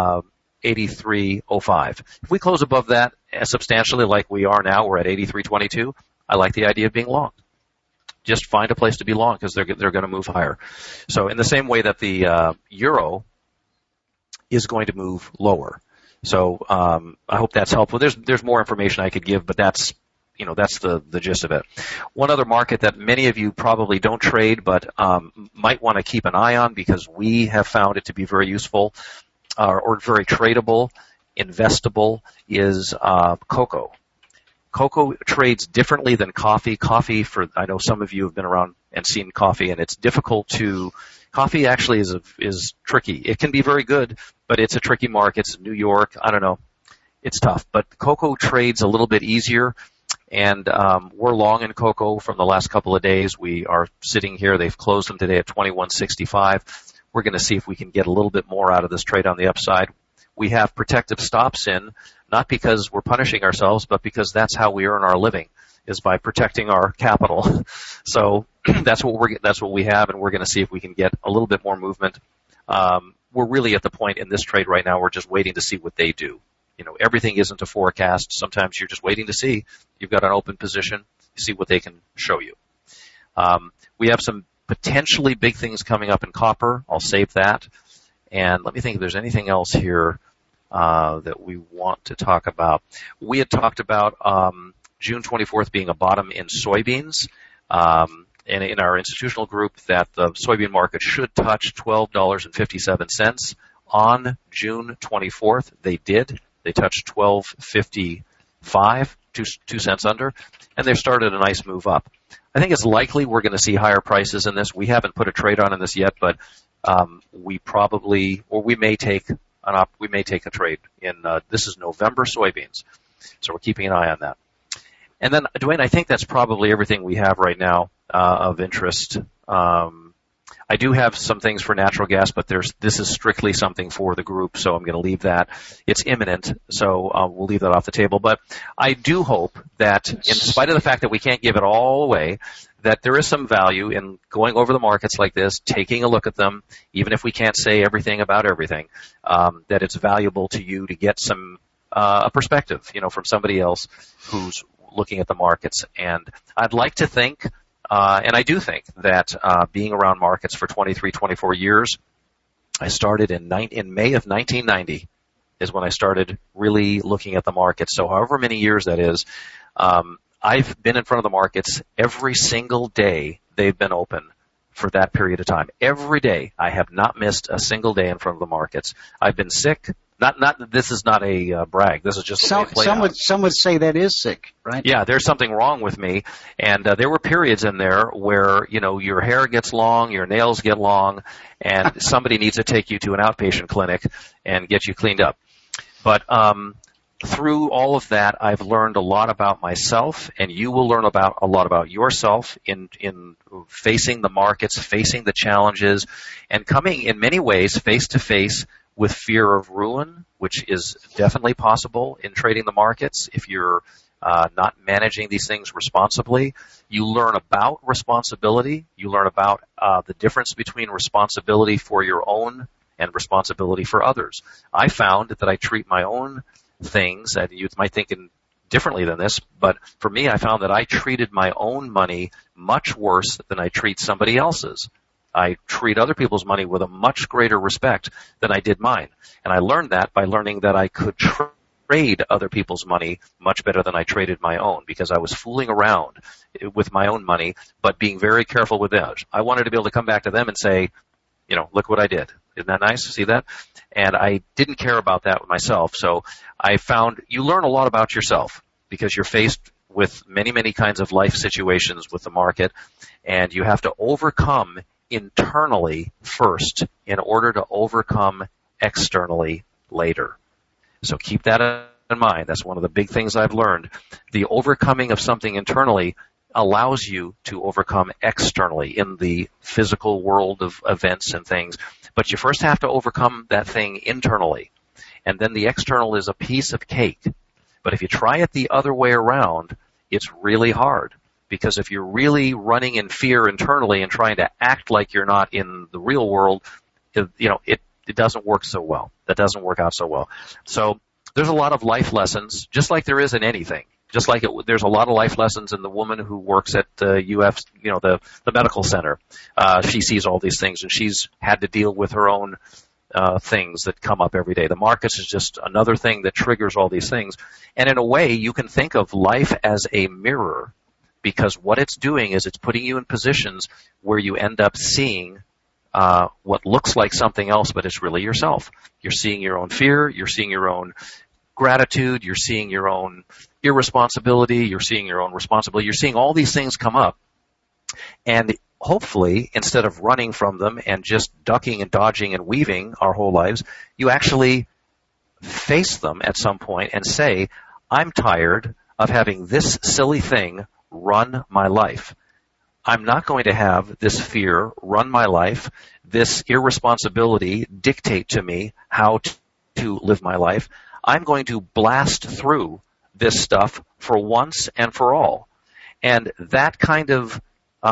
[SPEAKER 7] 83.05. If we close above that substantially like we are now, we're at 83.22, I like the idea of being long. Just find a place to be long because they're going to move higher. So in the same way that the euro is going to move lower. So I hope that's helpful. There's more information I could give, but that's the gist of it. One other market that many of you probably don't trade, but might want to keep an eye on because we have found it to be very useful or very tradable, investable, is cocoa. Cocoa trades differently than coffee. I know some of you have been around and seen coffee, and it's difficult to. Coffee actually is tricky. It can be very good, but it's a tricky market. It's New York. I don't know. It's tough. But cocoa trades a little bit easier, and we're long in cocoa from the last couple of days. We are sitting here. They've closed them today at 21.65. We're going to see if we can get a little bit more out of this trade on the upside. We have protective stops in, not because we're punishing ourselves, but because that's how we earn our living, is by protecting our capital. So that's what we have, and we're going to see if we can get a little bit more movement. We're really at the point in this trade right now, we're just waiting to see what they do. Everything isn't a forecast. Sometimes you're just waiting to see. You've got an open position, see what they can show you. We have some potentially big things coming up in copper. I'll save that. And let me think if there's anything else here that we want to talk about. We had talked about June 24th being a bottom in soybeans, and in our institutional group that the soybean market should touch $12.57 on June 24th. They did. They touched $12.55, 2 cents under, and they've started a nice move up. I think it's likely we're going to see higher prices in this. We haven't put a trade on in this yet, but we may take a trade in. This is November soybeans, so we're keeping an eye on that. And then, Dwayne, I think that's probably everything we have right now of interest. I do have some things for natural gas, but this is strictly something for the group, so I'm going to leave that. It's imminent, so we'll leave that off the table. But I do hope that, in spite of the fact that we can't give it all away, that there is some value in going over the markets like this, taking a look at them, even if we can't say everything about everything, that it's valuable to you to get some a perspective, from somebody else who's looking at the markets. And I'd like to think, and I do think, that being around markets for 23, 24 years, I started in May of 1990 is when I started really looking at the markets. So however many years that is, I've been in front of the markets every single day they've been open for that period of time. Every day. I have not missed a single day in front of the markets. I've been sick. This is not a brag. This is just the way it played out.
[SPEAKER 5] Some would say that is sick, right?
[SPEAKER 7] Yeah, there's something wrong with me. And there were periods in there where, your hair gets long, your nails get long, and somebody needs to take you to an outpatient clinic and get you cleaned up. But through all of that, I've learned a lot about myself, and you will learn a lot about yourself in facing the markets, facing the challenges, and coming in many ways face to face with fear of ruin, which is definitely possible in trading the markets if you're not managing these things responsibly. You learn about responsibility. You learn about the difference between responsibility for your own and responsibility for others. I found that I treat my own things, and you might think differently than this, but for me, I found that I treated my own money much worse than I treat somebody else's. I treat other people's money with a much greater respect than I did mine. And I learned that by learning that I could trade other people's money much better than I traded my own, because I was fooling around with my own money, but being very careful with theirs. I wanted to be able to come back to them and say, look what I did. Isn't that nice? See that? And I didn't care about that with myself. So I found you learn a lot about yourself because you're faced with many, many kinds of life situations with the market, and you have to overcome internally first in order to overcome externally later. So keep that in mind. That's one of the big things I've learned. The overcoming of something internally allows you to overcome externally in the physical world of events and things. But you first have to overcome that thing internally. And then the external is a piece of cake. But if you try it the other way around, it's really hard. Because if you're really running in fear internally and trying to act like you're not in the real world, it doesn't work so well. That doesn't work out so well. So there's a lot of life lessons, just like there is in anything. Just like there's a lot of life lessons in the woman who works at the medical center. She sees all these things, and she's had to deal with her own things that come up every day. The markets is just another thing that triggers all these things. And in a way, you can think of life as a mirror, because what it's doing is it's putting you in positions where you end up seeing what looks like something else, but it's really yourself. You're seeing your own fear. You're seeing your own gratitude. You're seeing your own irresponsibility. You're seeing your own responsibility. You're seeing all these things come up. And hopefully, instead of running from them and just ducking and dodging and weaving our whole lives, you actually face them at some point and say, I'm tired of having this silly thing run my life. I'm not going to have this fear run my life, this irresponsibility dictate to me how to live my life. I'm going to blast through this stuff for once and for all. And that kind of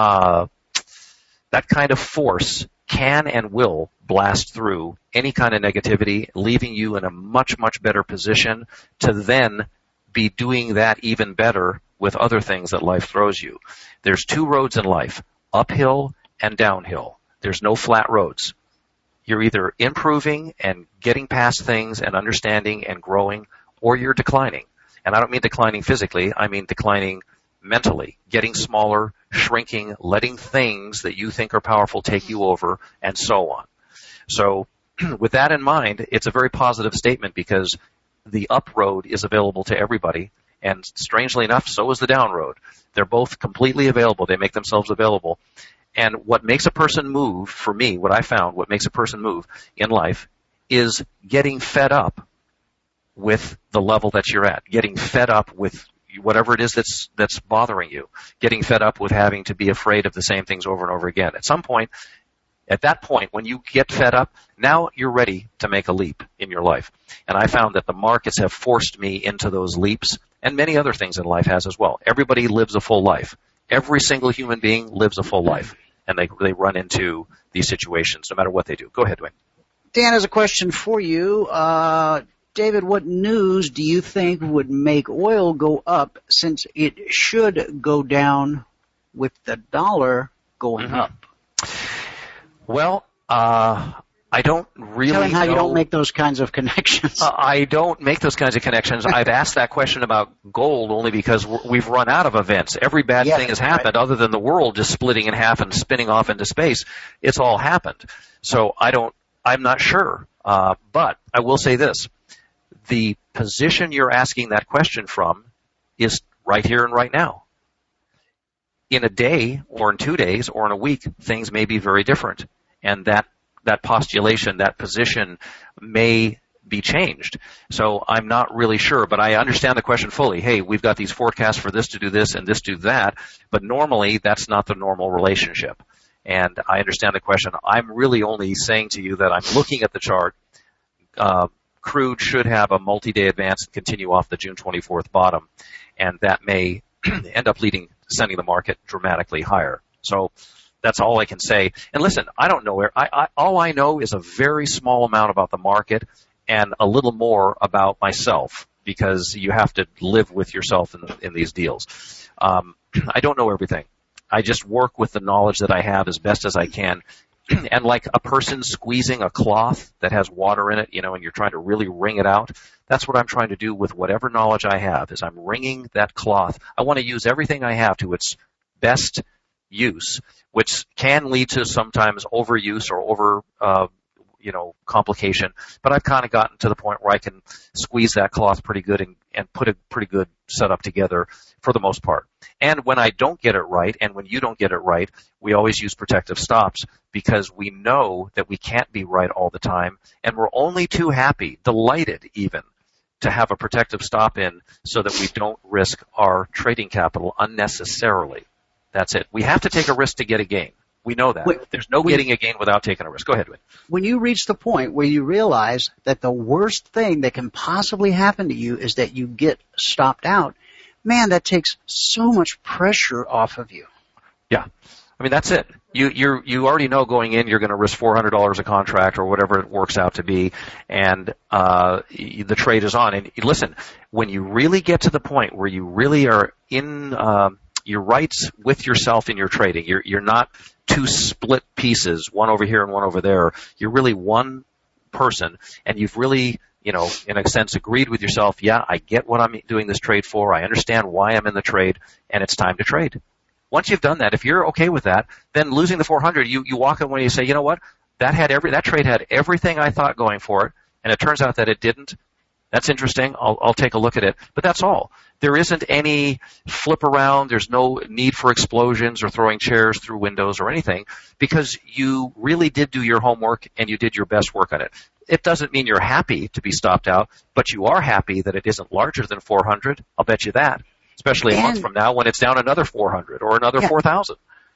[SPEAKER 7] force can and will blast through any kind of negativity, leaving you in a much, much better position to then be doing that even better with other things that life throws you. There's two roads in life, uphill and downhill. There's no flat roads. You're either improving and getting past things and understanding and growing, or you're declining. And I don't mean declining physically, I mean declining mentally, getting smaller, shrinking, letting things that you think are powerful take you over, and so on. So with that in mind, it's a very positive statement, because the up road is available to everybody, and strangely enough, so is the down road. They're both completely available. They make themselves available. And what makes a person move, for me, what I found, what makes a person move in life is getting fed up with the level that you're at, getting fed up with whatever it is that's bothering you, getting fed up with having to be afraid of the same things over and over again. At that point, when you get fed up, now you're ready to make a leap in your life. And I found that the markets have forced me into those leaps, and many other things in life has as well. Everybody lives a full life. Every single human being lives a full life, and they run into these situations no matter what they do. Go ahead, Dwayne.
[SPEAKER 5] Dan has a question for you. David, what news do you think would make oil go up, since it should go down with the dollar going up?
[SPEAKER 7] Well, I don't really
[SPEAKER 5] Tell him how
[SPEAKER 7] know.
[SPEAKER 5] you don't make those kinds of connections.
[SPEAKER 7] I don't make those kinds of connections. I've asked that question about gold only because we've run out of events. Every bad thing has happened, other than the world just splitting in half and spinning off into space. It's all happened. So I'm not sure. But I will say this. The position you're asking that question from is right here and right now. In a day, or in 2 days, or in a week, things may be very different. And that postulation, that position may be changed. So I'm not really sure, but I understand the question fully. Hey, we've got these forecasts for this to do this and this to do that, but normally that's not the normal relationship. And I understand the question. I'm really only saying to you that I'm looking at the chart. Crude should have a multi-day advance and continue off the June 24th bottom, and that may end up sending the market dramatically higher. So that's all I can say. And listen, I don't know. All I know is a very small amount about the market and a little more about myself, because you have to live with yourself in these deals. I don't know everything. I just work with the knowledge that I have as best as I can. And like a person squeezing a cloth that has water in it, and you're trying to really wring it out, that's what I'm trying to do with whatever knowledge I have, is I'm wringing that cloth. I want to use everything I have to its best use, which can lead to sometimes overuse or complication. But I've kind of gotten to the point where I can squeeze that cloth pretty good and put a pretty good setup together for the most part. And when I don't get it right, and when you don't get it right, we always use protective stops because we know that we can't be right all the time, and we're only too happy, delighted even, to have a protective stop in so that we don't risk our trading capital unnecessarily. That's it. We have to take a risk to get a gain. We know that. There's no getting a gain without taking a risk. Go ahead, Wayne.
[SPEAKER 5] When you reach the point where you realize that the worst thing that can possibly happen to you is that you get stopped out, man, that takes so much pressure off of you.
[SPEAKER 7] Yeah. I mean, that's it. You already know going in you're going to risk $400 a contract or whatever it works out to be, and the trade is on. And listen, when you really get to the point where you really are in your rights with yourself in your trading, you're not two split pieces, one over here and one over there. You're really one person, and you've really, in a sense, agreed with yourself, yeah, I get what I'm doing this trade for. I understand why I'm in the trade, and it's time to trade. Once you've done that, if you're okay with that, then losing the 400, you walk away and you say, you know what? That trade had everything I thought going for it, and it turns out that it didn't. That's interesting. I'll take a look at it. But that's all. There isn't any flip around. There's no need for explosions or throwing chairs through windows or anything because you really did do your homework and you did your best work on it. It doesn't mean you're happy to be stopped out, but you are happy that it isn't larger than 400. I'll bet you that, especially a month from now when it's down another 400 or another 4,000.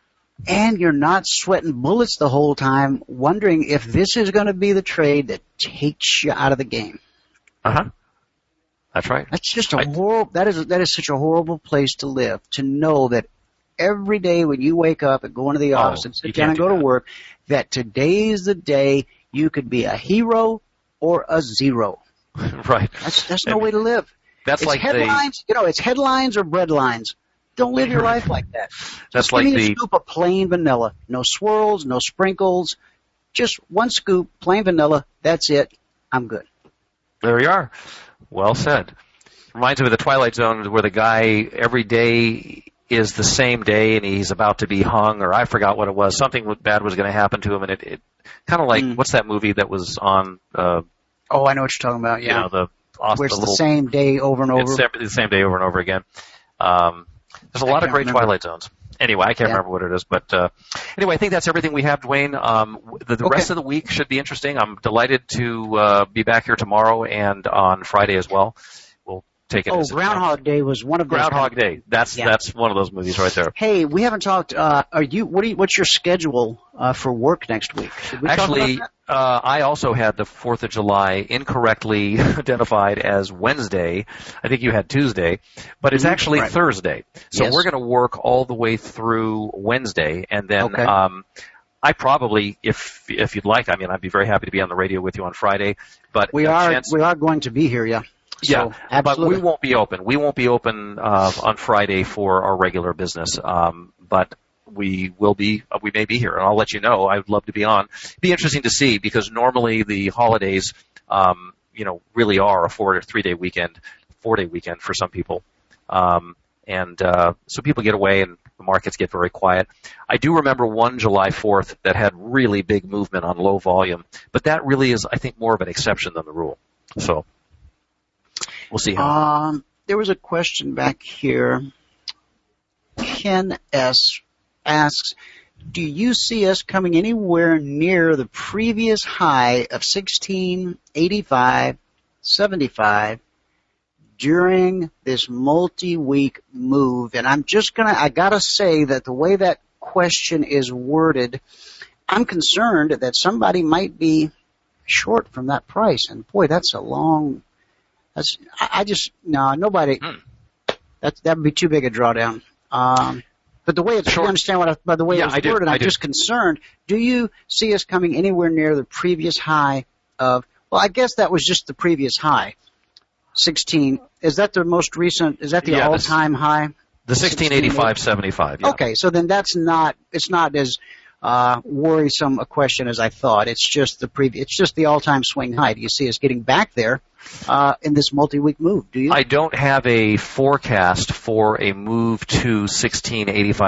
[SPEAKER 5] And you're not sweating bullets the whole time wondering if this is going to be the trade that takes you out of the game.
[SPEAKER 7] Uh-huh. That's right.
[SPEAKER 5] That's just that is such a horrible place to live, to know that every day when you wake up and go into the office and sit down and go to work, that today is the day you could be a hero or a zero.
[SPEAKER 7] Right.
[SPEAKER 5] That's no way to live.
[SPEAKER 7] That's like
[SPEAKER 5] headlines. It's headlines or breadlines. Don't live your life like that.
[SPEAKER 7] That's like
[SPEAKER 5] give me a scoop of plain vanilla. No swirls, no sprinkles. Just one scoop, plain vanilla. That's it. I'm good.
[SPEAKER 7] There you are. Well said. Reminds me of the Twilight Zone where the guy every day is the same day and he's about to be hung, or I forgot what it was. Something bad was going to happen to him, and it kind of like, what's that movie that was on? I know
[SPEAKER 5] what you're talking about, yeah. Where it's the same day over and over.
[SPEAKER 7] It's the same day over and over again. There's a lot of great Twilight Zones. Anyway, I can't remember what it is, but anyway, I think that's everything we have, Dwayne. The rest of the week should be interesting. I'm delighted to be back here tomorrow and on Friday as well. We'll take it.
[SPEAKER 5] Groundhog Day was one of those.
[SPEAKER 7] Groundhog Day. That's one of those movies right there.
[SPEAKER 5] Hey, we haven't talked. What's your schedule for work next week? Should we talk about that?
[SPEAKER 7] I also had the 4th of July incorrectly identified as Wednesday. I think you had Tuesday, but it's actually Thursday. So we're going to work all the way through Wednesday, and then I probably, if you'd like, I'd be very happy to be on the radio with you on Friday. But
[SPEAKER 5] we are going to be here, yeah. So,
[SPEAKER 7] but we won't be open. We won't be open on Friday for our regular business. But we may be here, and I'll let you know. I would love to be on. It'd be interesting to see, because normally the holidays, really are a 4 or 3 day weekend, 4 day weekend for some people. So people get away and the markets get very quiet. I do remember one July 4th that had really big movement on low volume, but that really is, I think, more of an exception than the rule. So we'll see how.
[SPEAKER 5] There was a question back here. Ken S. asks, do you see us coming anywhere near the previous high of 1685.75 during this multi-week move? And I gotta say that the way that question is worded, I'm concerned that somebody might be short from that price. And boy, nobody, that would be too big a drawdown. But the way it's, you understand by the way it's worded, I'm just concerned. Do you see us coming anywhere near the previous high of, I guess that was just the previous high, 16. Is that the most recent, is that the all-time high?
[SPEAKER 7] The 1685.75, yeah.
[SPEAKER 5] Okay, so then it's not as worrisome a question as I thought. It's just the all-time swing high. Do you see us getting back there in this multi-week move? Do you?
[SPEAKER 7] I don't have a forecast for a move to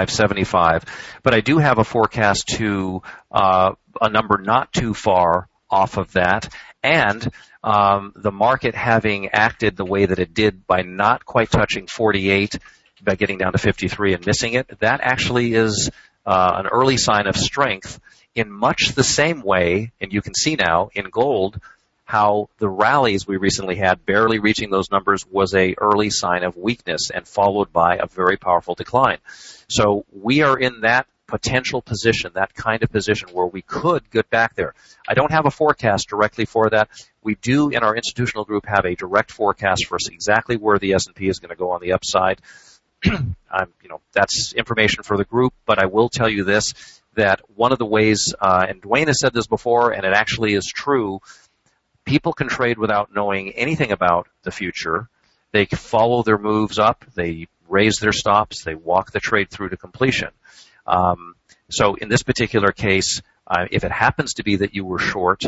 [SPEAKER 7] 1685.75, but I do have a forecast to a number not too far off of that. And the market having acted the way that it did by not quite touching 48, by getting down to 53 and missing it, that actually is an early sign of strength in much the same way, and you can see now in gold how the rallies we recently had, barely reaching those numbers, was a early sign of weakness and followed by a very powerful decline. So we are in that potential position, that kind of position where we could get back there. I don't have a forecast directly for that. We do in our institutional group have a direct forecast for exactly where the S&P is going to go on the upside. That's information for the group, but I will tell you this, that one of the ways, and Dwayne has said this before, and it actually is true, people can trade without knowing anything about the future. They follow their moves up, they raise their stops, they walk the trade through to completion. So in this particular case, if it happens to be that you were short,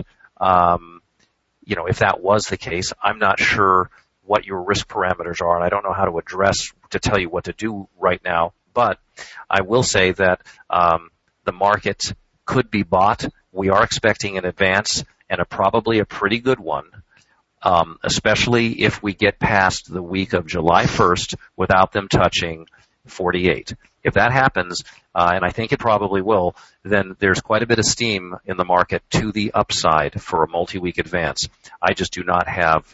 [SPEAKER 7] if that was the case, I'm not sure what your risk parameters are, and I don't know how to tell you what to do right now. But I will say that the market could be bought. We are expecting an advance, and probably a pretty good one, especially if we get past the week of July 1st without them touching 48. If that happens, and I think it probably will, then there's quite a bit of steam in the market to the upside for a multi-week advance. I just do not have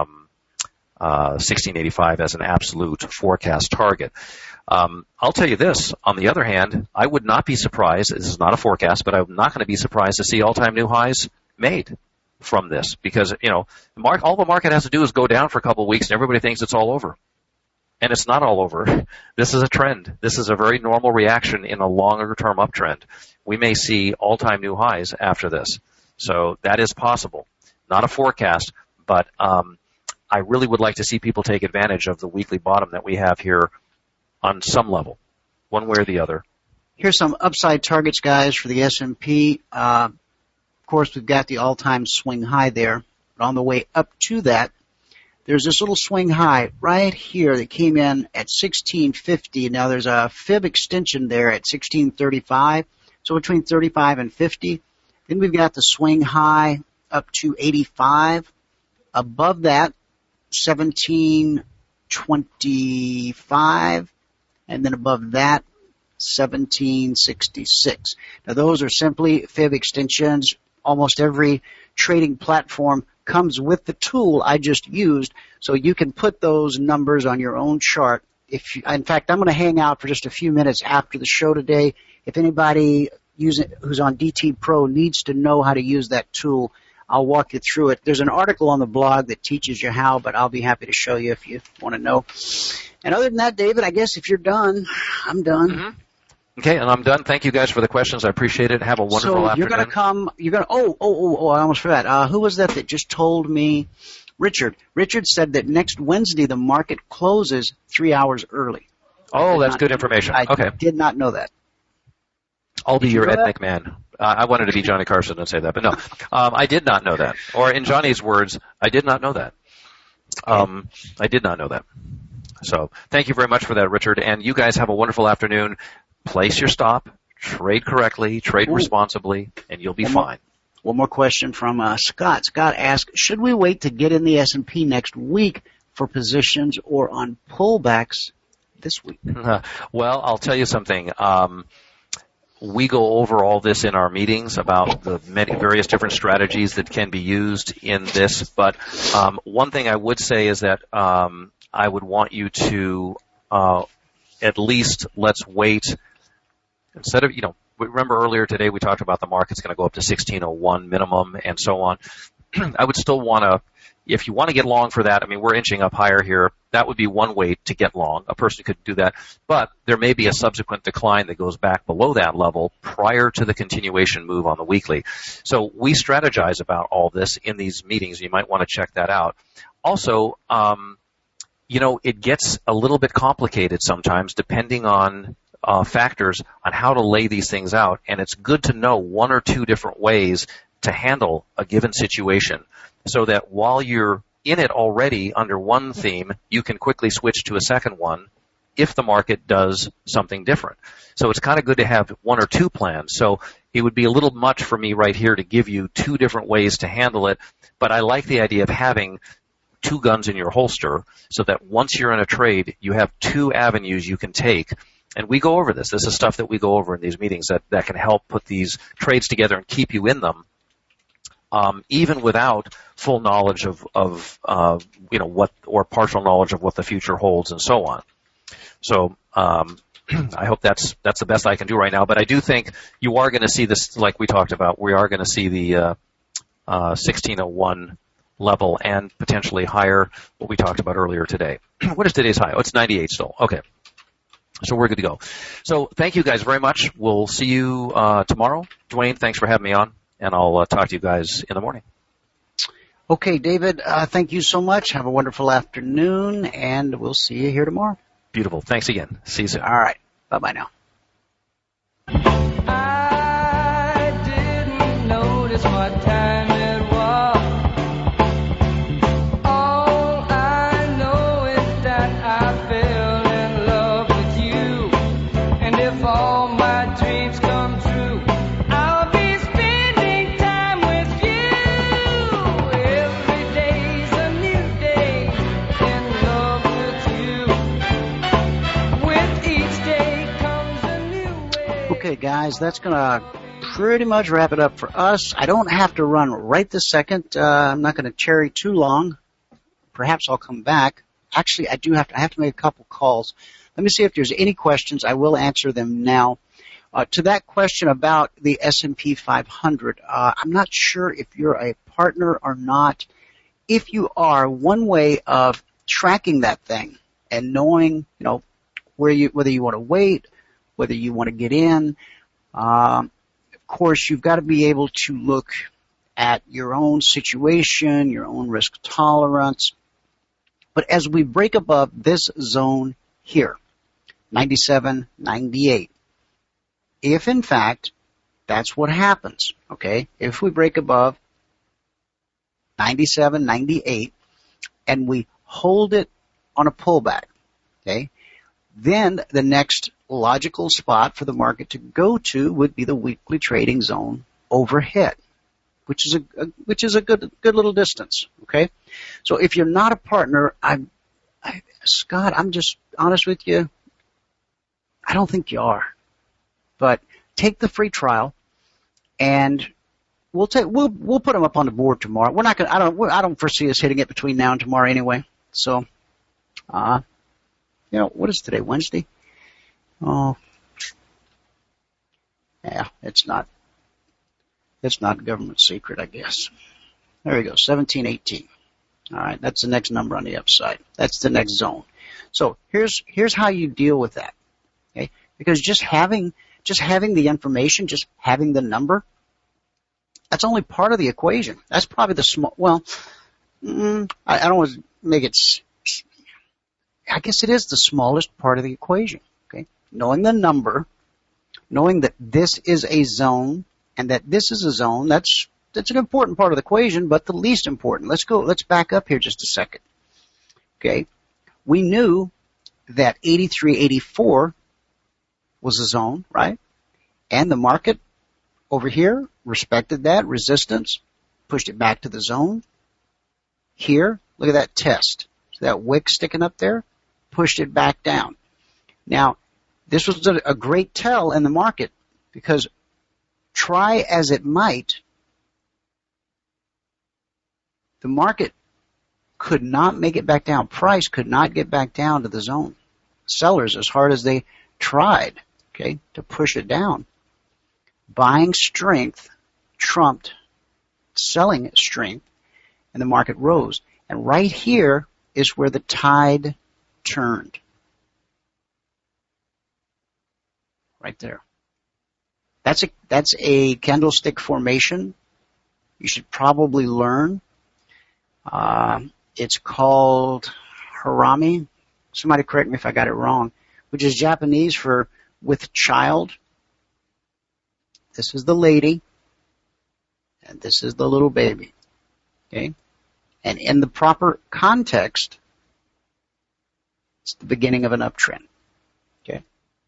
[SPEAKER 7] 1685 as an absolute forecast target. I'll tell you this, on the other hand, I would not be surprised, this is not a forecast, but I'm not going to be surprised to see all-time new highs made from this, because, all the market has to do is go down for a couple of weeks and everybody thinks it's all over. And it's not all over. This is a trend. This is a very normal reaction in a longer-term uptrend. We may see all-time new highs after this. So that is possible. Not a forecast, but I really would like to see people take advantage of the weekly bottom that we have here on some level, one way or the other.
[SPEAKER 5] Here's some upside targets, guys, for the S&P. Of course, we've got the all-time swing high there. But on the way up to that, there's this little swing high right here that came in at 1650. Now, there's a fib extension there at 1635, so between 35 and 50. Then we've got the swing high up to 85. Above that, 1725, and then above that, 1766. Now, those are simply fib extensions. Almost every trading platform comes with the tool I just used, so you can put those numbers on your own chart. In fact, I'm going to hang out for just a few minutes after the show today. If anybody who's on DT Pro needs to know how to use that tool, I'll walk you through it. There's an article on the blog that teaches you how, but I'll be happy to show you if you want to know. And other than that, David, I guess if you're done, I'm done.
[SPEAKER 7] Mm-hmm. Okay, and I'm done. Thank you guys for the questions. I appreciate it. Have a wonderful afternoon.
[SPEAKER 5] So you're going to I almost forgot. Who was that just told me? Richard. Richard said that next Wednesday the market closes 3 hours early.
[SPEAKER 7] Oh, that's good information. Okay.
[SPEAKER 5] I did not know that.
[SPEAKER 7] I'll be your Ed McMahon. I wanted to be Johnny Carson and say that, but no. I did not know that. Or in Johnny's words, I did not know that. I did not know that. So thank you very much for that, Richard. And you guys have a wonderful afternoon. Place your stop, trade correctly, trade responsibly, and you'll be fine.
[SPEAKER 5] One more question from Scott. Scott asked, should we wait to get in the S&P next week for positions or on pullbacks this week?
[SPEAKER 7] Well, I'll tell you something. We go over all this in our meetings about the many various different strategies that can be used in this. But one thing I would say is that I would want you to at least let's wait. Instead of, remember earlier today we talked about the market's going to go up to 1601 minimum and so on. I would still want to, if you want to get long for that, we're inching up higher here. That would be one way to get long. A person could do that. But there may be a subsequent decline that goes back below that level prior to the continuation move on the weekly. So we strategize about all this in these meetings. You might want to check that out. Also, it gets a little bit complicated sometimes depending on factors on how to lay these things out, and it's good to know one or two different ways to handle a given situation so that while you're in it already under one theme, you can quickly switch to a second one if the market does something different. So it's kind of good to have one or two plans. So it would be a little much for me right here to give you two different ways to handle it, but I like the idea of having two guns in your holster so that once you're in a trade, you have two avenues you can take. And we go over this. This is stuff that we go over in these meetings that can help put these trades together and keep you in them, even without full knowledge of what, or partial knowledge of what the future holds and so on. So, I hope that's the best I can do right now, but I do think you are going to see this, like we talked about. We are going to see the 1601 level and potentially higher, what we talked about earlier today. What is today's high? Oh, it's 98 still. Okay. So we're good to go. So thank you guys very much. We'll see you tomorrow. Dwayne, thanks for having me on, and I'll talk to you guys in the morning.
[SPEAKER 5] Okay, David, thank you so much. Have a wonderful afternoon, and we'll see you here tomorrow.
[SPEAKER 7] Beautiful. Thanks again. See you soon.
[SPEAKER 5] All right. Bye-bye now.
[SPEAKER 2] I didn't notice what time it was. All I know is that I fell in love with you. And if all my dreams come true, I'll be spending time with you. Every day's a new day in love with you. With each day comes a new way.
[SPEAKER 5] Okay, guys, that's going to pretty much wrap it up for us. I don't have to run right this second. I'm not going to cherry too long. Perhaps I'll come back. Actually, I have to make a couple calls. Let me see if there's any questions. I will answer them now. To that question about the S&P 500, I'm not sure if you're a partner or not. If you are, one way of tracking that thing and knowing, whether you want to wait, whether you want to get in, of course, you've got to be able to look at your own situation, your own risk tolerance. But as we break above this zone here, 97, 98, if in fact that's what happens, okay, if we break above 97, 98, and we hold it on a pullback, okay, then the next logical spot for the market to go to would be the weekly trading zone overhead, which is a good little distance, okay? So if you're not a partner, Scott, I'm just honest with you, I don't think you are. But take the free trial, and we'll put them up on the board tomorrow. We're not going. I don't foresee us hitting it between now and tomorrow anyway. So, what is today? Wednesday? Oh, yeah, it's not government secret, I guess. There we go, 1718. All right, that's the next number on the upside. That's the next zone. So here's how you deal with that. Okay, because just having the information, just having the number, that's only part of the equation. That's probably the small. Well, I don't want to make it. I guess it is the smallest part of the equation. Okay, knowing the number, knowing that this is a zone and that this is a zone, that's an important part of the equation, but the least important. Let's back up here just a second. Okay, we knew that 83.84 was a zone, right? And the market over here respected that resistance, pushed it back to the zone. Here, look at that test. So that wick sticking up there, pushed it back down. Now, this was a great tell in the market because try as it might, the market could not make it back down. Price could not get back down to the zone. Sellers, as hard as they tried, okay, to push it down, buying strength trumped selling strength, and the market rose. And right here is where the tide turned. Right there. That's a candlestick formation. You should probably learn. It's called harami. Somebody correct me if I got it wrong, which is Japanese for with child. This is the lady, and this is the little baby. Okay? And in the proper context, it's the beginning of an uptrend. Okay.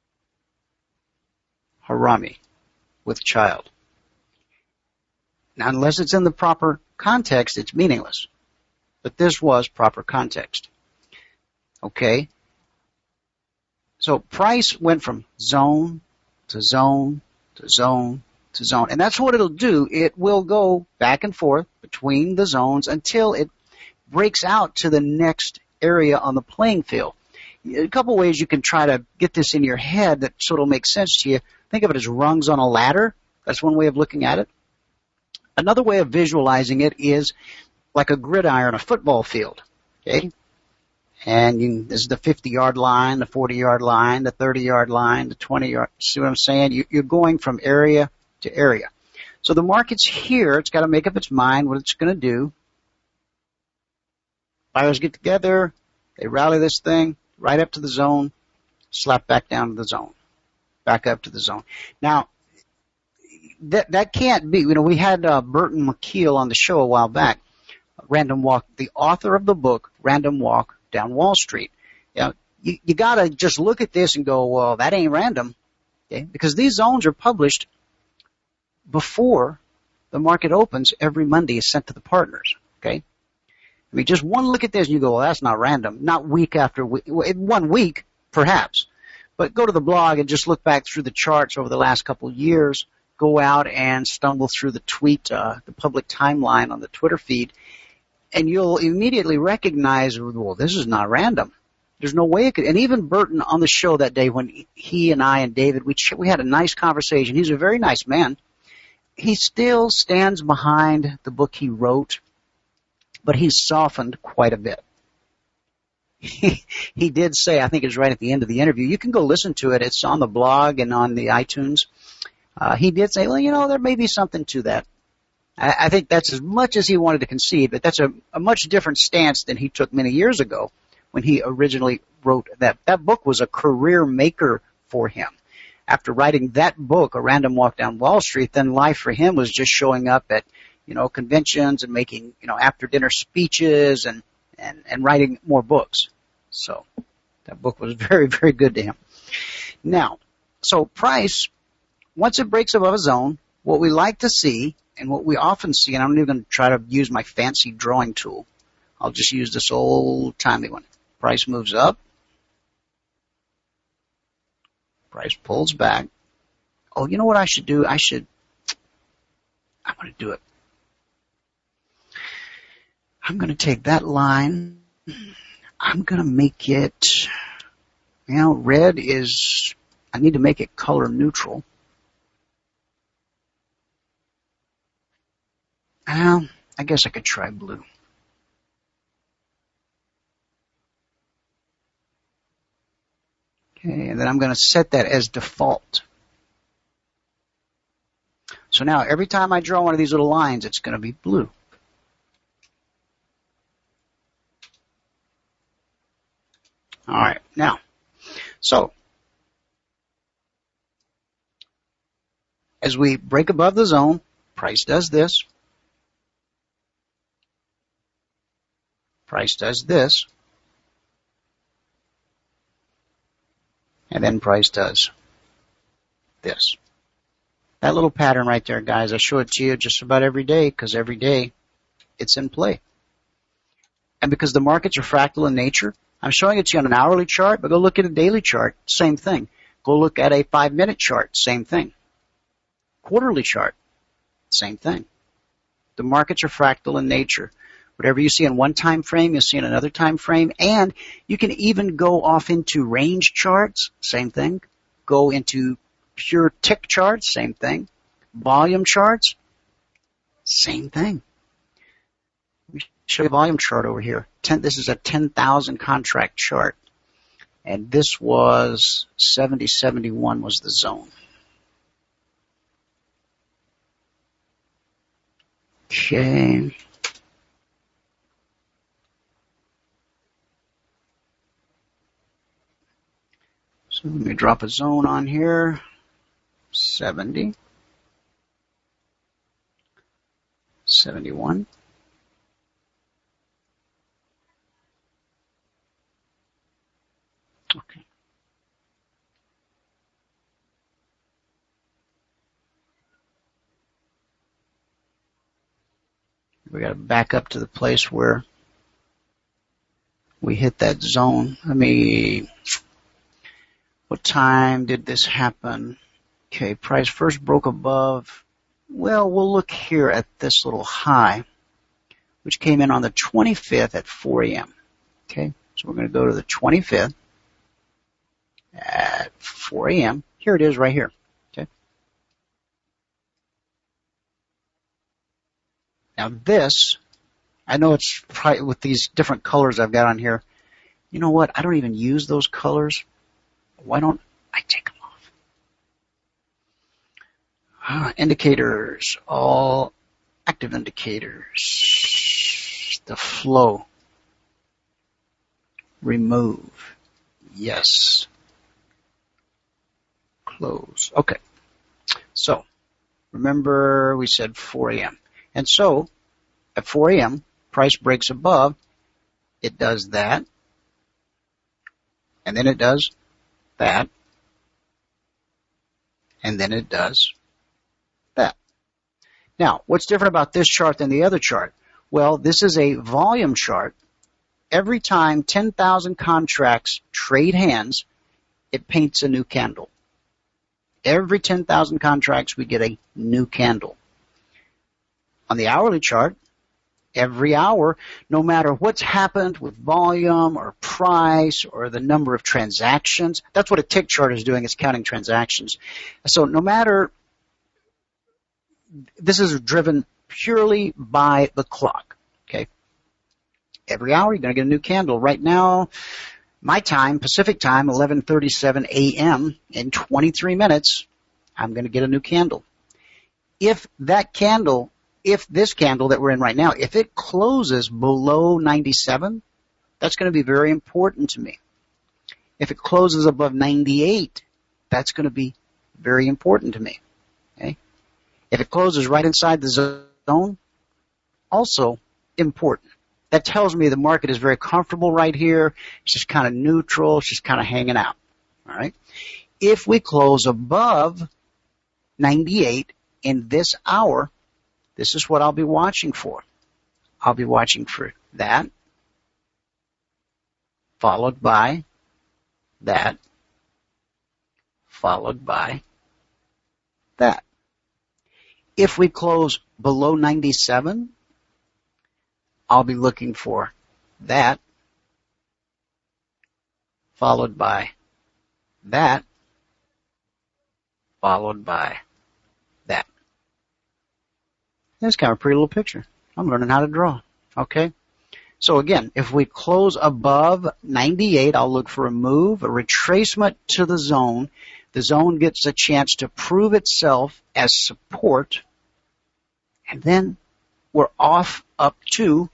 [SPEAKER 5] Harami, with child. Now, unless it's in the proper context, it's meaningless. But this was proper context. Okay. So price went from zone to zone to zone to zone. And that's what it'll do. It will go back and forth between the zones until it breaks out to the next area on the playing field. A couple ways you can try to get this in your head that sort of makes sense to you. Think of it as rungs on a ladder. That's one way of looking at it. Another way of visualizing it is like a gridiron, a football field. Okay? And this is the 50-yard line, the 40-yard line, the 30-yard line, the 20-yard. See what I'm saying? You're going from area to area. So the market's here. It's got to make up its mind what it's going to do. Buyers get together. They rally this thing right up to the zone, slap back down to the zone, back up to the zone. Now, that can't be. You know, we had Burton McKeel on the show a while back. Random Walk, the author of the book, Random Walk Down Wall Street. You know, you got to just look at this and go, well, that ain't random, okay? Because these zones are published before the market opens. Every Monday is sent to the partners, okay? I mean, just one look at this and you go, well, that's not random. Not week after week. 1 week, perhaps. But go to the blog and just look back through the charts over the last couple of years. Go out and stumble through the the public timeline on the Twitter feed, and you'll immediately recognize, well, this is not random. There's no way it could. And even Burton on the show that day when he and I and David, we had a nice conversation. He's a very nice man. He still stands behind the book he wrote, but he's softened quite a bit. He did say, I think it's right at the end of the interview, you can go listen to it. It's on the blog and on the iTunes. He did say, well, you know, there may be something to that. I think that's as much as he wanted to concede, but that's a much different stance than he took many years ago when he originally wrote that. That book was a career maker for him. After writing that book, A Random Walk Down Wall Street, then life for him was just showing up at, you know, conventions and making, you know, after dinner speeches and writing more books. So that book was very, very good to him. Now, so price, once it breaks above a zone, what we like to see and what we often see, and I'm not even going to try to use my fancy drawing tool. I'll just use this old-timey one. Price moves up. Price pulls back. Oh, you know what I should do? I'm going to do it. I'm going to take that line. I'm going to make it, you know, red is, I need to make it color neutral. Well, I guess I could try blue. Okay, and then I'm going to set that as default. So now every time I draw one of these little lines, it's going to be blue. All right, now, so as we break above the zone, price does this. Price does this. And then price does this. That little pattern right there, guys, I show it to you just about every day because every day it's in play. And because the markets are fractal in nature, I'm showing it to you on an hourly chart, but go look at a daily chart, same thing. Go look at a 5-minute chart, same thing. Quarterly chart, same thing. The markets are fractal in nature. Whatever you see in one time frame, you'll see in another time frame. And you can even go off into range charts, same thing. Go into pure tick charts, same thing. Volume charts, same thing. Let me show you a volume chart over here. This is a 10,000 contract chart. And this was 7071 was the zone. Okay. So let me drop a zone on here. 70. 71. Okay. We got to back up to the place where we hit that zone. What time did this happen? Okay, price first broke above. Well, we'll look here at this little high, which came in on the 25th at 4 a.m. Okay, so we're going to go to the 25th at 4 a.m. Here it is right here. Okay. Now this, I know it's probably with these different colors I've got on here. You know what? I don't even use those colors. Why don't I take them off? Indicators, all active indicators. The flow. Remove. Yes. Close. Okay. So, remember we said 4 a.m. And so, at 4 a.m., price breaks above. It does that. And then it does that. And then it does that. Now, what's different about this chart than the other chart? Well, this is a volume chart. Every time 10,000 contracts trade hands, it paints a new candle. Every 10,000 contracts, we get a new candle. On the hourly chart, every hour, no matter what's happened with volume or price or the number of transactions, that's what a tick chart is doing, it's counting transactions. So no matter, this is driven purely by the clock, okay? Every hour, you're going to get a new candle. Right now, my time, Pacific time, 11:37 a.m., in 23 minutes, I'm going to get a new candle. If this candle that we're in right now, if it closes below 97, that's going to be very important to me. If it closes above 98, that's going to be very important to me. Okay? If it closes right inside the zone, also important. That tells me the market is very comfortable right here. It's just kind of neutral. It's just kind of hanging out. All right. If we close above 98 in this hour, this is what I'll be watching for. I'll be watching for that, followed by that, followed by that. If we close below 97, I'll be looking for that, followed by that, followed by that. That's kind of a pretty little picture. I'm learning how to draw. Okay? So again, if we close above 98, I'll look for a move, a retracement to the zone. The zone gets a chance to prove itself as support. And then we're off up to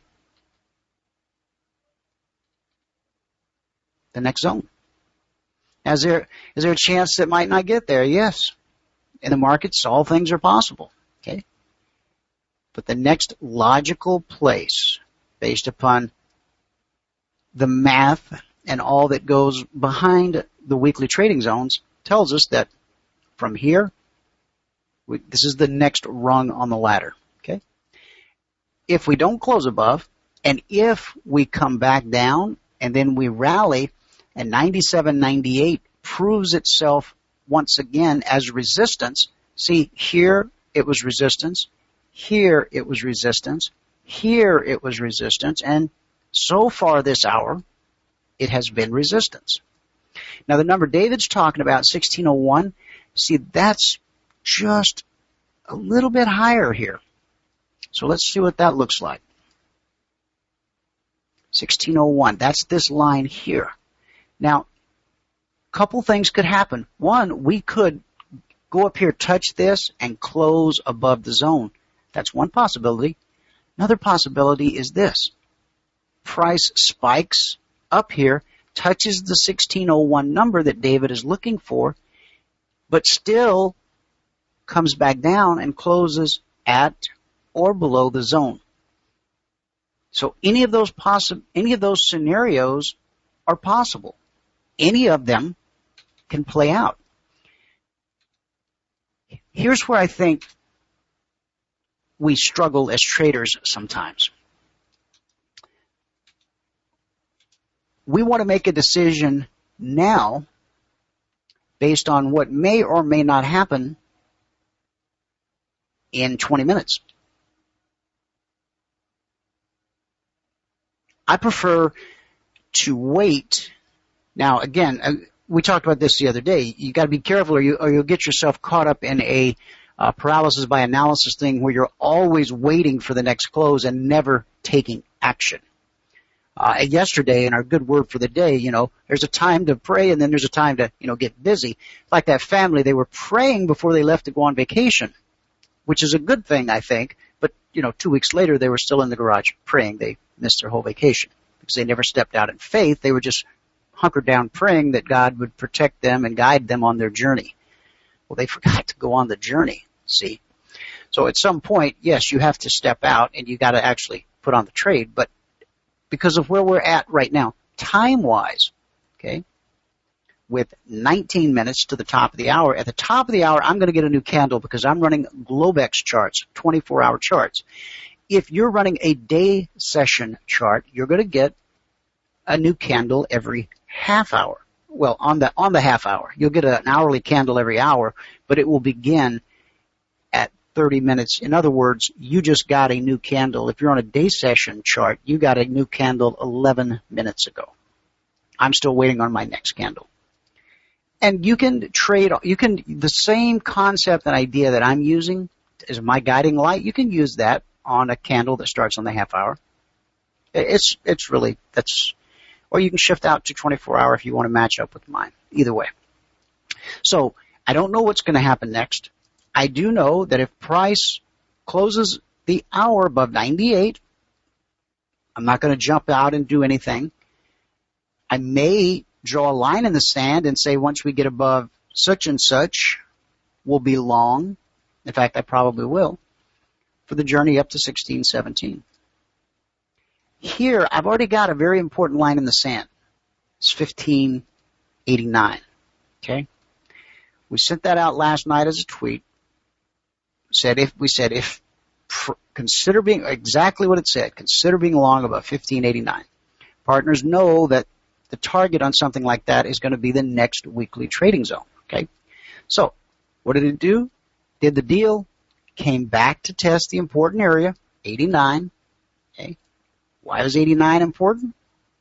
[SPEAKER 5] the next zone. Is there a chance that might not get there? Yes. In the markets, all things are possible. Okay? But the next logical place, based upon the math and all that goes behind the weekly trading zones, tells us that from here, this is the next rung on the ladder. Okay? If we don't close above, and if we come back down, and then we rally, and 97.98 proves itself once again as resistance. See, here it was resistance. Here it was resistance. Here it was resistance. And so far this hour, it has been resistance. Now the number David's talking about, 1601, see, that's just a little bit higher here. So let's see what that looks like. 1601, that's this line here. Now, a couple things could happen. One, we could go up here, touch this, and close above the zone. That's one possibility. Another possibility is this. Price spikes up here, touches the 1601 number that David is looking for, but still comes back down and closes at or below the zone. So any of those scenarios are possible. Any of them can play out. Here's where I think we struggle as traders sometimes. We want to make a decision now based on what may or may not happen in 20 minutes. I prefer to wait. Now, again, we talked about this the other day. You got to be careful, or you'll get yourself caught up in a paralysis by analysis thing where you're always waiting for the next close and never taking action. Yesterday, in our good word for the day, there's a time to pray and then there's a time to, get busy. Like that family, they were praying before they left to go on vacation, which is a good thing, I think. But, 2 weeks later, they were still in the garage praying. They missed their whole vacation because they never stepped out in faith. They were just hunkered down praying that God would protect them and guide them on their journey. Well, they forgot to go on the journey, see? So at some point, yes, you have to step out and you got to actually put on the trade. But because of where we're at right now, time-wise, okay, with 19 minutes to the top of the hour, at the top of the hour, I'm going to get a new candle because I'm running Globex charts, 24-hour charts. If you're running a day session chart, you're going to get a new candle every half hour. Well, on the half hour. You'll get an hourly candle every hour, but it will begin at 30 minutes. In other words, you just got a new candle. If you're on a day session chart, you got a new candle 11 minutes ago. I'm still waiting on my next candle. And you can trade, the same concept and idea that I'm using as my guiding light, you can use that on a candle that starts on the half hour. It's really, or you can shift out to 24-hour if you want to match up with mine. Either way. So I don't know what's going to happen next. I do know that if price closes the hour above 98, I'm not going to jump out and do anything. I may draw a line in the sand and say once we get above such and such, we'll be long. In fact, I probably will for the journey up to 1617. Here, I've already got a very important line in the sand. It's 1589. Okay? We sent that out last night as a tweet. Consider being, exactly what it said, consider being long above 1589. Partners know that the target on something like that is going to be the next weekly trading zone. Okay? So, what did it do? Did the deal, came back to test the important area, 89. Okay? Why is 89 important?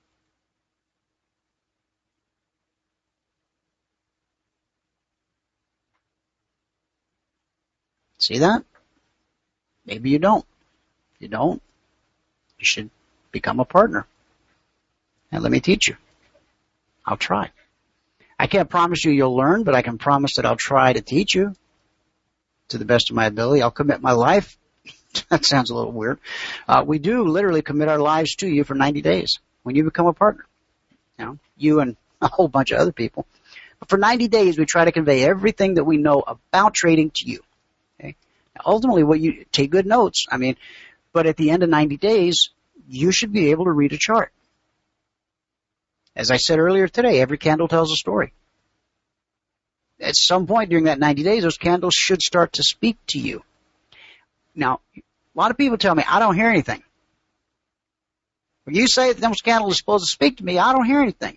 [SPEAKER 5] See that? Maybe you don't. If you don't, you should become a partner. And let me teach you. I'll try. I can't promise you you'll learn, but I can promise that I'll try to teach you to the best of my ability. I'll commit my life. That sounds a little weird. We do literally commit our lives to you for 90 days when you become a partner. You and a whole bunch of other people. But for 90 days, we try to convey everything that we know about trading to you. Okay? Now, ultimately, take good notes. But at the end of 90 days, you should be able to read a chart. As I said earlier today, every candle tells a story. At some point during that 90 days, those candles should start to speak to you. Now, a lot of people tell me, I don't hear anything. When you say that those candles are supposed to speak to me, I don't hear anything.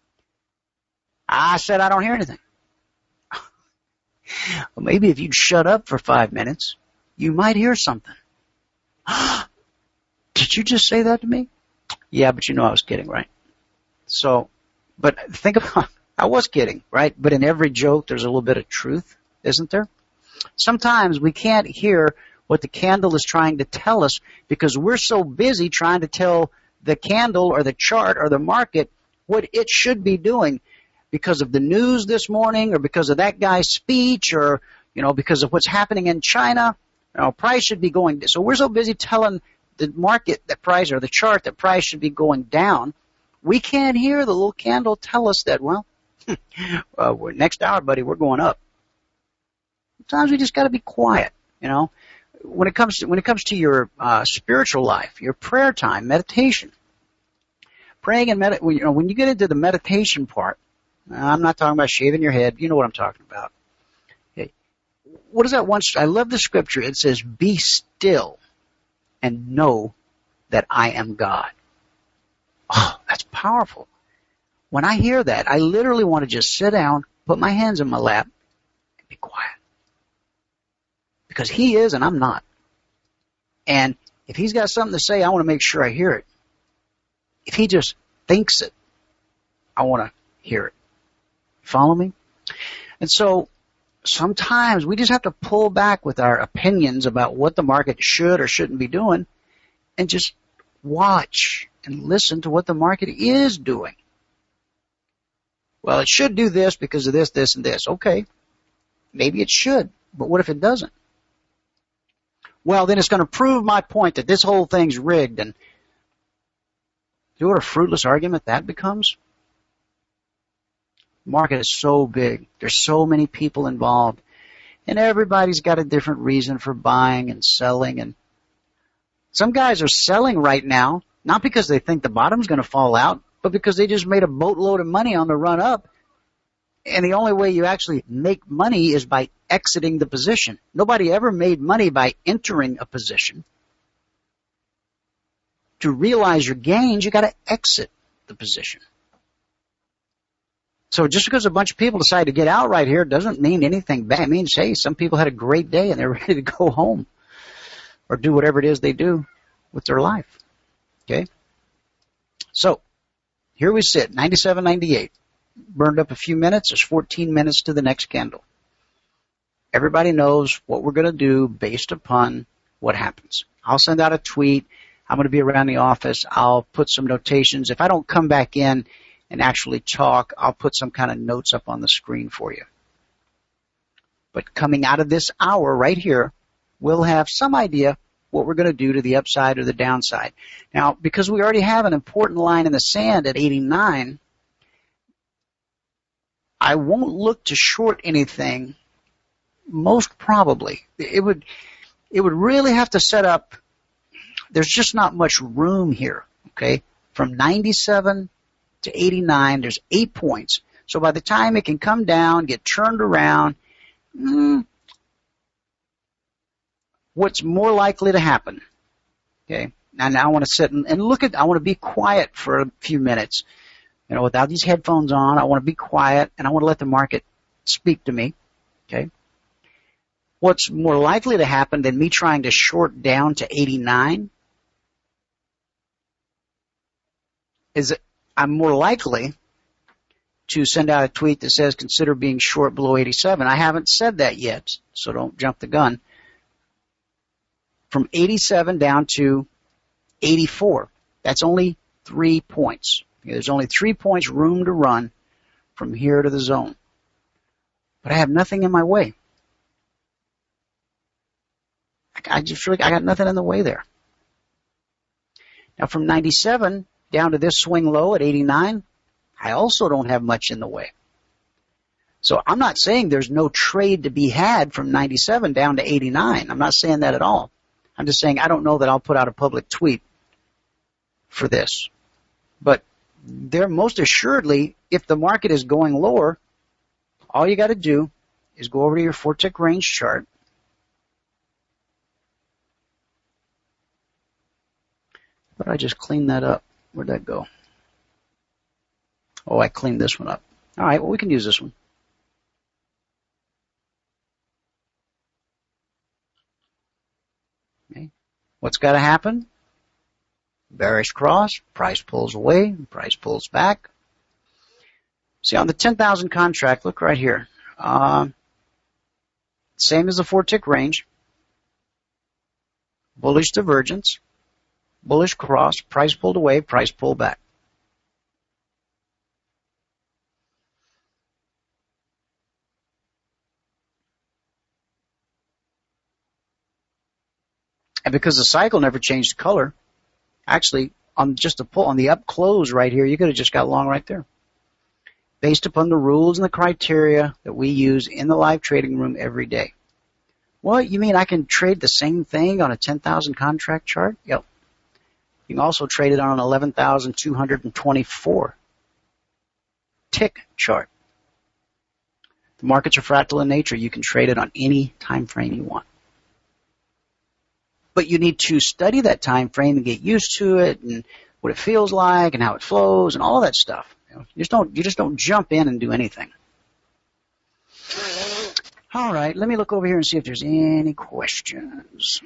[SPEAKER 5] I said I don't hear anything. Well, maybe if you'd shut up for 5 minutes, you might hear something. Did you just say that to me? Yeah, but I was kidding, right? So, but think about, I was kidding, right? But in every joke, there's a little bit of truth, isn't there? Sometimes we can't hear what the candle is trying to tell us because we're so busy trying to tell the candle or the chart or the market what it should be doing because of the news this morning or because of that guy's speech or, because of what's happening in China. Price should be going. So we're so busy telling the market that price or the chart that price should be going down. We can't hear the little candle tell us that, we're next hour, buddy, we're going up. Sometimes we just got to be quiet, When it comes to your spiritual life, your prayer time, meditation, praying and when you get into the meditation part, I'm not talking about shaving your head. You know what I'm talking about. Okay. what is that once? I love the scripture. It says, be still and know that I am God. Oh, that's powerful. When I hear that, I literally want to just sit down, put my hands in my lap, and be quiet. Because he is and I'm not. And if he's got something to say, I want to make sure I hear it. If he just thinks it, I want to hear it. Follow me? And so sometimes we just have to pull back with our opinions about what the market should or shouldn't be doing and just watch and listen to what the market is doing. Well, it should do this because of this, this, and this. Okay, maybe it should, but what if it doesn't? Well, then it's going to prove my point that this whole thing's rigged. And you know what a fruitless argument that becomes? The market is so big. There's so many people involved. And everybody's got a different reason for buying and selling. And some guys are selling right now, not because they think the bottom's going to fall out, but because they just made a boatload of money on the run up. And the only way you actually make money is by exiting the position. Nobody ever made money by entering a position. To realize your gains, you got to exit the position. So just because a bunch of people decide to get out right here doesn't mean anything bad. It means, hey, some people had a great day and they're ready to go home or do whatever it is they do with their life. Okay? So here we sit, 97.98. Burned up a few minutes. There's 14 minutes to the next candle. Everybody knows what we're going to do based upon what happens. I'll send out a tweet. I'm going to be around the office. I'll put some notations. If I don't come back in and actually talk, I'll put some kind of notes up on the screen for you. But coming out of this hour right here, we'll have some idea what we're going to do to the upside or the downside. Now, because we already have an important line in the sand at 89, I won't look to short anything, most probably. It would really have to set up, there's just not much room here, okay? From 97 to 89, there's 8 points. So by the time it can come down, get turned around, what's more likely to happen? Okay, now I want to sit and look at, I want to be quiet for a few minutes. You know, without these headphones on, I want to be quiet and I want to let the market speak to me. Okay. What's more likely to happen than me trying to short down to 89 is that I'm more likely to send out a tweet that says consider being short below 87. I haven't said that yet, so don't jump the gun. From 87 down to 84. That's only 3 points. There's only 3 points room to run from here to the zone. But I have nothing in my way. I just feel like I got nothing in the way there. Now from 97 down to this swing low at 89, I also don't have much in the way. So I'm not saying there's no trade to be had from 97 down to 89. I'm not saying that at all. I'm just saying I don't know that I'll put out a public tweet for this. But there most assuredly, if the market is going lower, all you got to do is go over to your 4-tick range chart. But I just cleaned that up. Where'd that go? Oh, I cleaned this one up. All right, well, we can use this one. Okay. What's got to happen? Bearish cross, price pulls away, price pulls back. See, on the 10,000 contract, look right here. Same as the 4-tick range. Bullish divergence, bullish cross, price pulled away, price pulled back. And because the cycle never changed color, actually, on just a pull, on the up close right here, you could have just got long right there. Based upon the rules and the criteria that we use in the live trading room every day. What, you mean I can trade the same thing on a 10,000 contract chart? Yep. You can also trade it on an 11,224 tick chart. The markets are fractal in nature. You can trade it on any time frame you want. But you need to study that time frame and get used to it and what it feels like and how it flows and all that stuff. You just don't jump in and do anything. All right, let me look over here and see if there's any questions.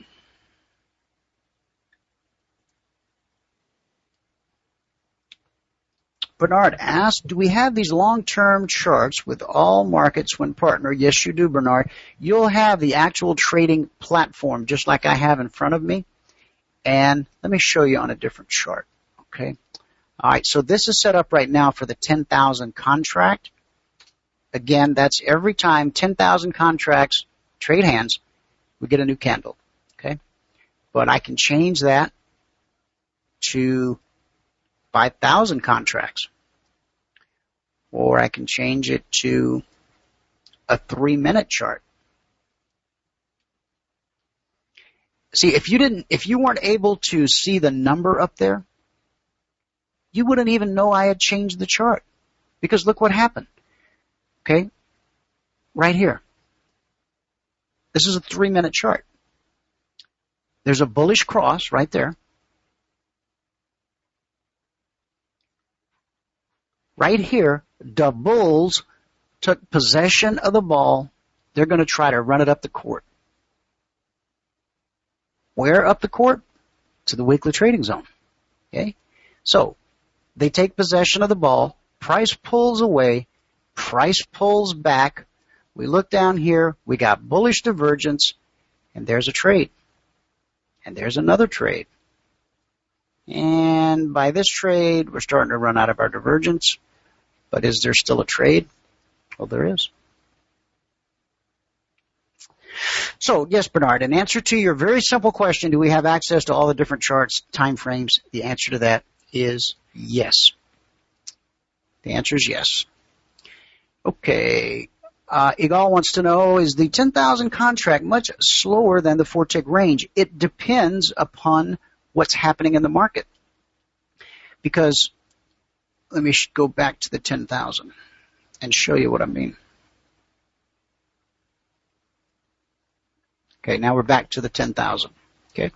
[SPEAKER 5] Bernard asked, do we have these long-term charts with all markets when partner? Yes, you do, Bernard. You'll have the actual trading platform just like I have in front of me. And let me show you on a different chart. Okay. All right, so this is set up right now for the 10,000 contract. Again, that's every time 10,000 contracts trade hands, we get a new candle. Okay. But I can change that to 5,000 contracts. Or I can change it to a 3-minute chart. See, if you weren't able to see the number up there, you wouldn't even know I had changed the chart. Because look what happened. Okay? Right here. This is a 3-minute chart. There's a bullish cross right there. Right here, the Bulls took possession of the ball. They're going to try to run it up the court. Where up the court? To the weekly trading zone. Okay? So, they take possession of the ball. Price pulls away. Price pulls back. We look down here. We got bullish divergence. And there's a trade. And there's another trade. And by this trade, we're starting to run out of our divergence. But is there still a trade? Well, there is. So, yes, Bernard, in answer to your very simple question, do we have access to all the different charts, time frames? The answer to that is yes. The answer is yes. Okay. Igal wants to know, is the 10,000 contract much slower than the 4-tick range? It depends upon what's happening in the market. Because let me go back to the 10,000 and show you what I mean. Okay, now we're back to the 10,000. Okay.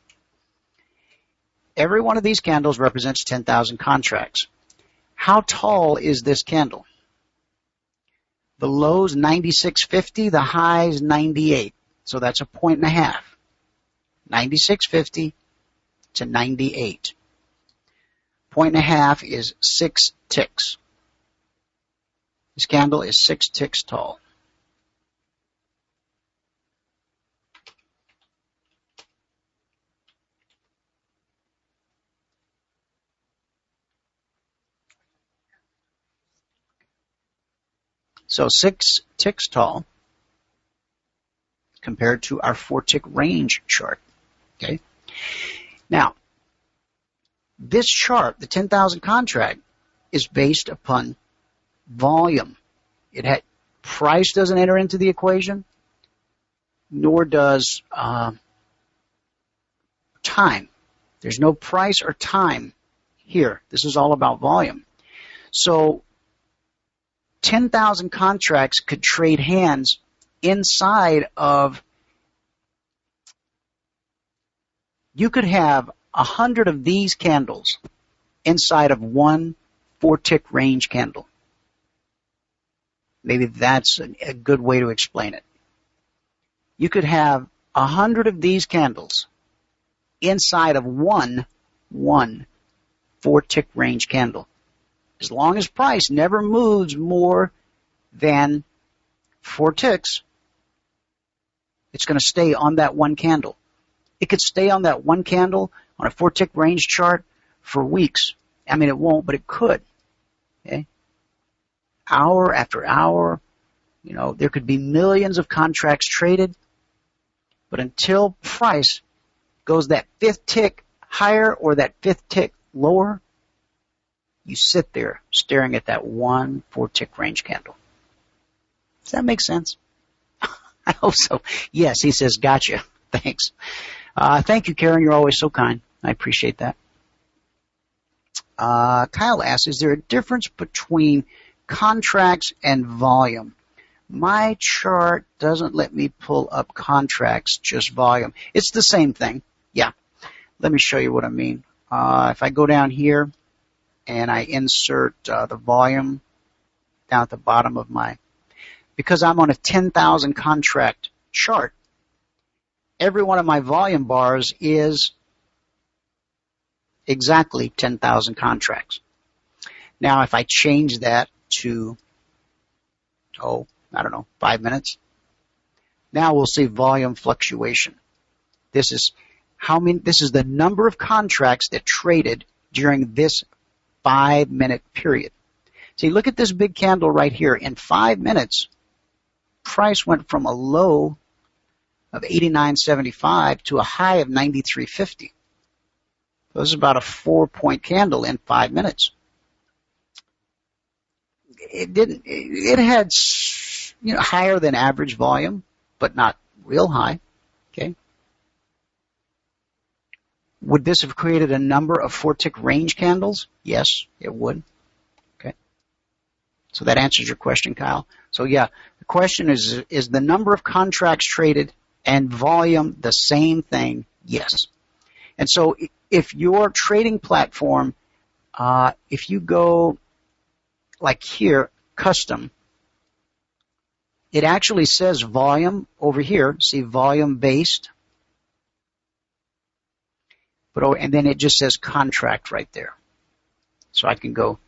[SPEAKER 5] Every one of these candles represents 10,000 contracts. How tall is this candle? The low's 96.50, the high's 98. So that's a 1.5. 96.50 to 98. 1.5 is 6 ticks. This candle is 6 ticks tall. So 6 ticks tall compared to our 4-tick range chart. Okay. Now, this chart, the 10,000 contract, is based upon volume. Price doesn't enter into the equation, nor does time. There's no price or time here. This is all about volume. So 10,000 contracts could trade hands inside of, you could have 100 of these candles inside of one 4-tick range candle. Maybe that's a good way to explain it. You could have 100 of these candles inside of one 4-tick range candle. As long as price never moves more than 4 ticks, it's going to stay on that one candle. It could stay on that one candle on a 4-tick range chart for weeks. I mean, it won't, but it could. Okay? Hour after hour, there could be millions of contracts traded, but until price goes that 5th tick higher or that 5th tick lower, you sit there staring at that one 4-tick range candle. Does that make sense? I hope so. Yes, he says, gotcha. Thanks. Thank you, Karen. You're always so kind. I appreciate that. Kyle asks, is there a difference between contracts and volume? My chart doesn't let me pull up contracts, just volume. It's the same thing. Yeah. Let me show you what I mean. If I go down here and I insert the volume down at the bottom of because I'm on a 10,000 contract chart, every one of my volume bars is exactly 10,000 contracts. Now, if I change that to, 5 minutes, now we'll see volume fluctuation. This is the number of contracts that traded during this 5-minute period. See, look at this big candle right here. In 5 minutes, price went from a low of 89.75 to a high of 93.50. This is about a 4-point candle in 5 minutes. It had, higher than average volume, but not real high. Okay. Would this have created a number of 4-tick range candles? Yes, it would. Okay. So that answers your question, Kyle. So yeah, the question is the number of contracts traded and volume the same thing? Yes. And so if your trading platform, if you go like here, custom, it actually says volume over here. See, volume based. And then it just says contract right there. So I can go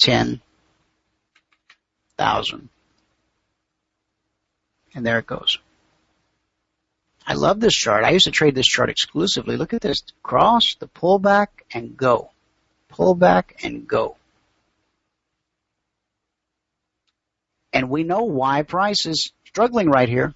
[SPEAKER 5] 10,000. And there it goes. I love this chart. I used to trade this chart exclusively. Look at this. Cross, the pullback, and go. Pullback and go. And we know why price is struggling right here.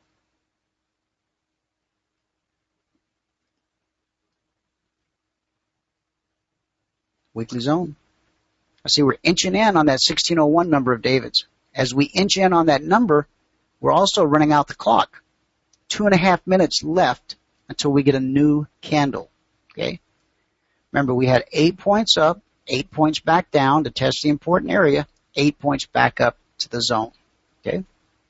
[SPEAKER 5] Weekly zone. I see we're inching in on that 1601 number of David's. As we inch in on that number, we're also running out the clock. 2.5 minutes left until we get a new candle. Okay. Remember, we had 8 points up, 8 points back down to test the important area, 8 points back up to the zone. Okay.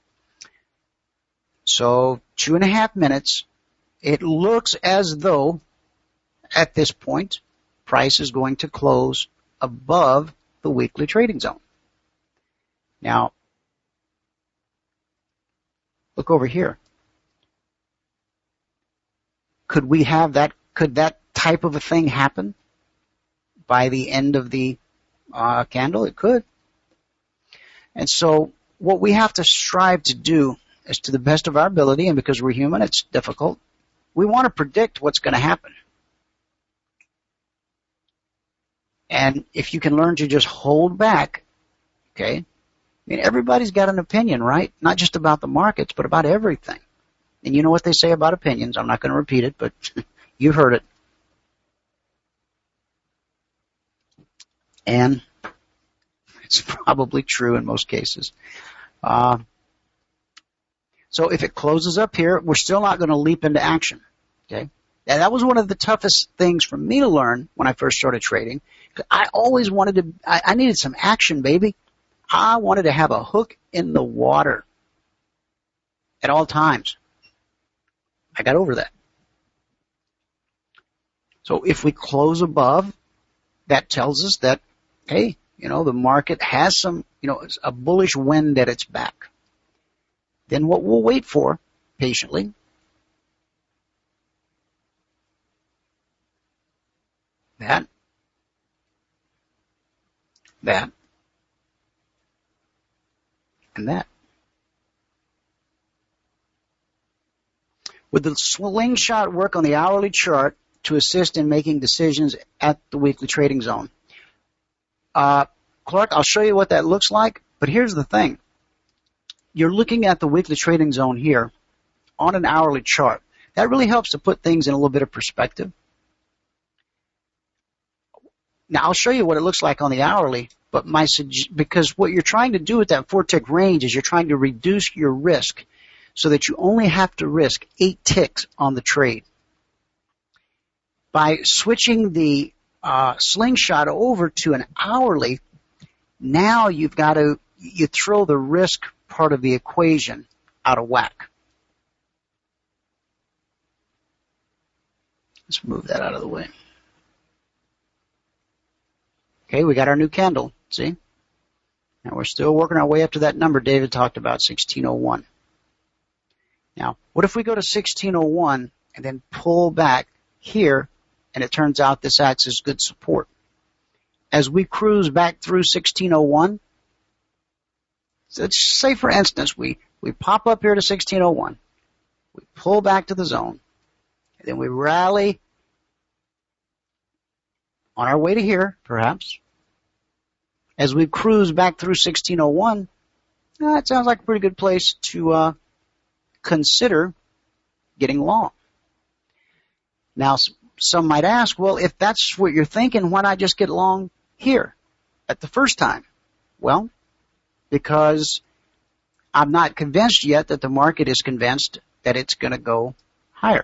[SPEAKER 5] So 2.5 minutes. It looks as though at this point, price is going to close above the weekly trading zone. Now, look over here. Could we have that? Could that type of a thing happen by the end of the candle? It could. And so what we have to strive to do is, to the best of our ability, and because we're human, it's difficult, we want to predict what's going to happen. And if you can learn to just hold back, okay, I mean, everybody's got an opinion, right? Not just about the markets, but about everything. And you know what they say about opinions. I'm not going to repeat it, but you've heard it. And it's probably true in most cases. So if it closes up here, we're still not going to leap into action. Okay. And that was one of the toughest things for me to learn when I first started trading. I always wanted to, I needed some action, baby. I wanted to have a hook in the water at all times. I got over that. So if we close above, that tells us that, hey, the market has some, a bullish wind at its back. Then what we'll wait for patiently that, and that. Would the slingshot work on the hourly chart to assist in making decisions at the weekly trading zone? Clark, I'll show you what that looks like, but here's the thing. You're looking at the weekly trading zone here on an hourly chart. That really helps to put things in a little bit of perspective. Now, I'll show you what it looks like on the hourly, but because what you're trying to do with that 4-tick range is you're trying to reduce your risk so that you only have to risk 8 ticks on the trade. By switching the slingshot over to an hourly, now you throw the risk part of the equation out of whack. Let's move that out of the way. Okay, we got our new candle, see? Now we're still working our way up to that number David talked about, 1601. Now, what if we go to 1601 and then pull back here, and it turns out this acts as good support? As we cruise back through 1601, so let's say, for instance, we pop up here to 1601, we pull back to the zone, and then we rally on our way to here, perhaps. As we cruise back through 1601, that sounds like a pretty good place to consider getting long. Now, some might ask, well, if that's what you're thinking, why not just get long here at the first time? Well, because I'm not convinced yet that the market is convinced that it's going to go higher.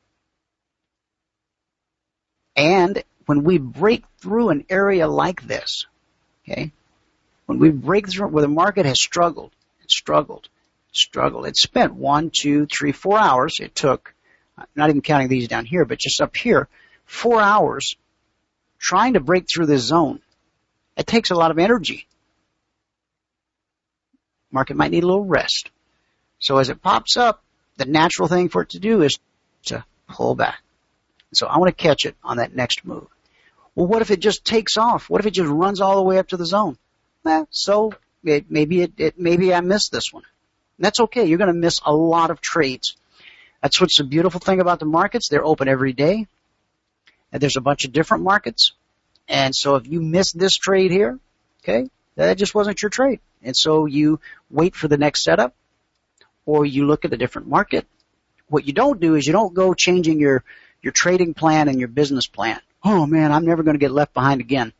[SPEAKER 5] And when we break through an area like this, okay, when we break through where the market has struggled, it spent 1, 2, 3, 4 hours. It took, not even counting these down here, but just up here, 4 hours trying to break through this zone. It takes a lot of energy. Market might need a little rest. So as it pops up, the natural thing for it to do is to pull back. So I want to catch it on that next move. Well, what if it just takes off? What if it just runs all the way up to the zone? So maybe I missed this one. And that's okay. You're going to miss a lot of trades. That's what's the beautiful thing about the markets. They're open every day. And there's a bunch of different markets. And so if you miss this trade here, okay, that just wasn't your trade. And so you wait for the next setup, or you look at a different market. What you don't do is you don't go changing your trading plan and your business plan. Oh man, I'm never going to get left behind again.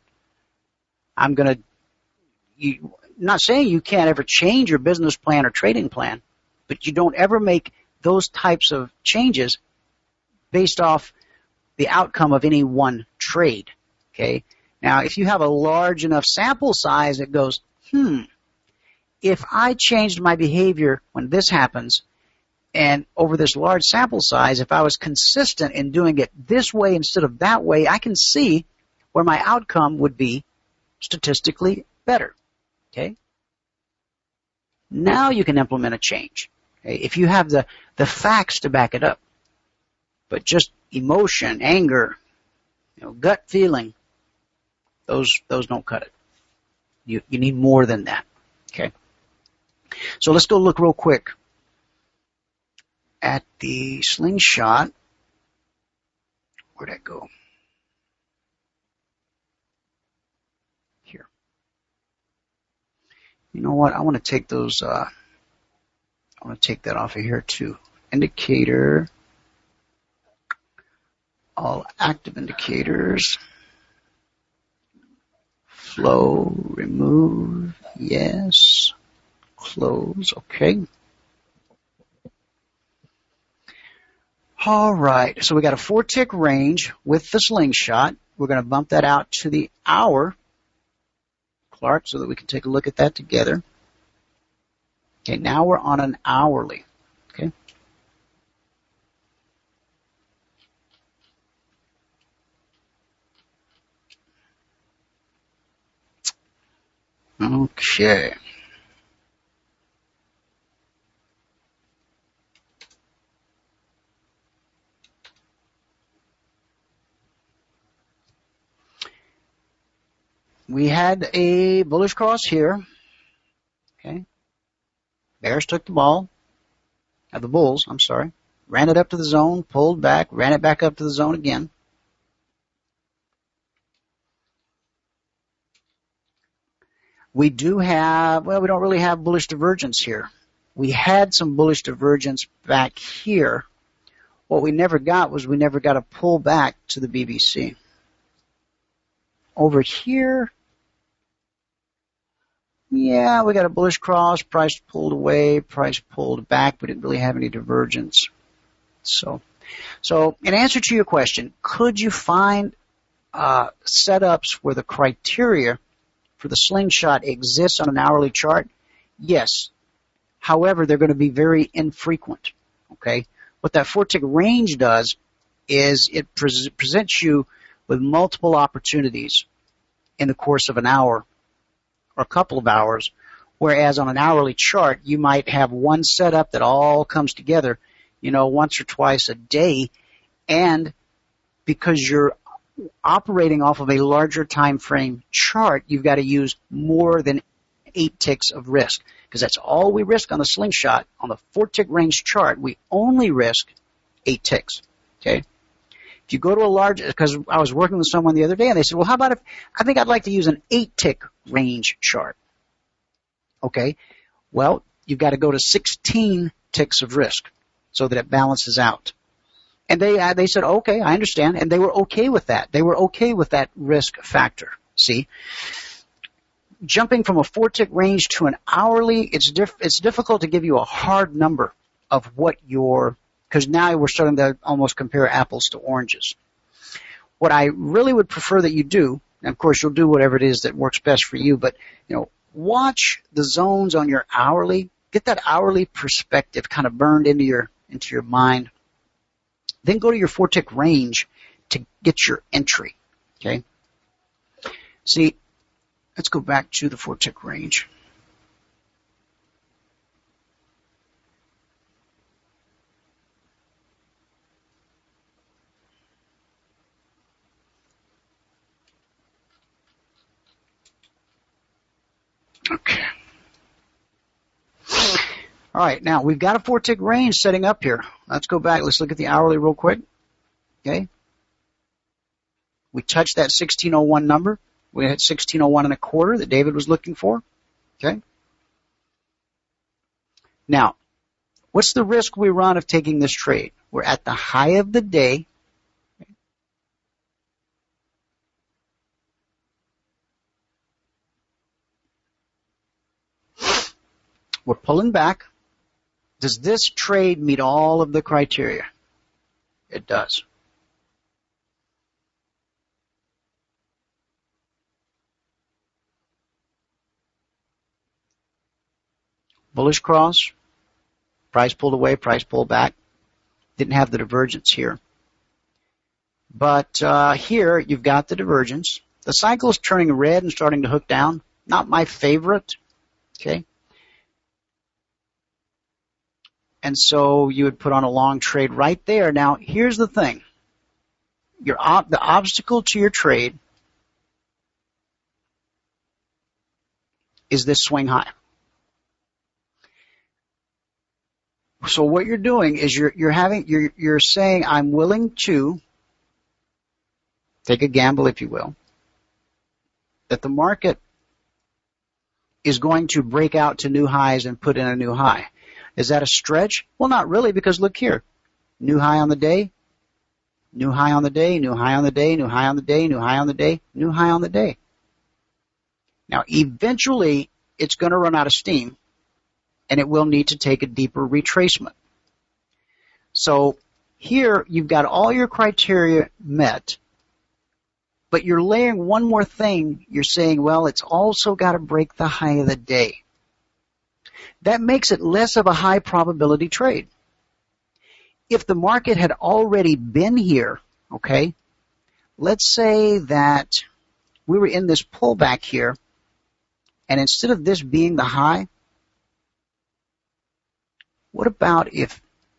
[SPEAKER 5] Not saying you can't ever change your business plan or trading plan, but you don't ever make those types of changes based off the outcome of any one trade. Okay. Now, if you have a large enough sample size, it goes, if I changed my behavior when this happens, and over this large sample size, if I was consistent in doing it this way instead of that way, I can see where my outcome would be statistically better. Okay? Now you can implement a change. Okay? If you have the facts to back it up. But just emotion, anger, gut feeling, those don't cut it. You need more than that. Okay? So let's go look real quick at the slingshot. Where'd that go? Here. You know what? I want to take those, I want to take that off of here too. Indicator. All active indicators. Flow, remove, yes. Close, okay. All right, so we got a 4-tick range with the slingshot. We're going to bump that out to the hour, Clark, so that we can take a look at that together. Okay, now we're on an hourly. Okay. Okay. We had a bullish cross here. Okay. Bears took the ball. The bulls, I'm sorry. Ran it up to the zone, pulled back, ran it back up to the zone again. We do have, well, we don't really have bullish divergence here. We had some bullish divergence back here. What we never got was we never got a pull back to the BBC. Over here, yeah, we got a bullish cross, price pulled away, price pulled back. We didn't really have any divergence. So in answer to your question, could you find setups where the criteria for the slingshot exists on an hourly chart? Yes. However, they're going to be very infrequent. Okay? What that 4-tick range does is it presents you with multiple opportunities in the course of an hour or a couple of hours, whereas on an hourly chart, you might have one setup that all comes together, once or twice a day, and because you're operating off of a larger time frame chart, you've got to use more than 8 ticks of risk, because that's all we risk on the slingshot. On the 4-tick range chart, we only risk 8 ticks. Okay? If you go to a large, because I was working with someone the other day, and they said, well, how about if, I think I'd like to use an 8-tick range chart. Okay? Well, you've got to go to 16 ticks of risk so that it balances out. And they said, okay, I understand. And they were okay with that. They were okay with that risk factor. See? Jumping from a 4-tick range to an hourly, it's difficult to give you a hard number of what because now we're starting to almost compare apples to oranges. What I really would prefer that you do, and of course you'll do whatever it is that works best for you, but, watch the zones on your hourly, get that hourly perspective kind of burned into your mind. Then go to your 4-tick range to get your entry. Okay? See, let's go back to the 4-tick range. Okay. All right, now we've got a 4-tick range setting up here. Let's go back. Let's look at the hourly real quick. Okay. We touched that 1601 number. We had 1601 and a quarter that David was looking for. Okay. Now, what's the risk we run of taking this trade? We're at the high of the day. We're pulling back. Does this trade meet all of the criteria? It does. Bullish cross, price pulled away, price pulled back. Didn't have the divergence here. But here you've got the divergence. The cycle is turning red and starting to hook down. Not my favorite. Okay. And so you would put on a long trade right there. Now, here's the thing. The obstacle to your trade is this swing high. So what you're doing is you're saying, I'm willing to take a gamble, if you will, that the market is going to break out to new highs and put in a new high. Is that a stretch? Well, not really, because look here. New high on the day, new high on the day, new high on the day, new high on the day, new high on the day, new high on the day. Now, eventually, it's going to run out of steam, and it will need to take a deeper retracement. So here, you've got all your criteria met, but you're layering one more thing. You're saying, well, it's also got to break the high of the day. That makes it less of a high probability trade. If the market had already been here, okay, let's say that we were in this pullback here, and instead of this being the high, what about if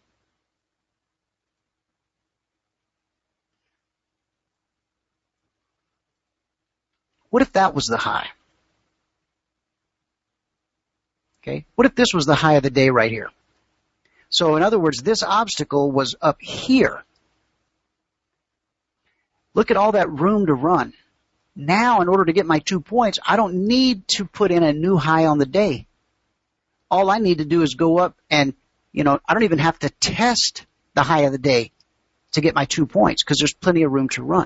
[SPEAKER 5] that was the high? Okay. What if this was the high of the day right here? So in other words, this obstacle was up here. Look at all that room to run. Now, in order to get my 2 points, I don't need to put in a new high on the day. All I need to do is go up and, I don't even have to test the high of the day to get my 2 points because there's plenty of room to run.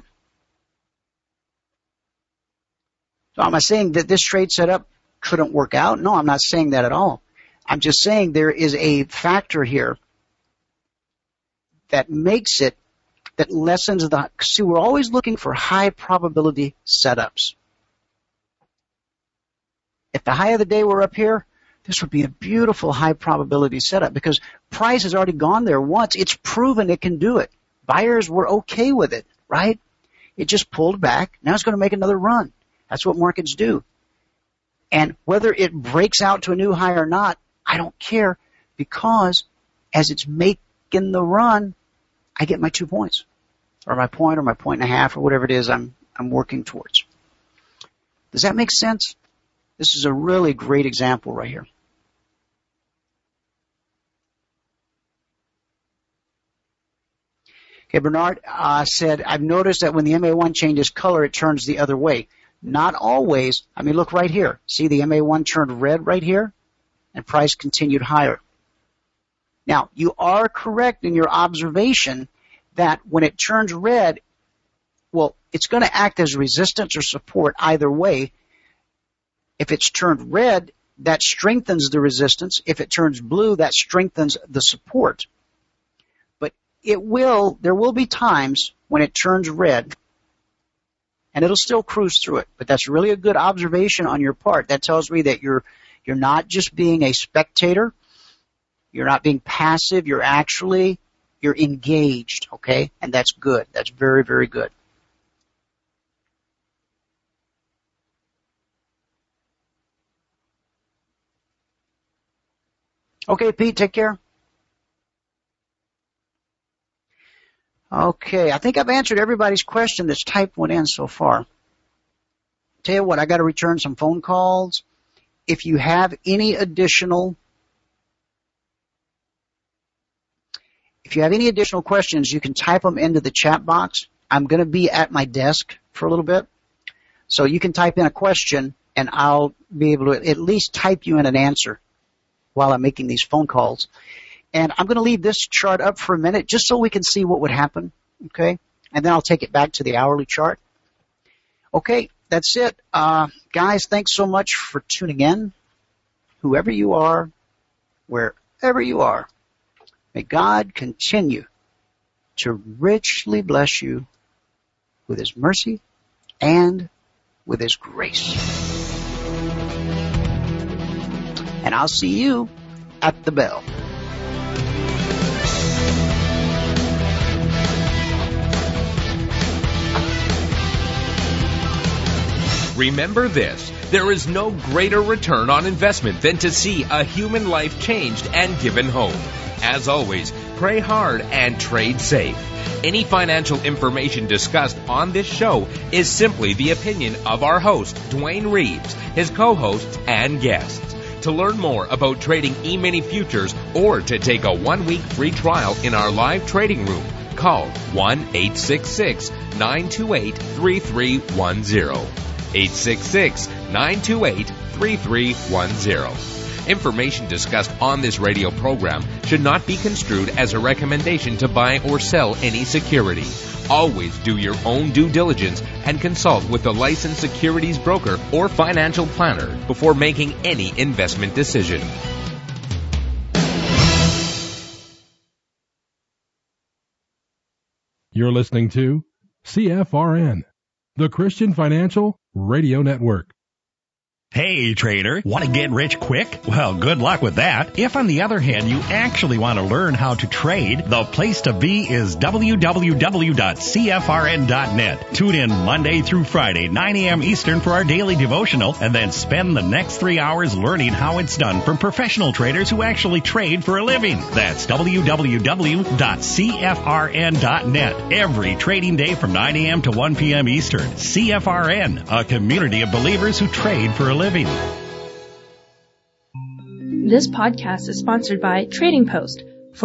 [SPEAKER 5] So am I saying that this trade setup couldn't work out? No, I'm not saying that at all. I'm just saying there is a factor here that makes it, that lessens the, see, we're always looking for high probability setups. If the high of the day were up here, This would be a beautiful high probability setup because price has already gone there once. It's proven it can do it. Buyers were okay with it, right? It just pulled back. Now it's going to make another run. That's what markets do. And whether it breaks out to a new high or not, I don't care, because as it's making the run, I get my 2 points, or my point and a half, or whatever it is I'm working towards. Does that make sense? This is a really great example right here. Okay, Bernard said, I've noticed that when the MA1 changes color, it turns the other way. Not always. I mean, look right here. See, the MA1 turned red right here, and price continued higher. Now, you are correct in your observation that when it turns red, well, it's going to act as resistance or support either way. If it's turned red, that strengthens the resistance. If it turns blue, that strengthens the support. But there will be times when it turns red, and it'll still cruise through it. But that's really a good observation on your part. That tells me that you're not just being a spectator. You're not being passive. You're engaged, okay? And that's good. That's very, very good. Okay, Pete, take care. Okay, I think I've answered everybody's question that's typed one in so far. Tell you what, I got to return some phone calls. If you have any additional questions, you can type them into the chat box. I'm going to be at my desk for a little bit. So you can type in a question, and I'll be able to at least type you in an answer while I'm making these phone calls. And I'm going to leave this chart up for a minute just so we can see what would happen, okay? And then I'll take it back to the hourly chart. Okay, that's it. Guys, thanks so much for tuning in. Whoever you are, wherever you are, may God continue to richly bless you with His mercy and with His grace. And I'll see you at the bell.
[SPEAKER 1] Remember this, there is no greater return on investment than to see a human life changed and given hope. As always, pray hard and trade safe. Any financial information discussed on this show is simply the opinion of our host, Dwayne Reeves, his co-hosts, and guests. To learn more about trading E-mini futures or to take a 1-week free trial in our live trading room, call 1-866-928-3310. 866-928-3310. Information discussed on this radio program should not be construed as a recommendation to buy or sell any security. Always do your own due diligence and consult with a licensed securities broker or financial planner before making any investment decision.
[SPEAKER 3] You're listening to CFRN, the Christian Financial Radio Network.
[SPEAKER 4] Hey, trader, want to get rich quick? Well, good luck with that. If, on the other hand, you actually want to learn how to trade, the place to be is www.cfrn.net. Tune in Monday through Friday, 9 a.m. Eastern for our daily devotional, and then spend the next 3 hours learning how it's done from professional traders who actually trade for a living. That's www.cfrn.net. Every trading day from 9 a.m. to 1 p.m. Eastern. CFRN, a community of believers who trade for a living.
[SPEAKER 8] This podcast is sponsored by Trading Post,